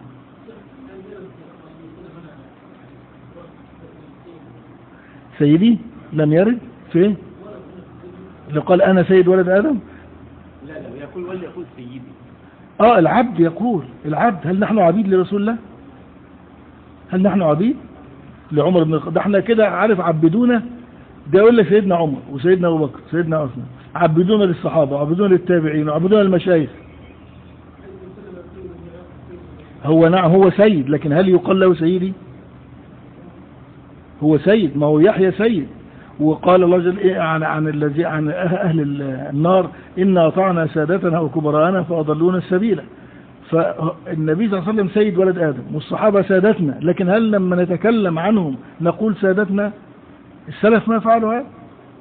سيدي لم يرد فين؟ اللي قال أنا سيد ولد آدم؟ لا لا، يقول ولي يقول سيدي. آه العبد يقول العبد. هل نحن عبيد لرسول الله؟ هل نحن عبيد لعمر بن الخطاب؟ ده احنا كده عارف عبدونا، ده يقول لك سيدنا عمر وسيدنا أبو بكر سيدنا عثمان، عبدونا للصحابة وعبدونا للتابعين وعبدونا للمشايخ. هو نعم هو سيد، لكن هل يقال له سيدي؟ هو سيد، ما هو يحيى سيد. وقال الله جل إيه عن عن الذي عن أهل النار إنا أطعنا سادتنا وكبراءنا فأضلونا السبيل. فالنبي صلى الله عليه وسلم سيد ولد آدم والصحابة سادتنا، لكن هل لما نتكلم عنهم نقول سادتنا؟ السلف ما فعلوا هذا.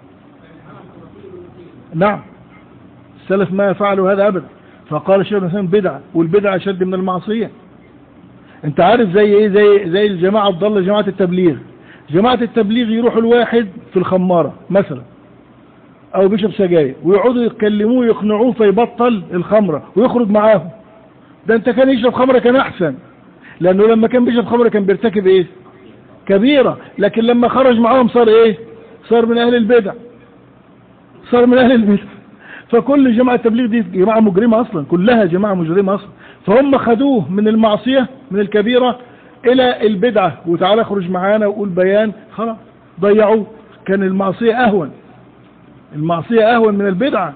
نعم السلف ما فعلوا هذا أبدا. فقال الشيخ الإسلام بدعة، والبدعة أشد من المعصية. انت عارف زي ايه؟ زي زي الجماعة الضالة، جماعة التبليغ. جماعة التبليغ يروحوا الواحد في الخمارة مثلا او بيشرب سجاير ويقعدوا يتكلموه يقنعوه فيبطل الخمرة ويخرج معاهم. ده انت كان يشرب خمرة كان احسن، لانه لما كان بيشرب خمرة كان بيرتكب ايه؟ كبيرة. لكن لما خرج معاهم صار ايه؟ صار من اهل البدع، صار من اهل البدع. فكل جماعة التبليغ دي جماعة مجرمة اصلا، كلها جماعة مجرمة اصلا. فهم خدوه من المعصية من الكبيرة الى البدعة، وتعالى اخرج معانا وقول بيان، خلاص ضيعوه. كان المعصية اهون، المعصية اهون من البدعة.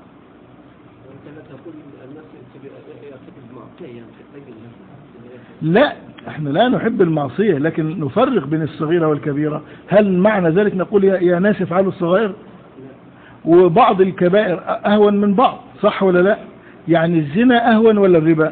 لا احنا لا نحب المعصية، لكن نفرق بين الصغيرة والكبيرة. هل معنى ذلك نقول يا, يا ناس افعلوا الصغائر؟ وبعض الكبائر اهون من بعض، صح ولا لا؟ يعني الزنا اهون ولا الربا؟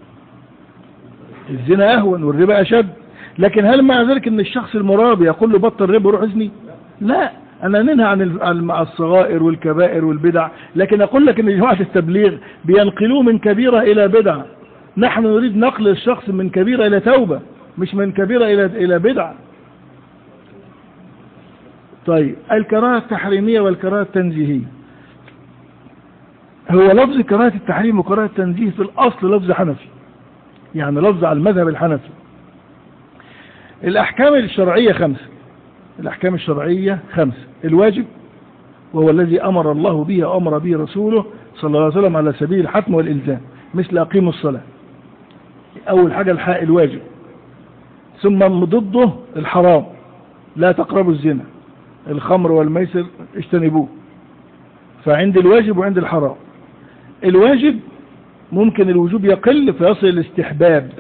الزنا اهون والربا اشد. لكن هل معنى ذلك ان الشخص المرابي يقول له بطل ربا وروح ازني؟ لا، انا ننهى عن الصغائر والكبائر والبدع. لكن اقول لك ان جماعة التبليغ بينقلوه من كبيرة الى بدعة. نحن نريد نقل الشخص من كبيرة إلى توبة، مش من كبيرة إلى إلى بدعة. طيب الكراهة التحريمية والكراهة التنزيهية. هو لفظ كراهة التحريم وكراهة التنزيه في الأصل لفظ حنفي، يعني لفظ على المذهب الحنفي. الأحكام الشرعية خمسة. الأحكام الشرعية خمسة. الواجب وهو الذي أمر الله به وأمر به رسوله صلى الله عليه وسلم على سبيل الحتم والإلزام، مثل أقيموا الصلاة. أول حاجة الحق الواجب. ثم ضده الحرام، لا تقربوا الزنا، الخمر والميسر اجتنبوه. فعند الواجب وعند الحرام. الواجب ممكن الوجوب يقل فيصل الاستحباب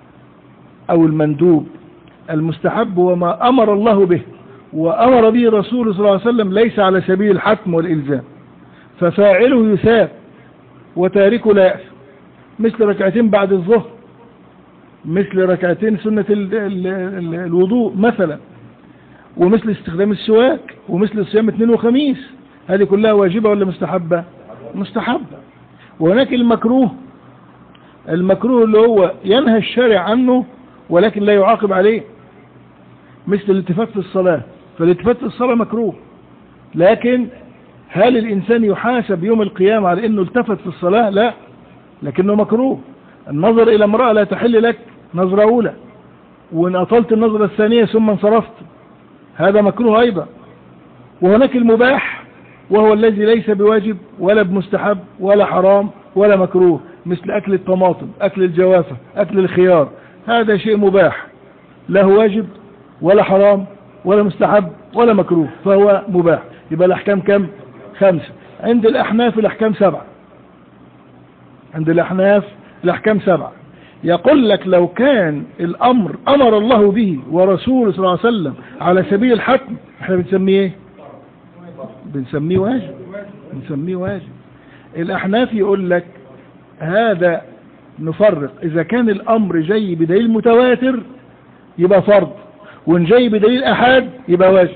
أو المندوب. المستحب وما أمر الله به وأمر به رسوله صلى الله عليه وسلم ليس على سبيل الحتم والإلزام، ففاعله يثاب وتاركه لا يأثم، مثل ركعتين بعد الظهر، مثل ركعتين سنة ال ال ال الوضوء مثلا، ومثل استخدام السواك، ومثل صيام اثنين وخميس. هذه كلها واجبة ولا مستحبة؟ مستحبة. وهناك المكروه. المكروه اللي هو ينهى الشارع عنه ولكن لا يعاقب عليه، مثل الالتفات في الصلاة. فالالتفات في الصلاة مكروه، لكن هل الإنسان يحاسب يوم القيامة على أنه التفت في الصلاة؟ لا، لكنه مكروه. النظر إلى امرأة لا تحل لك نظرة أولى، وإن أطلت النظرة الثانية ثم انصرفت، هذا مكروه أيضا. وهناك المباح وهو الذي ليس بواجب ولا بمستحب ولا حرام ولا مكروه، مثل أكل الطماطم، أكل الجوافة، أكل الخيار. هذا شيء مباح، لا هو واجب ولا حرام ولا مستحب ولا مكروه، فهو مباح. يبقى الأحكام كم؟ خمسة. عند الأحناف الأحكام سبعة. عند الأحناف الأحكام سبعة. يقول لك لو كان الأمر أمر الله به ورسوله صلى الله عليه وسلم على سبيل الحتم، احنا بنسميه ايه؟ بنسميه واجب. بنسميه واجب. الأحناف يقول لك هذا نفرق، إذا كان الأمر جاي بدليل متواتر يبقى فرض، وإن جاي بدليل أحاد يبقى واجب.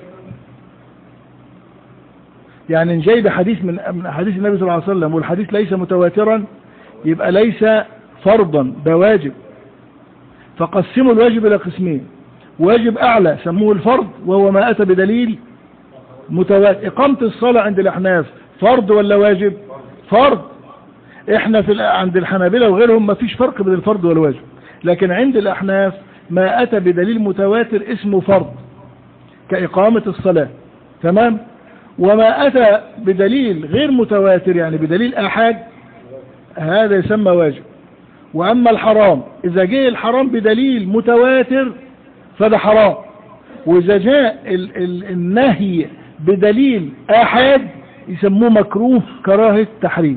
يعني إن جاي بحديث من حديث النبي صلى الله عليه وسلم والحديث ليس متواترا يبقى ليس فرضا، ده واجب. فقسموا الواجب إلى قسمين: واجب أعلى سموه الفرض وهو ما أتى بدليل متواتر. إقامة الصلاة عند الأحناف فرض ولا واجب؟ فرض. إحنا في عند الحنابلة وغيرهم ما فيش فرق بين الفرض والواجب، لكن عند الأحناف ما أتى بدليل متواتر اسمه فرض كإقامة الصلاة، تمام؟ وما أتى بدليل غير متواتر يعني بدليل أحاد هذا يسمى واجب. وأما الحرام إذا جاء الحرام بدليل متواتر فده حرام، وإذا جاء ال ال النهي بدليل أحاد يسموه مكروه كراهة تحريم.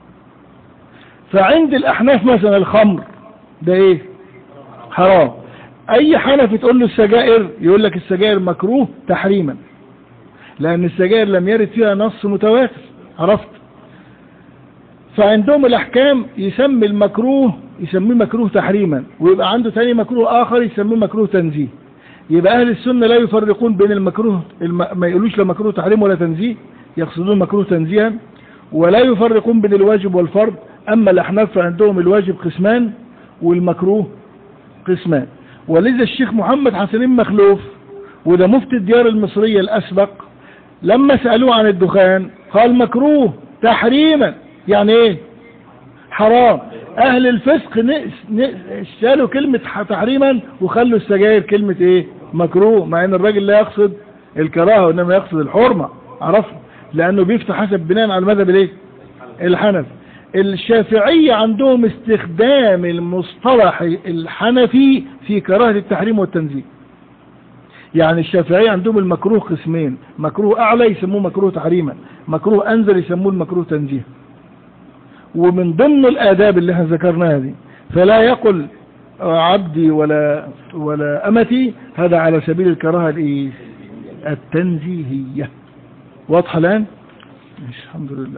فعند الأحناف مثلا الخمر ده إيه؟ حرام. أي حنفي تقول له السجائر يقول لك السجائر مكروه تحريما، لأن السجائر لم يرد فيها نص متواتر، عرفت؟ فعندهم الأحكام يسمي المكروه يسميه مكروه تحريما، ويبقى عنده ثاني مكروه آخر يسميه مكروه تنزيه. يبقى أهل السنة لا يفرقون بين المكروه الم... ما يقولوش لا مكروه تحريم ولا تنزيه، يقصدون مكروه تنزيها، ولا يفرقون بين الواجب والفرض. أما الأحناف فعندهم الواجب قسمان والمكروه قسمان. ولذا الشيخ محمد حسنين مخلوف وده مفتي الديار المصرية الأسبق لما سألوه عن الدخان قال مكروه تحريما، يعني ايه؟ حرام. اهل الفسق شالوا كلمة تحريما وخلوا السجاير كلمة ايه؟ مكروه، مع ان الراجل لا يقصد الكراهة وانما يقصد الحرمة، عرفت؟ لانه بيفتح حسب بناء على المذهب الايه؟ الحنفي. الشافعية عندهم استخدام المصطلح الحنفي في كراهة التحريم والتنزيه. يعني الشافعية عندهم المكروه قسمين: مكروه اعلى يسموه مكروه تحريما، مكروه انزل يسموه المكروه تنزيه. ومن ضمن الآداب اللي احنا ذكرناها دي فلا يقل عبدي ولا ولا أمتي، هذا على سبيل الكراهة الايه؟ التنزيهية. واضحة الآن؟ الحمد لله.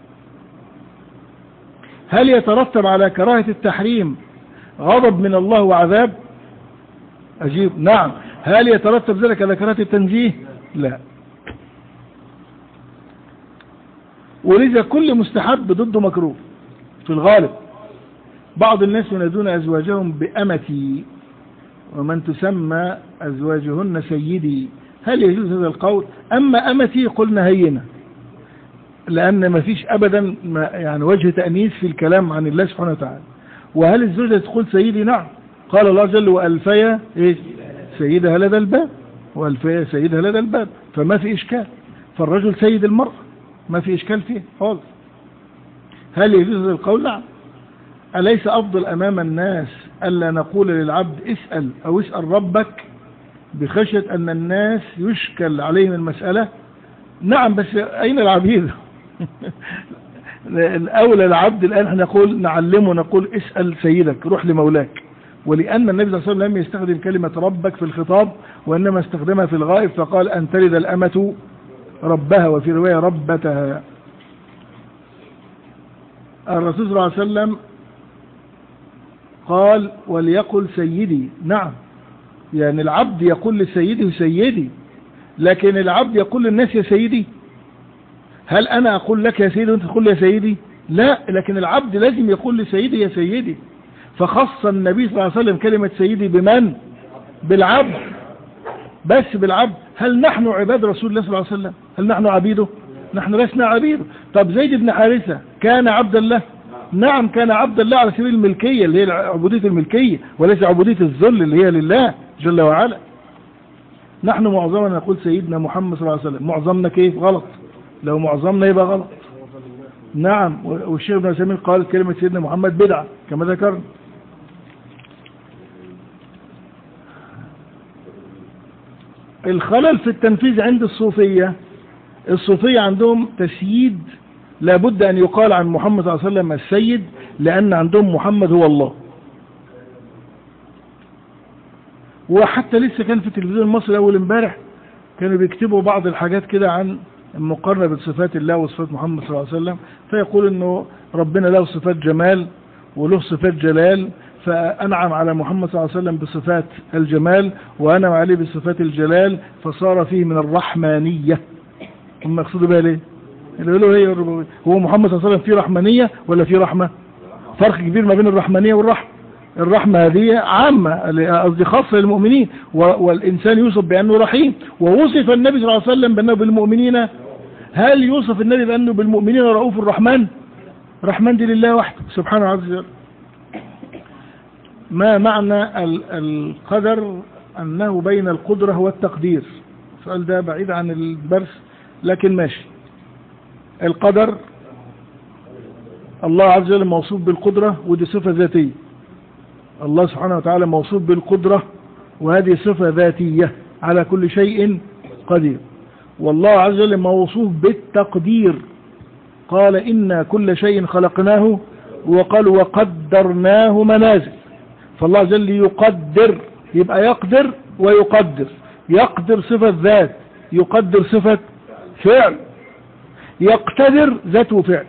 هل يترتب على كراهة التحريم غضب من الله وعذاب؟ أجيب نعم. هل يترتب ذلك على كراهة التنزيه؟ لا. ولذا كل مستحب ضده مكروه في الغالب. بعض الناس ينادون أزواجهم بأمتي ومن تسمى أزواجهن سيدي، هل يجوز هذا القول؟ أما أمتي قلنا هينة، لأن ما فيش أبدا يعني وجه تأنيث في الكلام عن الله سبحانه وتعالى. وهل الزوجة تقول سيدي؟ نعم، قال الله جل وألفيا إيه؟ سيدها لدى الباب، وألفيا سيدها لدى الباب، فما في إشكال، فالرجل سيد المرأة ما في إشكال فيه خالص. هل يجوز هذا القول؟ نعم. أليس أفضل أمام الناس ألا نقول للعبد اسأل أو اسأل ربك بخشية أن الناس يشكل عليهم المسألة؟ نعم، بس أين العبيد؟ الأولى العبد الآن نقول نعلمه، نقول اسأل سيدك، روح لمولاك. ولأن النبي صلى الله عليه وسلم لم يستخدم كلمة ربك في الخطاب، وإنما استخدمها في الغائب، فقال أن تلد الأمة ربها، وفي رواية ربتها. الرسول صلى الله عليه وسلم قال وليقل سيدي. نعم، يعني العبد يقول لسيده سيدي، لكن العبد يقول للناس يا سيدي. هل أنا أقول لك يا سيدي وأنت تقول لي يا سيدي؟ لا، لكن العبد لازم يقول لسيدي يا سيدي. فخص النبي صلى الله عليه وسلم كلمة سيدي بمن؟ بالعبد، بس بالعبد. هل نحن عباد رسول الله صلى الله عليه وسلم؟ هل نحن عبيده؟ نحن لسنا عبيده. طب زيد بن حارثة كان عبدا له؟ نعم، كان عبدا له على سبيل الملكية اللي هي عبودية الملكية، وليس عبودية الذل اللي هي لله جل وعلا. نحن معظمنا نقول سيدنا محمد صلى الله عليه وسلم. معظمنا كيف؟ غلط. لو معظمنا يبقى غلط. نعم، والشيخ ابن عثيمين قال كلمة سيدنا محمد بدعة كما ذكرنا. الخلل في التنفيذ عند الصوفية. الصوفية عندهم تسييد لابد أن يقال عن محمد صلى الله عليه وسلم السيد، لأن عندهم محمد هو الله. وحتى لسه كان في التلفزيون المصري أول امبارح كانوا بيكتبوا بعض الحاجات كده عن المقارنة بصفات الله وصفات محمد صلى الله عليه وسلم، فيقول إنه ربنا له صفات جمال وله صفات جلال، فأنعم على محمد صلى الله عليه وسلم بصفات الجمال وأنعم عليه بصفات الجلال، فصار فيه من الرحمانية. هم يقصدوا بها ليه؟ اللي يقولوا هي الربوبية. هو محمد صلى الله عليه وسلم فيه رحمانية ولا فيه رحمة؟ فرق كبير ما بين الرحمانية والرحمة. الرحمة هذه عامة، قصدي خاصة للمؤمنين، والإنسان يوصف بأنه رحيم. ووصف النبي صلى الله عليه وسلم بأنه بالمؤمنين، هل يوصف النبي بأنه بالمؤمنين رؤوف الرحمن؟ رحمن دي لله وحده سبحانه عز وجل. ما معنى القدر؟ أنه بين القدرة والتقدير. السؤال ده بعيد عن الدرس لكن ماشي. القدر الله عز وجل موصوف بالقدرة، ودي صفة ذاتية. الله سبحانه وتعالى موصوف بالقدرة، وهذه صفة ذاتية، على كل شيء قدير. والله عز وجل موصوف بالتقدير، قال إنا كل شيء خلقناه، وقال وقدرناه منازل. فالله عز وجل يقدر، يبقى يقدر ويقدر. يقدر صفة ذات، يقدر صفة فعل. يقتدر ذات وفعل.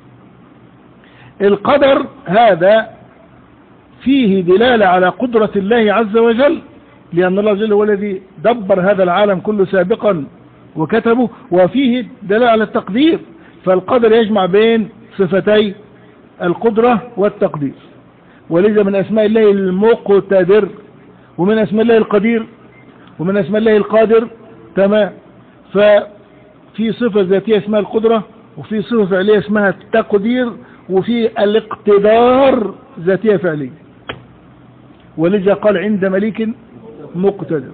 القدر هذا فيه دلالة على قدرة الله عز وجل، لأن الله عز وجل هو الذي دبر هذا العالم كله سابقا وكتبه، وفيه دلالة على التقدير. فالقدر يجمع بين صفتي القدرة والتقدير. ولذا من أسماء الله المقتدر، ومن أسماء الله القدير، ومن أسماء الله القادر. تمام. ففي صفة ذاتية اسمها القدرة، وفي صفة فعلية اسمها التقدير، وفي الاقتدار ذاتية فعلية. ولذا قال عند مليك مقتدر.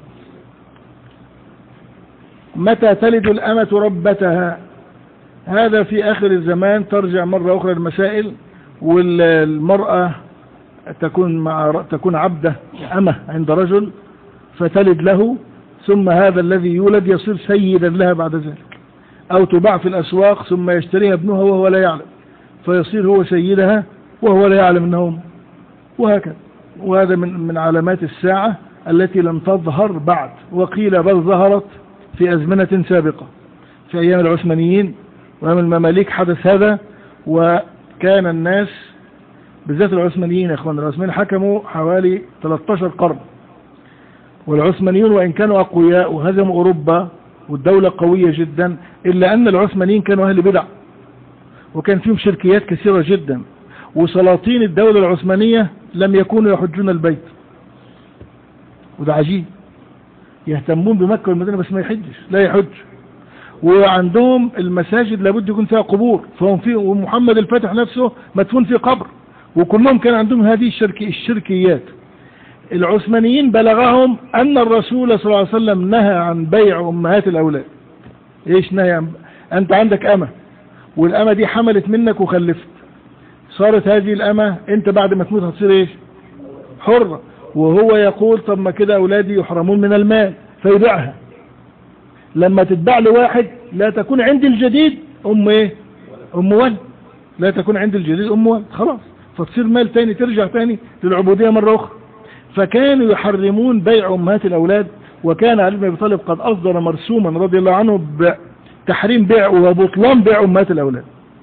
متى تلد الأمة ربتها؟ هذا في آخر الزمان ترجع مرة أخرى المسائل، والمرأة تكون مع تكون عبدة أمة عند رجل فتلد له، ثم هذا الذي يولد يصير سيدا لها بعد ذلك، أو تباع في الأسواق ثم يشتريها ابنها وهو لا يعلم، فيصير هو سيدها وهو لا يعلم أنهم، وهكذا. وهذا من من علامات الساعة التي لم تظهر بعد، وقيل بل ظهرت في أزمنة سابقة في أيام العثمانيين وأيام المماليك حدث هذا. وكان الناس بالذات العثمانيين، يا اخوان، العثمانيين حكموا حوالي ثلاثة عشر قرن، والعثمانيون وإن كانوا أقوياء وهزموا أوروبا والدولة قوية جدا، إلا أن العثمانيين كانوا أهل بدع، وكان فيهم شركيات كثيرة جدا، وسلاطين الدولة العثمانية لم يكونوا يحجون البيت، وده عجيب، يهتمون بمكة والمدينة بس ما يحجش، لا يحج. وعندهم المساجد لابد يكون فيها قبور، فهم فيه، ومحمد الفاتح نفسه مدفون في قبر، وكلهم كان عندهم هذه الشرك الشركيات. العثمانيين بلغهم أن الرسول صلى الله عليه وسلم نهى عن بيع أمهات الأولاد. إيش نهى عن؟ أنت عندك أمة، والأمة دي حملت منك وخلفت، صارت هذه الأمة أنت بعد ما تموت هتصير إيش؟ حرة. وهو يقول طب ما كده أولادي يحرمون من المال، فيبيعها. لما تتباع لواحد لا تكون عند الجديد أم إيه؟ أم ولد، لا تكون عند الجديد أم ولد، خلاص، فتصير مال تاني، ترجع تاني للعبودية مرة أخرى. فكانوا يحرمون بيع أمهات الأولاد، وكان علي بن أبي طالب قد أصدر مرسوما رضي الله عنه بتحريم بيع وبطلان بيع أمهات الأولاد.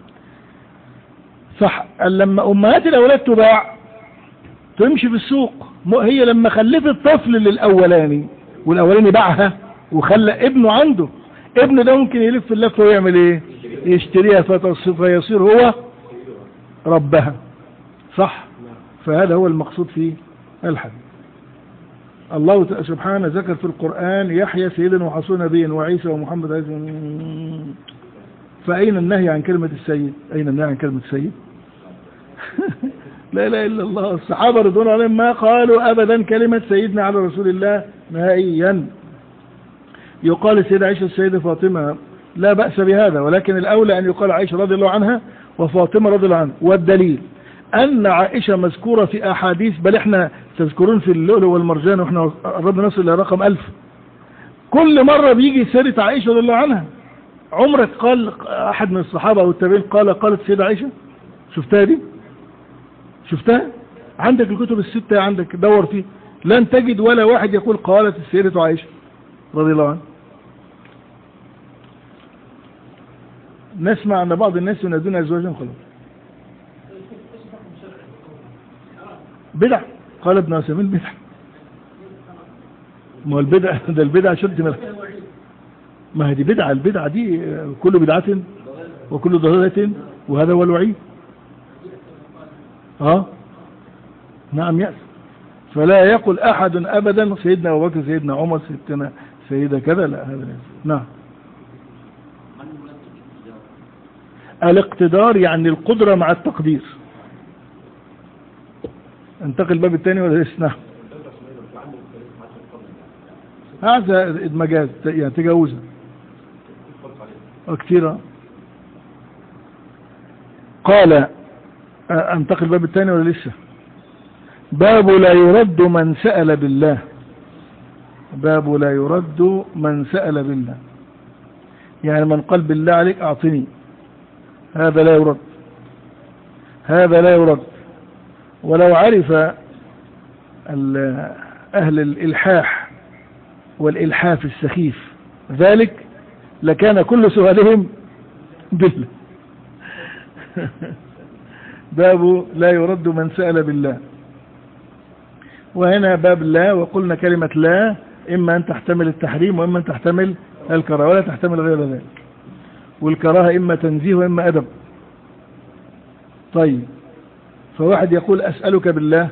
صح، لما أمهات الأولاد تباع تمشي في السوق، هي لما خلفت طفل للأولاني والأولاني باعها وخلى ابنه عنده، ابنه ده ممكن يلف اللفة ويعمل ايه؟ يشتريها فيصير هو ربها. صح، فهذا هو المقصود في الحديث. الله سبحانه ذكر في القرآن يحيى سيدا وحصون نبيا وعيسى ومحمد عيسى. فأين النهي عن كلمة السيد؟ أين النهي عن كلمة السيد؟ لا لا إلا الله. الصحابة رضوان عليهم ما قالوا أبدا كلمة سيدنا على رسول الله نهائيا. يقال السيدة عائشة السيدة فاطمة، لا بأس بهذا، ولكن الأولى أن يقال عائشة رضي الله عنها وفاطمة رضي الله عنها. والدليل أن عائشة مذكورة في أحاديث، بل إحنا تذكرون في اللؤلؤ والمرجان وإحنا قربنا نصل إلى رقم ألف، كل مرة بيجي سيرة عائشة رضي الله عنها. عمرك قال أحد من الصحابة أو التابعين قال قالت السيدة عائشة؟ شفتها دي؟ شفتها؟ عندك الكتب الستة، عندك دور فيه لن تجد ولا واحد يقول قالت السيدة عائشة رضي الله عنها. نسمع أن بعض الناس ينادون أزواجهم خلاص بدع. قال ابن عثيمين بدع. ما هو البدع ده البدع شرط من، ما هي دي بدعة، البدعة دي كل بدعة وكل ضلالة وهذا هو الوعيد. اه نعم يأس. فلا يقول أحد أبدا سيدنا أبو بكر سيدنا عمر سيدنا سيدة كذا، لا هذا لا. نعم. الاقتدار يعني القدرة مع التقدير. انتقل الباب الثاني ولا لسه؟ نعم. هذا مجاز يعني تجاوزها كثيرة. قال انتقل الباب الثاني ولا لسه؟ باب لا يرد من سأل بالله. باب لا يرد من سأل بالله، يعني من قال بالله عليك أعطني، هذا لا يرد، هذا لا يرد. ولو عرف أهل الإلحاح والإلحاف السخيف ذلك لكان كل سؤالهم بالله. باب لا يرد من سأل بالله. وهنا باب لا، وقلنا كلمة لا إما أن تحتمل التحريم وإما أن تحتمل الكراهة ولا تحتمل غير ذلك. والكراهة إما تنزيه وإما أدب. طيب، فواحد يقول أسألك بالله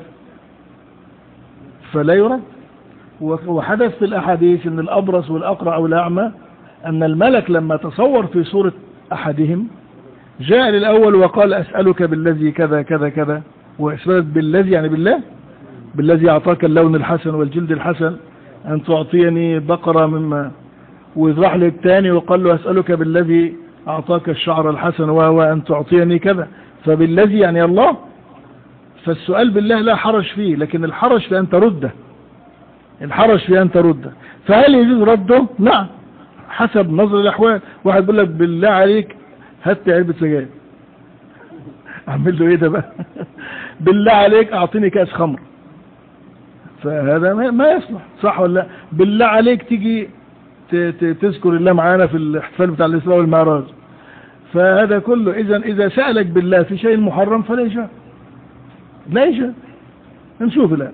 فلا يرد. وحدث في الأحاديث أن الأبرص والأقرع والأعمى أن الملك لما تصور في صورة أحدهم جاء للأول وقال أسألك بالذي كذا كذا كذا، وإسألت بالذي يعني بالله، بالذي أعطاك اللون الحسن والجلد الحسن أن تعطيني بقرة مما، ويذرح للتاني وقال له أسألك بالذي أعطاك الشعر الحسن وهو أن تعطيني كذا، فبالذي يعني الله. فالسؤال بالله لا حرج فيه، لكن الحرج في أن ترده، الحرج في أن ترده. فهل يجوز رده؟ نعم، حسب نظر الأحوال. واحد بيقول لك بالله عليك هات علبة سجاير، أعمل له إيه ده بقى؟ بالله عليك أعطيني كأس خمر، فهذا ما يصلح، صح ولا لا؟ بالله عليك تيجي تذكر الله معانا في الاحتفال بتاع الإسراء والمعراج، فهذا كله. إذا إذا سألك بالله في شيء محرم فلا يجوز، لا يجوز. نشوف الآن.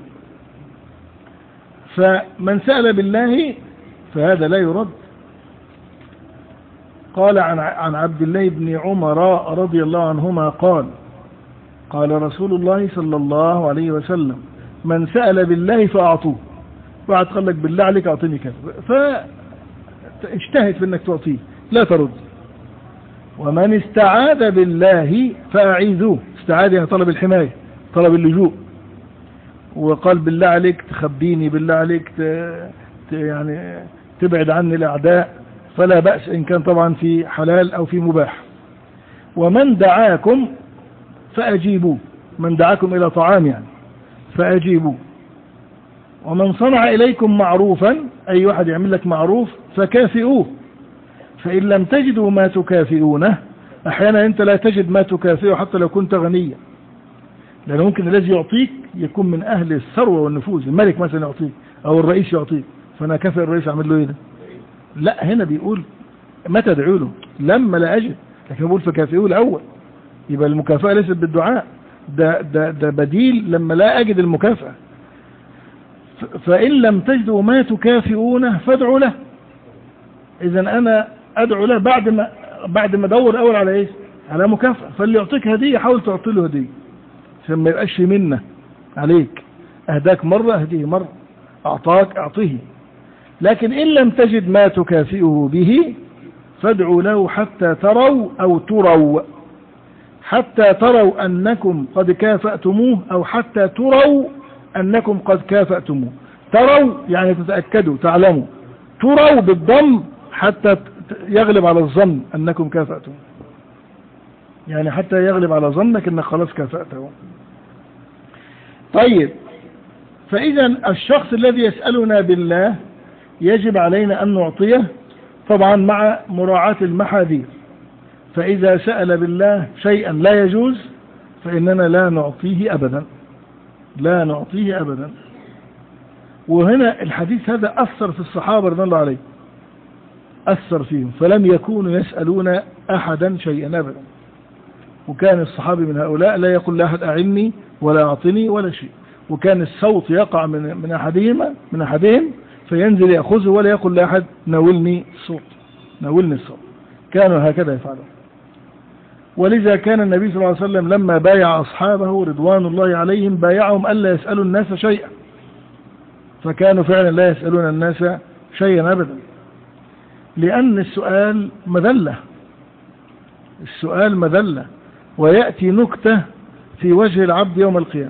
فمن سأل بالله فهذا لا يرد. قال عن عن عبد الله بن عمر رضي الله عنهما قال قال رسول الله صلى الله عليه وسلم من سأل بالله فأعطوه. واحد قال لك بالله عليك أعطيني كذا، فاجتهد في أنك تعطيه لا ترد. ومن استعاذ بالله فأعيذوه. استعاذ يعني طلب الحماية، طلب اللجوء. وقال بالله عليك تخبيني، بالله عليك ت... ت... يعني تبعد عني الأعداء، فلا بأس إن كان طبعا في حلال أو في مباح. ومن دعاكم فأجيبوه. من دعاكم إلى طعام يعني فأجيبوه. ومن صنع إليكم معروفا، أي واحد يعمل لك معروف فكافئوه. فإن لم تجدوا ما تكافئونه، أحيانا أنت لا تجد ما تكافئه حتى لو كنت غنيا، لأنه ممكن الذي يعطيك يكون من أهل الثروة والنفوذ. الملك مثلا يعطيك أو الرئيس يعطيك، فأنا كافئ الرئيس أعمل له إيه ده؟ لا، هنا بيقول ما تدعوا له لما لا أجد، لكن بيقول فكافئوه الأول. يبقى المكافأة ليست بالدعاء، ده, ده, ده بديل لما لا أجد المكافأة. فإن لم تجدوا ما تكافئونه فادعوا له. إذا أنا أدعو له بعد ما بعد ما أدور أول على إيه؟ على مكافأة. فاللي يعطيك هدية حاول تعطي له هدية عشان ما يبقاش منه عليك. أهداك مرة أهديه مرة، أعطاك أعطيه. لكن إن لم تجد ما تكافئه به فادعوا له حتى تروا أو تروا، حتى تروا أنكم قد كافأتموه أو حتى تروا أنكم قد كافأتموه. تروا يعني تتأكدوا تعلموا، تروا بالضم حتى يغلب على الظن أنكم كافأتموه، يعني حتى يغلب على ظنك أنك خلاص كافأته. طيب، فإذا الشخص الذي يسألنا بالله يجب علينا أن نعطيه طبعا مع مراعاة المحاذير. فإذا سأل بالله شيئا لا يجوز فإننا لا نعطيه أبدا، لا نعطيه أبدا. وهنا الحديث هذا أثر في الصحابة رضي الله عليهم، أثر فيهم، فلم يكونوا يسألون أحدا شيئا أبدا. وكان الصحابي من هؤلاء لا يقول لأحد أعني ولا أعطني ولا شيء، وكان الصوت يقع من من أحدهما من أحدهم فينزل يأخذه ولا يقول لأحد ناولني الصوت ناولني الصوت. كانوا هكذا يفعلون. ولذا كان النبي صلى الله عليه وسلم لما بايع أصحابه رضوان الله عليهم بايعهم ألا يسألوا الناس شيئا، فكانوا فعلا لا يسألون الناس شيئا أبدا، لأن السؤال مذلة، السؤال مذلة، ويأتي نكتة في وجه العبد يوم القيامة.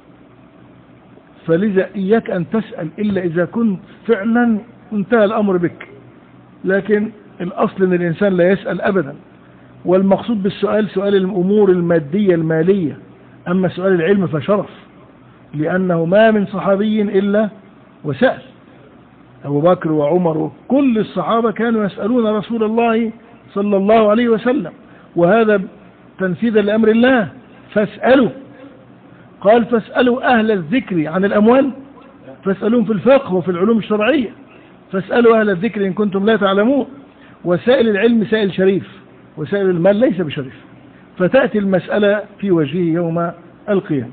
فلذا إياك أن تسأل إلا إذا كنت فعلا انتهى الأمر بك، لكن الأصل أن الإنسان لا يسأل أبدا. والمقصود بالسؤال سؤال الأمور المادية المالية، أما سؤال العلم فشرف، لأنه ما من صحابي إلا وسأل. أبو بكر وعمر وكل الصحابة كانوا يسألون رسول الله صلى الله عليه وسلم، وهذا تنفيذا لأمر الله. فاسألوا، قال فاسألوا أهل الذكر عن الأموال، فاسألون في الفقه وفي العلوم الشرعية، فاسألوا أهل الذكر إن كنتم لا تعلمون. وسائل العلم سائل شريف، وسائل المال ليس بشريف، فتأتي المسألة في وجهه يوم القيامة.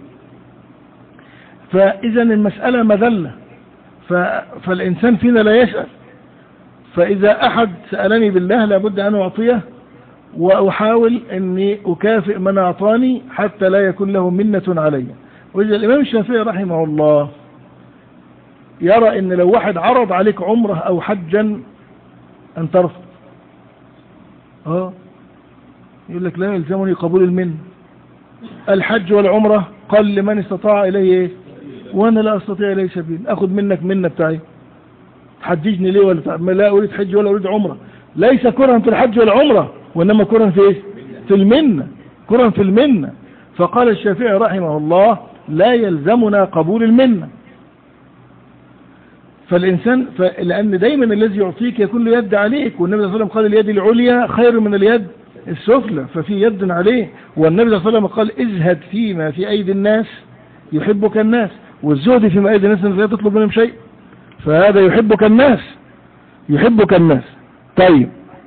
فإذا المسألة مذلة، فالإنسان فينا لا يسأل. فإذا أحد سألني بالله لابد أن أعطيه، وأحاول أني أكافئ من أعطاني حتى لا يكون له منة علي. وإذا الإمام الشافعي رحمه الله يرى أن لو واحد عرض عليك عمره أو حجا أن ترفض، اه يقول لك لا يلزمني قبول المنة. الحج والعمرة قال لمن استطاع إليه، وأنا لا أستطيع إليه سبيل، أخذ منك منة بتاعي، تحججني ليه؟ ولا لا أريد حج ولا أريد عمرة. ليس كرها في الحج والعمرة، وإنما كرها في إيه؟ في المنة، كرها في المنة. فقال الشافعي رحمه الله لا يلزمنا قبول المنة. فالإنسان ف... لأن دايما الذي يعطيك يكون له يد عليك، والنبي صلى الله عليه وسلم قال اليد العليا خير من اليد السفلى، ففي يد عليه. والنبي صلى الله عليه وسلم قال ازهد فيما في أيدي الناس يحبك الناس، والزهد فيما أيدي الناس لا تطلب منهم شيء، فهذا يحبك الناس يحبك الناس. طيب،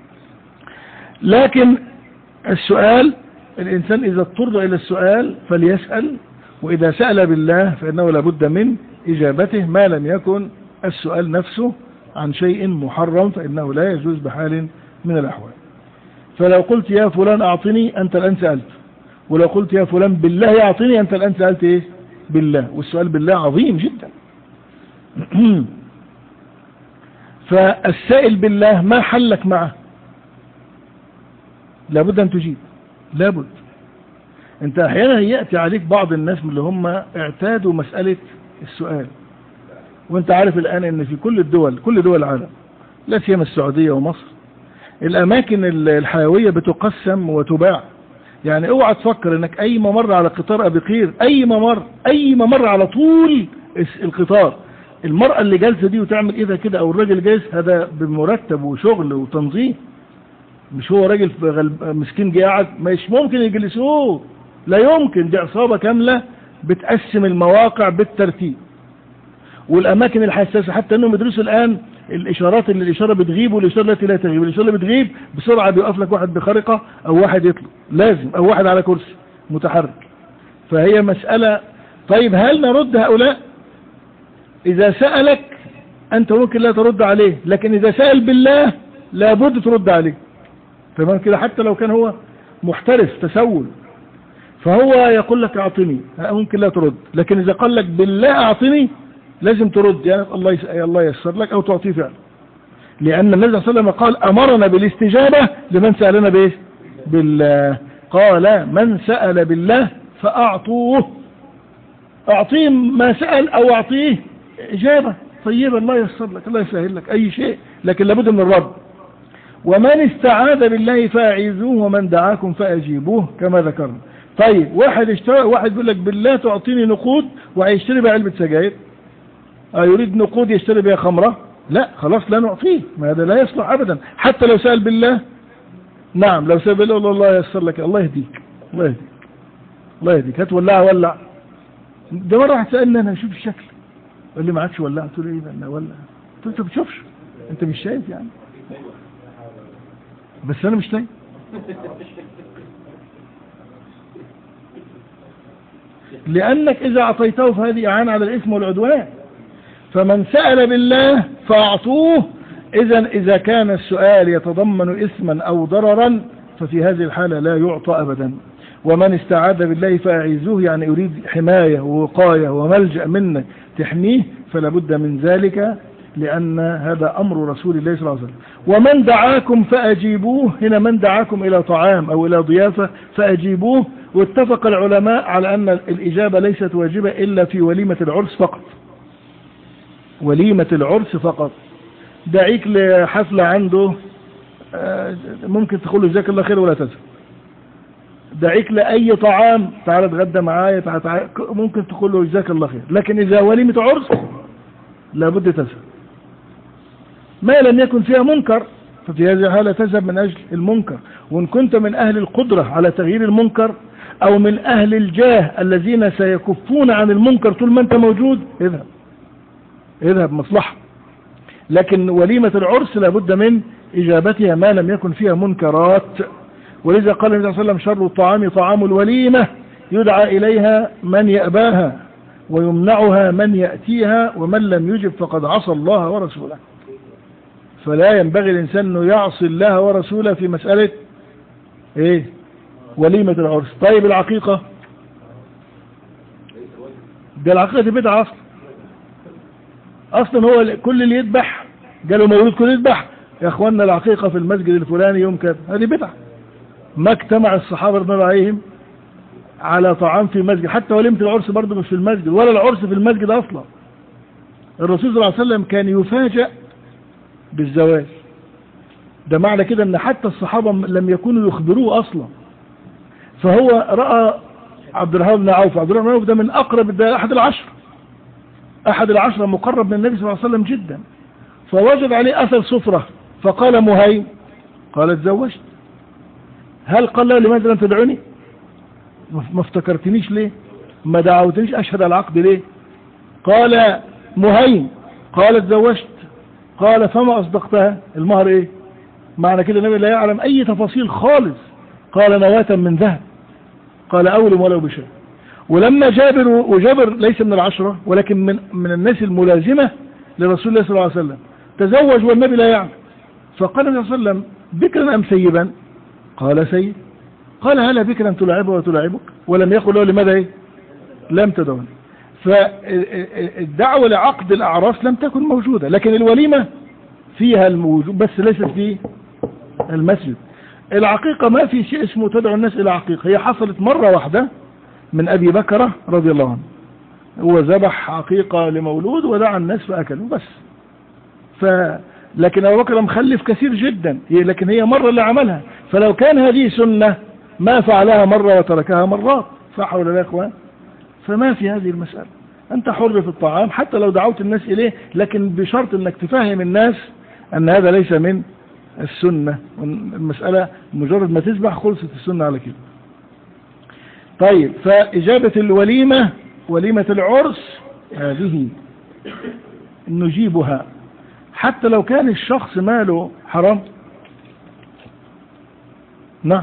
لكن السؤال الإنسان إذا اضطر إلى السؤال فليسأل، وإذا سأل بالله فإنه لابد من إجابته، ما لم يكن السؤال نفسه عن شيء محرم فإنه لا يجوز بحال من الأحوال. فلو قلت يا فلان أعطني، أنت الآن سألت ولو قلت يا فلان بالله يعطيني، أنت الآن سألت إيه؟ بالله، والسؤال بالله عظيم جدا. فالسائل بالله ما حلك معه، لابد أن تجيب، لابد. أنت أحيانا يأتي عليك بعض الناس من اللي هم اعتادوا مسألة السؤال، وأنت عارف الآن أن في كل الدول، كل دول العالم، لا سيما السعودية ومصر، الأماكن الحيوية بتقسم وتباع. يعني اوعى تفكر انك اي ممر على قطار ابي قير، اي ممر اي ممر على طول القطار، المرأة اللي جالسة دي وتعمل اذا كده او الراجل جالس، هذا بمرتب وشغل وتنظيم، مش هو راجل مسكين جه قاعد، مش ممكن يجلسوه، لا يمكن، دي عصابة كاملة بتقسم المواقع بالترتيب. والاماكن الحساسة حتى انهم يدرسوا الان الاشارات، اللي الاشارة بتغيب والاشارة التي لا تغيب، الاشارة اللي بتغيب بسرعة بيقف لك واحد بخارقة او واحد يطلب لازم، او واحد على كرسي متحرك. فهي مسألة. طيب هل نرد هؤلاء؟ اذا سألك انت ممكن لا ترد عليه، لكن اذا سأل بالله لابد ترد عليه. تمام كده؟ حتى لو كان هو محترف تسول، فهو يقول لك اعطني، ممكن لا ترد، لكن اذا قال لك بالله اعطني لازم ترد، يعني الله يس... الله ييسر لك او تعطيه فعلا. لان النبي صلى الله عليه وسلم قال امرنا بالاستجابة لمن سألنا بايه؟ بالله. قال من سأل بالله فاعطوه، اعطيه ما سأل او اعطيه اجابة طيبة، الله ييسر لك، الله يسهل لك اي شيء، لكن لابد من الرد. ومن استعاذ بالله فاعيذوه ومن دعاكم فاجيبوه كما ذكرنا. طيب واحد اشترى، واحد يقول لك بالله تعطيني نقود وهيشتري بها علبة سجاير، اه يريد نقود يشتري بها خمرة، لا خلاص لا نعطيه، ما هذا لا يصلح ابدا. حتى لو سأل بالله، نعم لو سأل بالله الله ييسر لك، الله يهديك، الله يهديك، الله يهديك، هات ولع ولع. ده مرة واحد سألني انا شوف الشكل، قال لي ما عادش ولع، قلت له ايه انا ولع؟ قلت له انت بتشوفش، انت مش شايف يعني؟ بس انا مش شايف. لانك اذا اعطيته فهذه اعانة على الاثم والعدوان. فمن سأل بالله فاعطوه. اذا اذا كان السؤال يتضمن اثما او ضررا ففي هذه الحالة لا يعطى ابدا. ومن استعاذ بالله فاعيذوه، يعني يريد حماية ووقاية وملجأ منك تحميه، فلا بد من ذلك، لأن هذا أمر رسول الله صلى الله عليه وسلم. ومن دعاكم فأجيبوه، هنا من دعاكم إلى طعام أو إلى ضيافة فأجيبوه. واتفق العلماء على أن الإجابة ليست واجبة إلا في وليمة العرس فقط، وليمة العرس فقط. دعيك لحفلة عنده ممكن تقول له جزاك الله خير ولا تزهق. دعيك لأي طعام تعال اتغدى معايا تعال، ممكن تقول له جزاك الله خير. لكن إذا وليمة عرس لابد تذهب، ما لم يكن فيها منكر، ففي هذه الحالة تذهب من أجل المنكر. وإن كنت من أهل القدرة على تغيير المنكر أو من أهل الجاه الذين سيكفون عن المنكر طول ما أنت موجود، اذهب اذهب مصلحة. لكن وليمة العرس لابد من إجابتها ما لم يكن فيها منكرات. ولذا قال النبي صلى الله عليه وسلم شر الطعام طعام الوليمة يدعى إليها من يأباها ويمنعها من يأتيها، ومن لم يجب فقد عصى الله ورسوله. فلا ينبغي الإنسان أنه يعصي الله ورسوله في مسألة إيه؟ وليمة العرس. طيب العقيقة، ده العقيقة دي بدعة أصلا. أصلا هو كل اللي يذبح قالوا مولود كل يذبح يا أخوانا العقيقة في المسجد الفلاني يوم كذا، هذه بدعة. ما اجتمع الصحابة رضي الله عليهم على طعام في مسجد، حتى وليمة العرس برضه مش في المسجد، ولا العرس في المسجد أصلا. الرسول صلى الله عليه وسلم كان يفاجأ بالزواج، ده معنى كده ان حتى الصحابة لم يكونوا يخبروه اصلا. فهو رأى عبد الرحمن بن عوف، عبد الرحمن بن عوف ده من اقرب، ده احد العشر احد العشرة مقرب من النبي صلى الله عليه وسلم جدا. فوجد عليه اثر صفرة، فقال مهيم، قال اتزوجت. هل قال له لماذا لم تدعوني؟ ما افتكرتنيش ليه؟ ما دعوتنيش اشهد على العقد ليه؟ قال مهيم، قال اتزوجت. قال فما اصدقتها؟ المهر ايه؟ معنى كده النبي لا يعلم اي تفاصيل خالص. قال نواة من ذهب. قال اولم ولو بشيء. ولما جابر، وجابر ليس من العشرة ولكن من من الناس الملازمة لرسول الله صلى الله عليه وسلم، تزوج والنبي لا يعلم. فقال النبي صلى الله عليه وسلم بكرا ام سيبا؟ قال سيب. قال هلا بك لم تلاعبه وتلاعبك، ولم يقل له لماذا ايه لم تدعوني. فالدعوة لعقد الأعراس لم تكن موجودة، لكن الوليمة فيها الموجود بس ليست في المسجد. العقيقة ما في شيء اسمه تدعو الناس إلى عقيقة، هي حصلت مرة واحدة من أبي بكر رضي الله عنه، هو ذبح عقيقة لمولود ودعا الناس فأكلوا بس. ف لكن أبو بكر مخلف كثير جدا، لكن هي مرة اللي عملها، فلو كان هذه سنة ما فعلها مرة وتركها مرات، صح ولا لا يا اخوان؟ فما في هذه المسألة، أنت حر في الطعام حتى لو دعوت الناس إليه، لكن بشرط أنك تفهم الناس أن هذا ليس من السنة. المسألة مجرد ما تذبح خلصت السنة على كده. طيب، فإجابة الوليمة وليمة العرس هذه نجيبها حتى لو كان الشخص ماله حرام. نعم.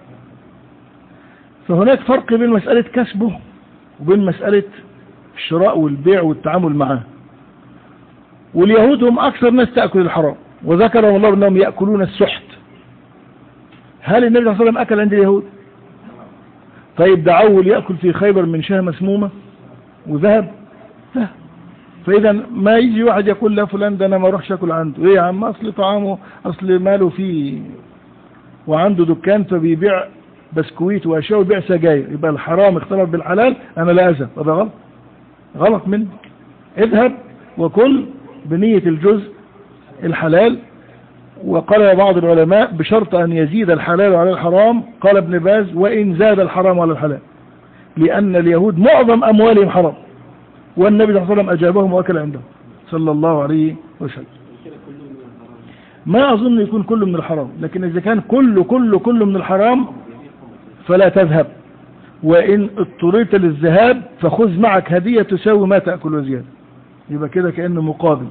فهناك فرق بين مسألة كسبه وبين مسألة الشراء والبيع والتعامل معه. واليهود هم أكثر ناس تأكل الحرام، وذكرهم الله أنهم يأكلون السحت. هل النبي صلى الله عليه وسلم أكل عند اليهود؟ طيب دعوه ليأكل في خيبر من شاه مسمومة وذهب؟ لا. فإذا ما يجي واحد يقول لا فلان ده أنا ما أروحش أكل عنده، إيه يا عم أصل طعامه أصل ماله فيه وعنده دكان فبيبيع بسكويت وأشياء وبيع سجاير، يبقى الحرام اختلط بالحلال، أنا لا أذهب. هذا غلط، غلط منك. اذهب وكل بنية الجزء الحلال. وقال بعض العلماء بشرط أن يزيد الحلال على الحرام، قال ابن باز وإن زاد الحرام على الحلال، لأن اليهود معظم أموالهم حرام، والنبي صلى الله عليه وسلم أجابهم وأكل عندهم صلى الله عليه وسلم. ما أظن يكون كله من الحرام، لكن إذا كان كله كله كله من الحرام فلا تذهب، وإن اضطريت للذهاب فخذ معك هدية تساوي ما تأكل وزيادة، يبقى كده كأنه مقابل.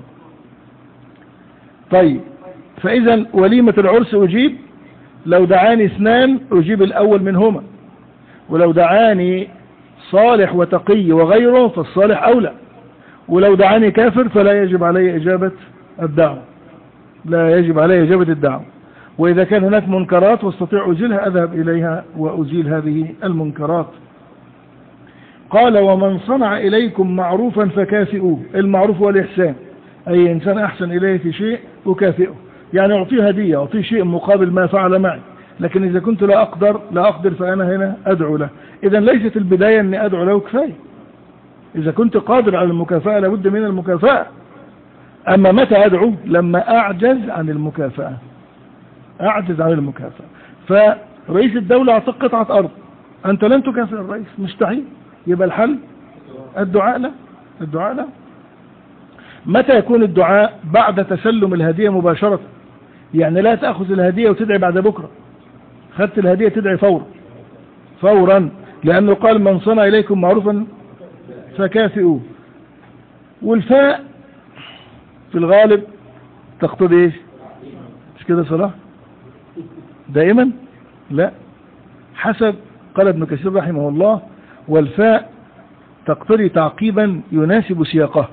طيب، فإذا وليمة العرس أجيب لو دعاني اثنان أجيب الأول منهما، ولو دعاني صالح وتقي وغيره فالصالح أولى، ولو دعاني كافر فلا يجب علي إجابة الدعوة، لا يجب علي إجابة الدعوة. وإذا كان هناك منكرات واستطيع أزيلها أذهب إليها وأزيل هذه المنكرات. قال ومن صنع إليكم معروفا فكافئوه. المعروف هو الإحسان، أي إنسان أحسن إليه في شيء أكافئه، يعني أعطيه هدية، أعطيه شيء مقابل ما فعل معي. لكن إذا كنت لا أقدر لا أقدر فأنا هنا أدعو له. إذا ليست البداية أني أدعو له كفاية، إذا كنت قادر على المكافأة لابد من المكافأة. أما متى أدعو؟ لما أعجز عن المكافأة، أعجز عن المكافأة. فرئيس الدولة أعطاك قطعة أرض، أنت لن تكافئ الرئيس، مستحيل، يبقى الحل الدعاء له، الدعاء له. متى يكون الدعاء؟ بعد تسلم الهدية مباشرة، يعني لا تأخذ الهدية وتدعي بعد بكرة، خدت الهدية تدعي فورا فورا، لأنه قال من صنع إليكم معروفا فكافئوه. والفاء في الغالب تقتضي ايش؟ مش كده صلاح دائما؟ لا، حسب قال ابن كثير رحمه الله والفاء تقتضي تعقيبا يناسب سياقه،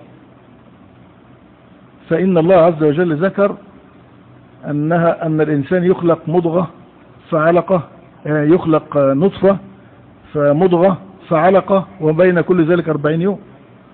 فإن الله عز وجل ذكر أنها أن الإنسان يخلق مضغة فعلقة، يخلق نطفة فمضغة فعلقة، وبين كل ذلك أربعين يوم،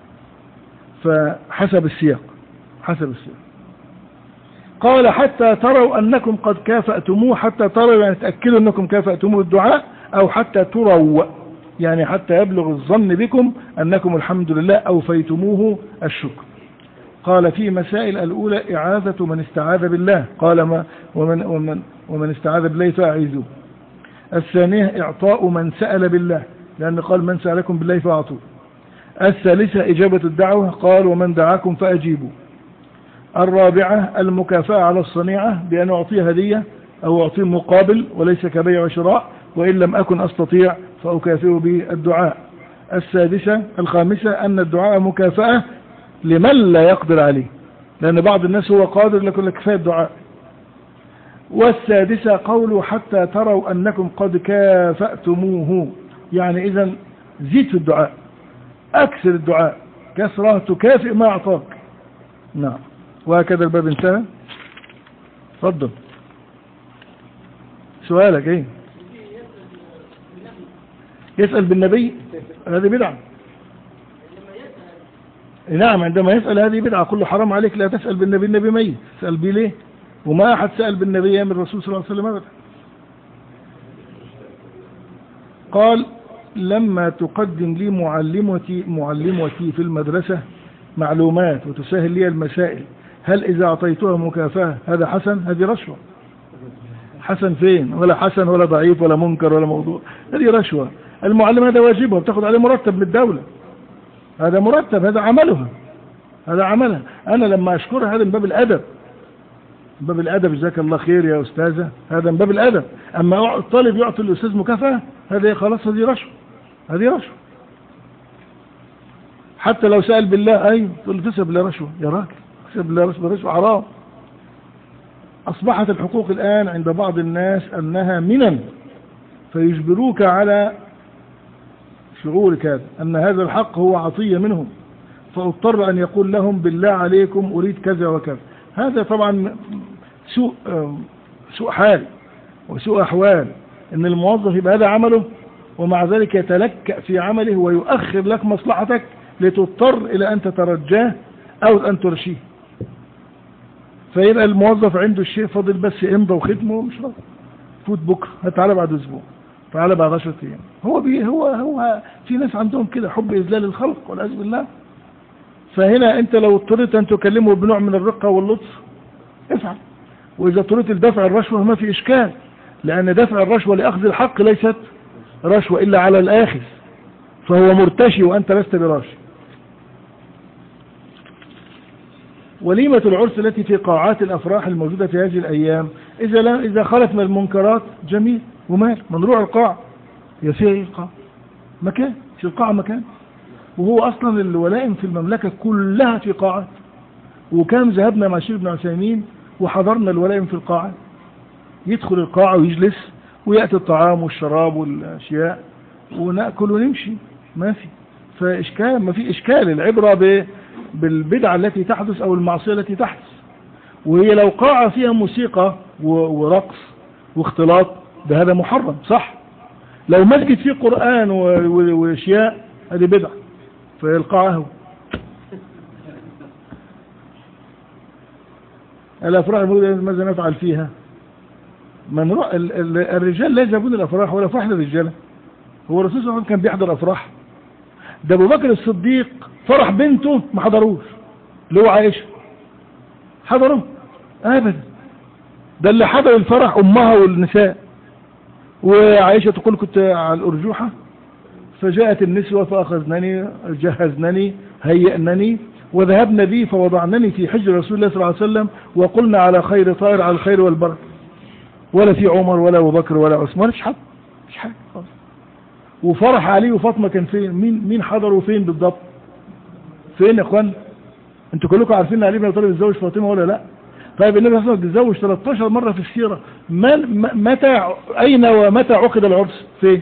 فحسب السياق حسب السياق. قال حتى تروا أنكم قد كافأتموه، حتى تروا يعني تأكدوا أنكم كافأتموه الدعاء، أو حتى تروا يعني حتى يبلغ الظن بكم أنكم الحمد لله أوفيتموه الشكر. قال في مسائل الأولى إعاذة من استعاذ بالله، قال ما ومن, ومن, ومن استعاذ بالله فأعيذوه. الثانية إعطاء من سأل بالله، لأن قال من سألكم بالله فأعطوه. الثالثة إجابة الدعوة، قال ومن دعاكم فأجيبوا. الرابعة المكافأة على الصنيعة بأن أعطيه هدية أو أعطيه مقابل وليس كبيع وشراء، وإن لم أكن أستطيع فأكافئه بالدعاء. السادسة الخامسة أن الدعاء مكافأة لمن لا يقدر عليه، لأن بعض الناس هو قادر لكن لك كفاية الدعاء. والسادسة قوله حتى تروا أنكم قد كافأتموه، يعني إذا زيد في الدعاء، أكثر الدعاء كثرة تكافئ ما أعطاك. نعم، وهكذا الباب انتهى. تفضل، سؤالك ايه؟ يسأل بالنبي هذه بدعة. نعم عندما يسأل هذه بدعة. كله حرام عليك لا تسأل بالنبي، النبي ميت، تسأل بيه ليه؟ وما أحد سأل بالنبي من الرسول صلى الله عليه وسلم أبدا. قال لما تقدم لي معلمتي معلمتي في المدرسة معلومات وتسهل لي المسائل، هل إذا أعطيتها مكافأة هذا حسن؟ هذه رشوة. حسن فين؟ ولا حسن ولا ضعيف ولا منكر ولا موضوع، هذه رشوة. المعلم هذا واجبها، بتاخد عليه مرتب من الدولة، هذا مرتب، هذا عملها، هذا عملها. أنا لما أشكرها هذا من باب الأدب، من باب الأدب، جزاك الله خير يا أستاذة، هذا من باب الأدب. أما الطالب يعطي الأستاذ مكافأة هذا خلاص، هذه رشوة، هذه رشوة. حتى لو سأل بالله أيوه تقول له تسأل بالله رشوة يا راجل، تسأل بالله رشوة، رشوة حرام. أصبحت الحقوق الآن عند بعض الناس أنها منن، فيجبروك على شعورك هذا أن هذا الحق هو عطية منهم، فاضطر أن يقول لهم بالله عليكم أريد كذا وكذا. هذا طبعا سوء سوء حال وسوء أحوال، أن الموظف يبقى هذا عمله ومع ذلك يتلكأ في عمله ويؤخر لك مصلحتك لتضطر إلى أن تترجاه أو أن ترشيه. فيبقى الموظف عنده الشيء فاضل بس امضى وختمه ومش راضي، فوت بكره، هتعالى بعد اسبوع، تعالى بعد عشرة ايام. هو بي هو هو في ناس عندهم كده حب اذلال الخلق والعياذ بالله. فهنا انت لو اضطريت ان تكلمه بنوع من الرقه واللطف افعل، واذا اضطريت لدفع الرشوه ما في اشكال، لان دفع الرشوه لاخذ الحق ليست رشوه الا على الاخذ، فهو مرتشي وانت لست براشي. وليمة العرس التي في قاعات الأفراح الموجودة في هذه الأيام إذا لا إذا خلت من المنكرات جميل ومال، من نروح القاعة يا فيها إيه القاعة؟ مكان في القاعة مكان، وهو أصلا الولائم في المملكة كلها في قاعات، وكان ذهبنا مع الشيخ ابن عثيمين وحضرنا الولائم في القاعة، يدخل القاعة ويجلس ويأتي الطعام والشراب والأشياء ونأكل ونمشي، ما في فإشكال، ما في إشكال. العبرة ب بالبدعة التي تحدث أو المعصية التي تحدث. وهي لو قاعة فيها موسيقى ورقص واختلاط بهذا محرم صح. لو مسجد فيه قرآن واشياء هذه بدعة، فالقاعة هو الأفراح ماذا نفعل فيها؟ من رأى الرجال لا يذهبون الأفراح ولا فرح للرجال. هو الرسول صلى الله عليه وسلم كان بيحضر أفراح؟ ده أبو بكر الصديق فرح بنته ما حضروش، اللي هو عائشة حضروا ابدا، ده اللي حضر الفرح امها والنساء. وعائشة تقول كنت على الارجوحة فجاءت النسوة فاخذنني جهزنني هيئنني وذهبنا بي فوضعنني في حجر رسول الله صلى الله عليه وسلم وقلنا على خير طائر على الخير والبركة، ولا في عمر ولا ابو بكر ولا عثمان، مش حد مش حاجة خالص. وفرح علي وفاطمة كان فين؟ مين مين حضروا فين بالضبط؟ فين يا اخوان؟ انتوا كلكم عارفين ان علي بن ابي طالب اتزوج فاطمه ولا لا؟ طيب النبي صلى الله عليه وسلم اتزوج ثلاثة عشر مره في السيره، من متى اين ومتى عقد العرس؟ فين؟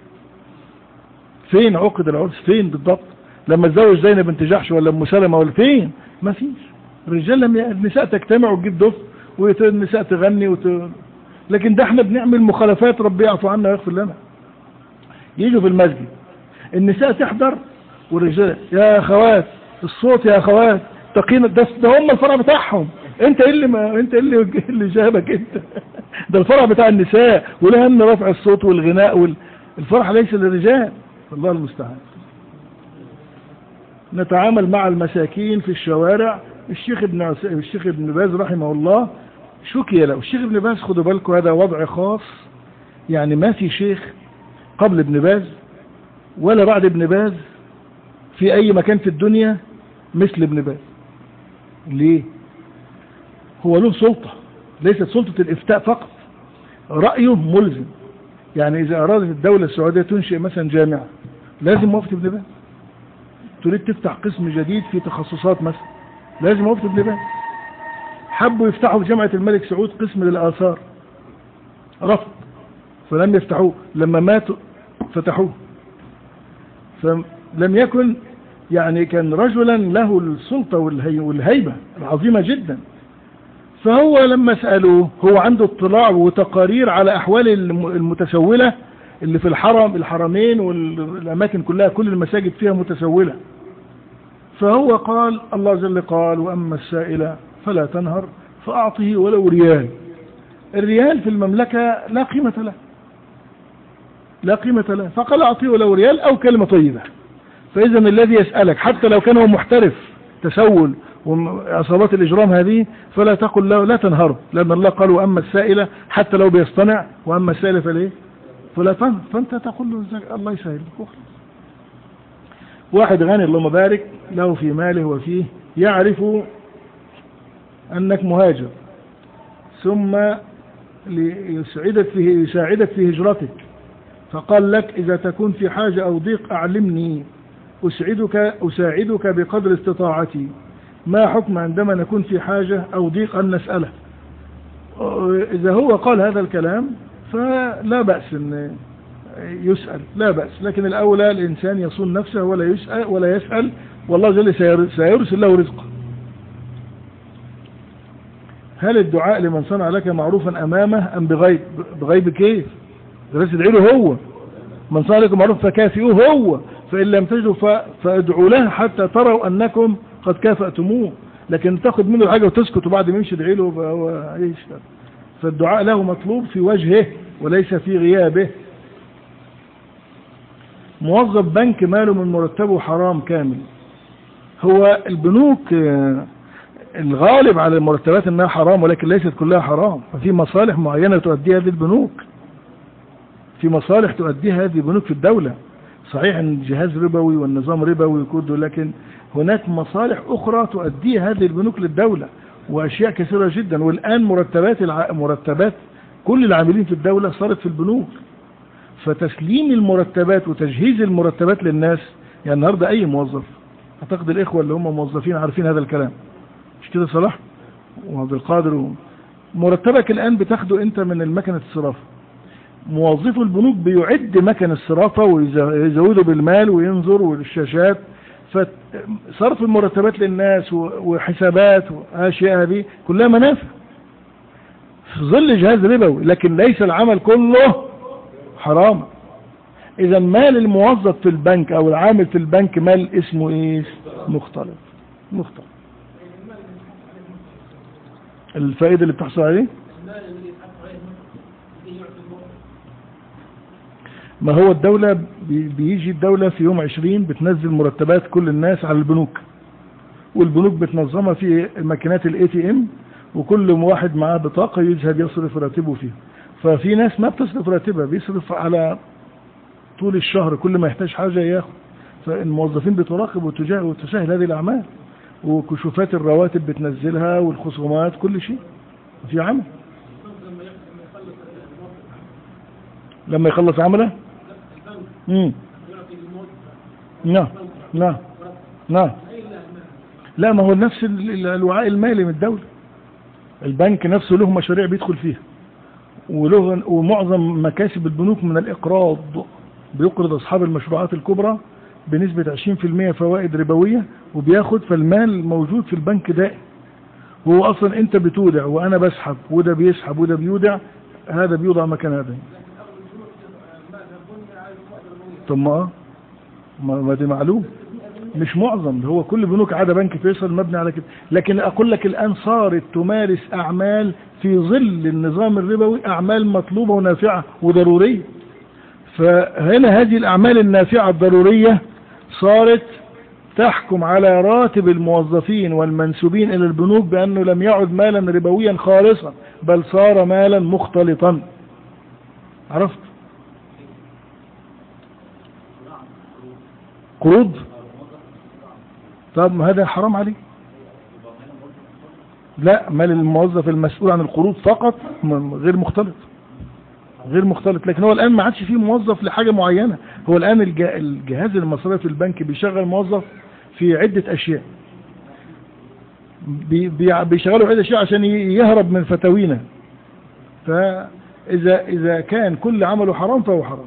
فين عقد العرس؟ فين بالضبط؟ لما اتزوج زينب بنت جحش ولا ام سلمة ولا فين؟ ما فيش. الرجال لما النساء تجتمع وتجيب دف والنساء تغني وت... لكن ده احنا بنعمل مخالفات، ربي يعفو عنا ويغفر لنا. يجوا في المسجد النساء تحضر والرجال يا اخوات الصوت يا اخوات تقينا، ده, ده هم الفرع بتاعهم، انت اللي ما انت اللي اللي جابك انت ده الفرع بتاع النساء، ولهم رفع الصوت والغناء وال... الفرح ليس للرجال. الله المستعان. نتعامل مع المساكين في الشوارع. الشيخ ابن عس... الشيخ ابن باز رحمه الله شكي له. الشيخ ابن باز خدوا بالكم هذا وضع خاص، يعني ما في شيخ قبل ابن باز ولا بعد ابن باز في اي مكان في الدنيا مثل ابن باز. ليه؟ هو له سلطة، ليست سلطة الافتاء فقط، رأيه ملزم. يعني اذا ارادت الدولة السعودية تنشئ مثلا جامعة لازم موافقة ابن باز. تريد تفتح قسم جديد في تخصصات مثلا لازم موافقة ابن باز. حبوا يفتحوا في جامعة الملك سعود قسم للآثار رفض فلم يفتحوه، لما ماتوا فتحوه. فلم يكن يعني كان رجلا له السلطة والهيبة العظيمة جدا. فهو لما سألوه هو عنده اطلاع وتقارير على أحوال المتسولة اللي في الحرم الحرمين والأماكن كلها كل المساجد فيها متسولة. فهو قال الله جل قال وأما السائل فلا تنهر فأعطه ولو ريال. الريال في المملكة لا قيمة له لا قيمة له فقال أعطيه ولو ريال أو كلمة طيبة. فإذا الذي يسألك حتى لو كان هو محترف تسول وعصابات الإجرام هذه فلا تقل له لا تنهره، لأن الله قال وأما السائل حتى لو بيصطنع وأما السائل فليه فلا تنهر. فأنت تقول له الله يسهل. واحد غني اللهم بارك له في ماله وفيه يعرف أنك مهاجر ثم ليسعدك في يساعدك في هجرتك فقال لك إذا تكون في حاجة أو ضيق أعلمني أسعدك أساعدك بقدر استطاعتي. ما حكم عندما نكون في حاجة أو ضيق أن نسأله؟ إذا هو قال هذا الكلام فلا بأس أن يسأل لا بأس، لكن الأولى الإنسان يصون نفسه ولا يسأل ولا يسأل والله جل سيرسل له رزقه. هل الدعاء لمن صنع لك معروفا أمامه أم بغيب؟ بغيب كيف؟ بس ادعي له هو. من صنع لكم معروف فكافئوه هو، فإن لم تجدوا فادعوا له حتى تروا أنكم قد كافأتموه. لكن تاخد منه الحاجة وتسكت وبعد ما يمشي ادعي له فهو ايش؟ فالدعاء له مطلوب في وجهه وليس في غيابه. موظف بنك ماله من مرتبه حرام كامل. هو البنوك الغالب على المرتبات انها حرام ولكن ليست كلها حرام، ففي مصالح معينة تؤديها هذه البنوك، في مصالح تؤديها هذه البنوك في الدولة. صحيح ان الجهاز ربوي والنظام ربوي كله، لكن هناك مصالح اخرى تؤديها هذه البنوك للدولة واشياء كثيرة جدا. والان مرتبات الع... مرتبات كل العاملين في الدولة صارت في البنوك. فتسليم المرتبات وتجهيز المرتبات للناس، يعني النهاردة اي موظف، اعتقد الاخوة اللي هم موظفين عارفين هذا الكلام مش كده صلاح وعبد القادر و... مرتبك الان بتاخده انت من المكنة الصرافة. موظف البنوك بيعد مكن الصرافة ويزوده بالمال وينظر والشاشات. فصرف المرتبات للناس وحسابات واشياء هذه كلها منافع في ظل جهاز ربوي، لكن ليس العمل كله حرام. اذا مال الموظف في البنك او العامل في البنك مال اسمه ايش؟ مختلط. مختلط. الفائدة اللي بتحصل عليه ما هو الدولة بيجي الدولة في يوم عشرين بتنزل مرتبات كل الناس على البنوك، والبنوك بتنظمها في ماكينات الاي تي ام، وكل واحد معاه بطاقة يذهب يصرف راتبه فيها. ففي ناس ما بتصرف راتبها، بيصرف على طول الشهر كل ما يحتاج حاجة ياخد. فالموظفين بتراقب وتسهل هذه الأعمال، وكشوفات الرواتب بتنزلها والخصومات كل شيء في عمل. لما يخلص عمله امم نعم نعم نعم لا، ما هو نفس الوعاء المالي من الدولة. البنك نفسه له مشاريع بيدخل فيها، وله ومعظم مكاسب البنوك من الإقراض. بيقرض أصحاب المشروعات الكبرى بنسبة عشرين في المية فوائد ربوية وبياخد، فالمال موجود في البنك دائم. هو أصلا أنت بتودع وأنا بسحب وده بيسحب وده بيودع، هذا بيوضع مكان هذا. طب ما ما دي معلوم مش معظم، هو كل بنوك عادة بنك فيصل مبني على كده. لكن أقول لك الآن صارت تمارس أعمال في ظل النظام الربوي، أعمال مطلوبة ونافعة وضرورية. فهنا هذه الأعمال النافعة الضرورية صارت تحكم على راتب الموظفين والمنسوبين إلى البنوك بأنه لم يعد مالا ربويا خالصا، بل صار مالا مختلطا. عرفت؟ قروض. طب هذا حرام عليه. لا، مال الموظف المسؤول عن القروض فقط غير مختلط، غير مختلط. لكن هو الآن ما عادش فيه موظف لحاجة معينة. هو الآن الجهاز المصرفي في البنك بيشغل موظف في عدة أشياء، بيشغلوا عدة أشياء عشان يهرب من فتاوينا. فإذا إذا كان كل عمله حرام فهو حرام.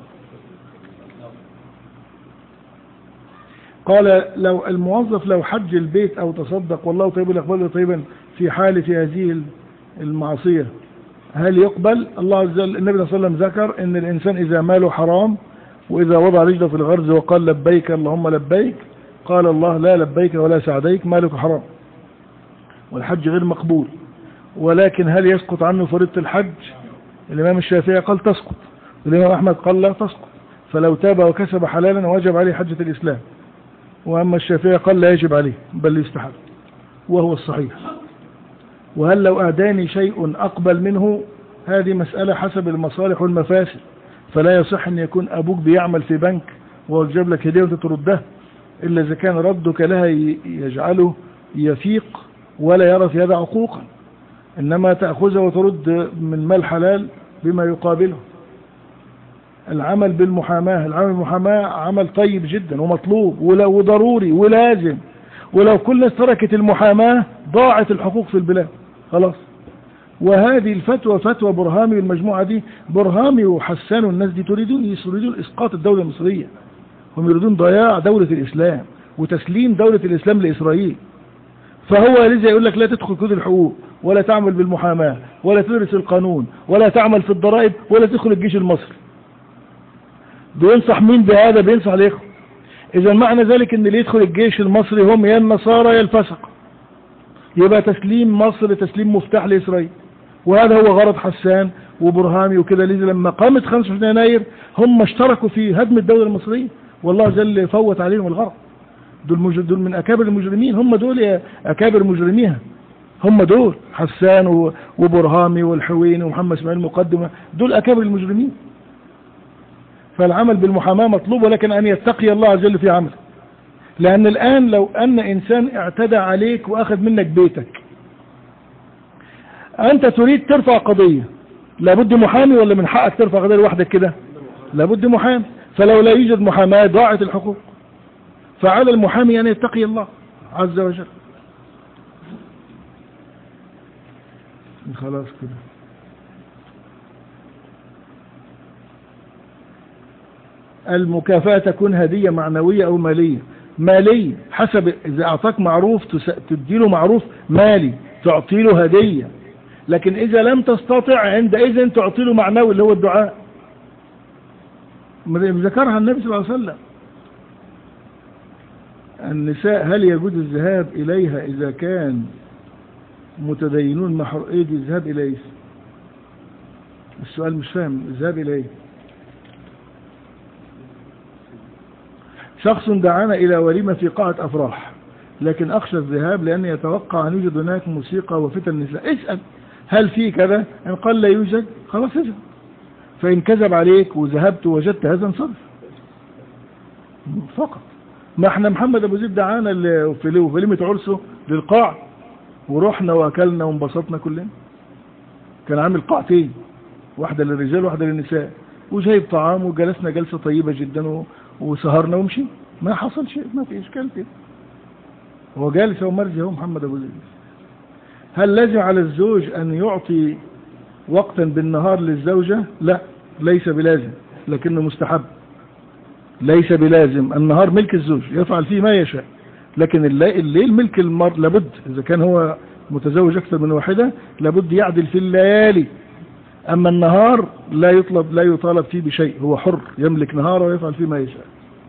قال لو الموظف لو حج البيت أو تصدق والله طيب الأقبال طيبا في حالة هذه المعصية، هل يقبل؟ الله عز وجل النبي صلى الله عليه وسلم ذكر ان الانسان اذا ماله حرام واذا وضع رجله في الغرز وقال لبيك اللهم لبيك، قال الله لا لبيك ولا سعديك، مالك حرام والحج غير مقبول. ولكن هل يسقط عنه فريضة الحج؟ الامام الشافعي قال تسقط، الامام احمد قال لا تسقط، فلو تاب وكسب حلالا وجب عليه حجة الاسلام. واما الشافعي قال لا يجب عليه بل يستحب، وهو الصحيح. وهل لو أهداني شيء أقبل منه؟ هذه مسألة حسب المصالح والمفاسد، فلا يصح أن يكون أبوك بيعمل في بنك ويجيب لك هدية وتتردها، إلا إذا كان ردك لها يجعله يفيق ولا يرى في هذا عقوقا، إنما تأخذها وترد من مال حلال بما يقابله. العمل بالمحاماة، العمل بالمحاماة عمل طيب جدا ومطلوب وضروري ولازم، ولو كل الناس تركت المحاماة ضاعت الحقوق في البلاد خلاص. وهذه الفتوى فتوى برهامي والمجموعة دي، برهامي وحسان والناس دي تريدون يريدون إسقاط الدولة المصرية، هم يريدون ضياع دولة الإسلام وتسليم دولة الإسلام لإسرائيل. فهو لذا يقول لك لا تدخل كل الحقوق ولا تعمل بالمحاماة ولا تدرس القانون ولا تعمل في الضرائب ولا تدخل الجيش المصري. بينصح مين بهذا؟ بينصح الإخوة. إذا معنى ذلك أن اللي يدخل الجيش المصري هم يا النصارى يا الفسق، يبقى تسليم مصر تسليم مفتاح لإسرائيل. وهذا هو غرض حسان وبرهامي وكده. لذا لما قامت خمسة وعشرين يناير هم اشتركوا في هدم الدولة المصرية، والله جل فوت عليهم الغرض. دول, دول من أكابر المجرمين، هم دول أكابر مجرميها، هم دول حسان وبرهامي والحويني ومحمد اسماعيل المقدمة، دول أكابر المجرمين. فالعمل بالمحاماة مطلوب، ولكن أن يتقي الله عز وجل في عمله. لأن الآن لو أن إنسان اعتدى عليك وأخذ منك بيتك، أنت تريد ترفع قضية، لابد محامي ولا من حقك ترفع قضية لوحدك كده؟ لابد محامي. فلو لا يوجد محاماة ضاعت الحقوق. فعلى المحامي أن يتقي الله عز وجل. خلاص كده. المكافأة تكون هدية معنوية أو مالية. مالية حسب، إذا أعطاك معروف تديله معروف مالي، تعطيله هدية. لكن إذا لم تستطع عندئذ تعطيله معنوي اللي هو الدعاء. ذكرها النبي صلى الله عليه وسلم. النساء هل يجوز الذهاب إليها إذا كان متدينون محر إيه دي الذهاب إليه؟ السؤال مش فاهم. الذهاب إليه شخص دعانا إلى وليمة في قاعة أفراح، لكن أخشى الذهاب لأن يتوقع أن يوجد هناك موسيقى وفتن النساء. اسأل هل في كذا؟ إن قال لا يوجد خلاص اذهب، فإن كذب عليك وذهبت وجدت هذا انصرف فقط. ما احنا محمد أبو زيد دعانا في وليمة عرسه للقاع ورحنا وأكلنا وانبسطنا كلنا. كان عامل قاعتين، واحدة للرجال وواحدة للنساء، وجايب طعام وجلسنا جلسة طيبة جدا وسهرنا ومشي، ما حصل شيء، ما في إشكال كده. هو جالس ومرجع هو محمد أبو زيد. هل لازم على الزوج أن يعطي وقتا بالنهار للزوجة؟ لا، ليس بلازم، لكنه مستحب. ليس بلازم، النهار ملك الزوج يفعل فيه ما يشاء، لكن الليل ملك المرء. لابد إذا كان هو متزوج أكثر من واحدة لابد يعدل في الليالي. أما النهار لا يطلب لا يطالب فيه بشيء، هو حر يملك نهاره ويفعل فيه ما يشاء.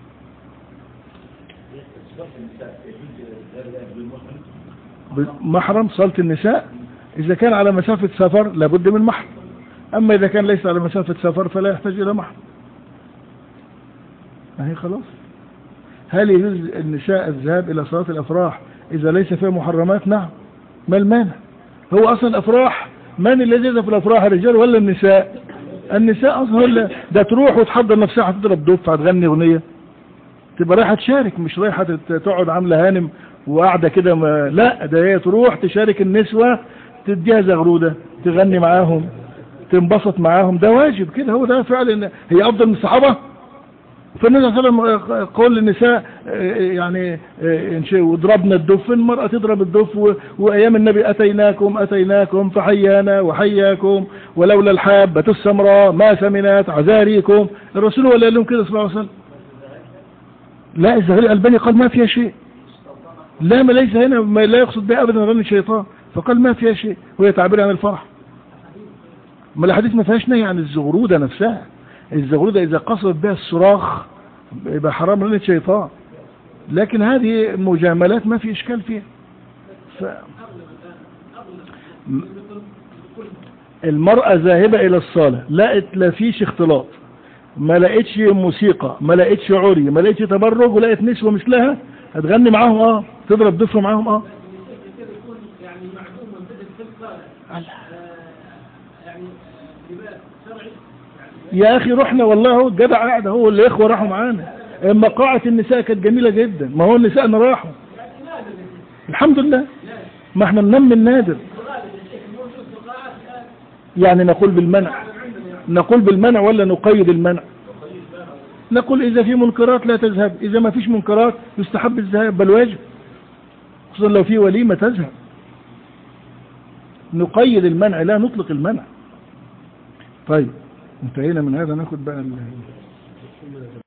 محرم صلاة النساء إذا كان على مسافة سفر لابد من محرم، أما إذا كان ليس على مسافة سفر فلا يحتاج إلى محرم. ما هي خلاص. هل يجوز النساء الذهاب إلى صلاة الأفراح إذا ليس فيها محرمات؟ نعم، ما المانع؟ هو أصلا الأفراح من الذي يذهب في الأفراح، الرجال ولا النساء؟ النساء أصلا. ده تروح وتحضر نفسها هتضرب دف هتغني أغنية، تبقى رايحة تشارك، مش رايحة تقعد عاملة هانم وقاعدة كده. ما لا، ده هي تروح تشارك النسوة، تديها زغرودة، تغني معاهم، تنبسط معاهم، ده واجب كده. هو ده فعلا. هي أفضل من الصحابة؟ فالنبي صلى الله عليه وسلم قول للنساء يعني وضربنا الدف، المرأة تضرب الدف، وأيام النبي أتيناكم أتيناكم فحيانا وحياكم ولولا الحابة السمراء ما سمنات عذاريكم. الرسول ولا لهم كده صلى الله عليه وسلم؟ لا، الزغري الألباني قال ما فيها شيء. لا، ما ليس هنا، ما لا يقصد بها أبدا غني الشيطان، فقال ما فيها شيء، وهي تعبير عن الفرح. ما الحديث ما فيهاش نهي عن الزغرودة نفسها. الزغرودة إذا قصدت بها الصراخ يبقى حرام لأن الشيطان، لكن هذه مجاملات ما في إشكال فيها. ف... المرأة ذاهبة إلى الصالة لقت لا فيش اختلاط، ما لقيتش موسيقى، ما لقيتش عري، ما لقيتش تبرج، ولقيت نسوة مثلها، هتغني معاهم اه، تضرب ضفر معاهم اه. يعني معدوم منتدب في الصالة يعني لباس شرعي. يا أخي رحنا والله الجدع قاعد هو اللي إخوة راحوا معانا، اما قاعة النساء كانت جميلة جدا، ما هو النساء راحوا الحمد لله، ما احنا ننمي النادر. يعني نقول بالمنع، نقول بالمنع ولا نقيد المنع؟ نقول إذا في منكرات لا تذهب، إذا ما فيش منكرات يستحب الذهاب بل واجب، خصوصا لو في وليمة تذهب. نقيد المنع لا نطلق المنع. طيب انتهينا من هذا، ناخد بقى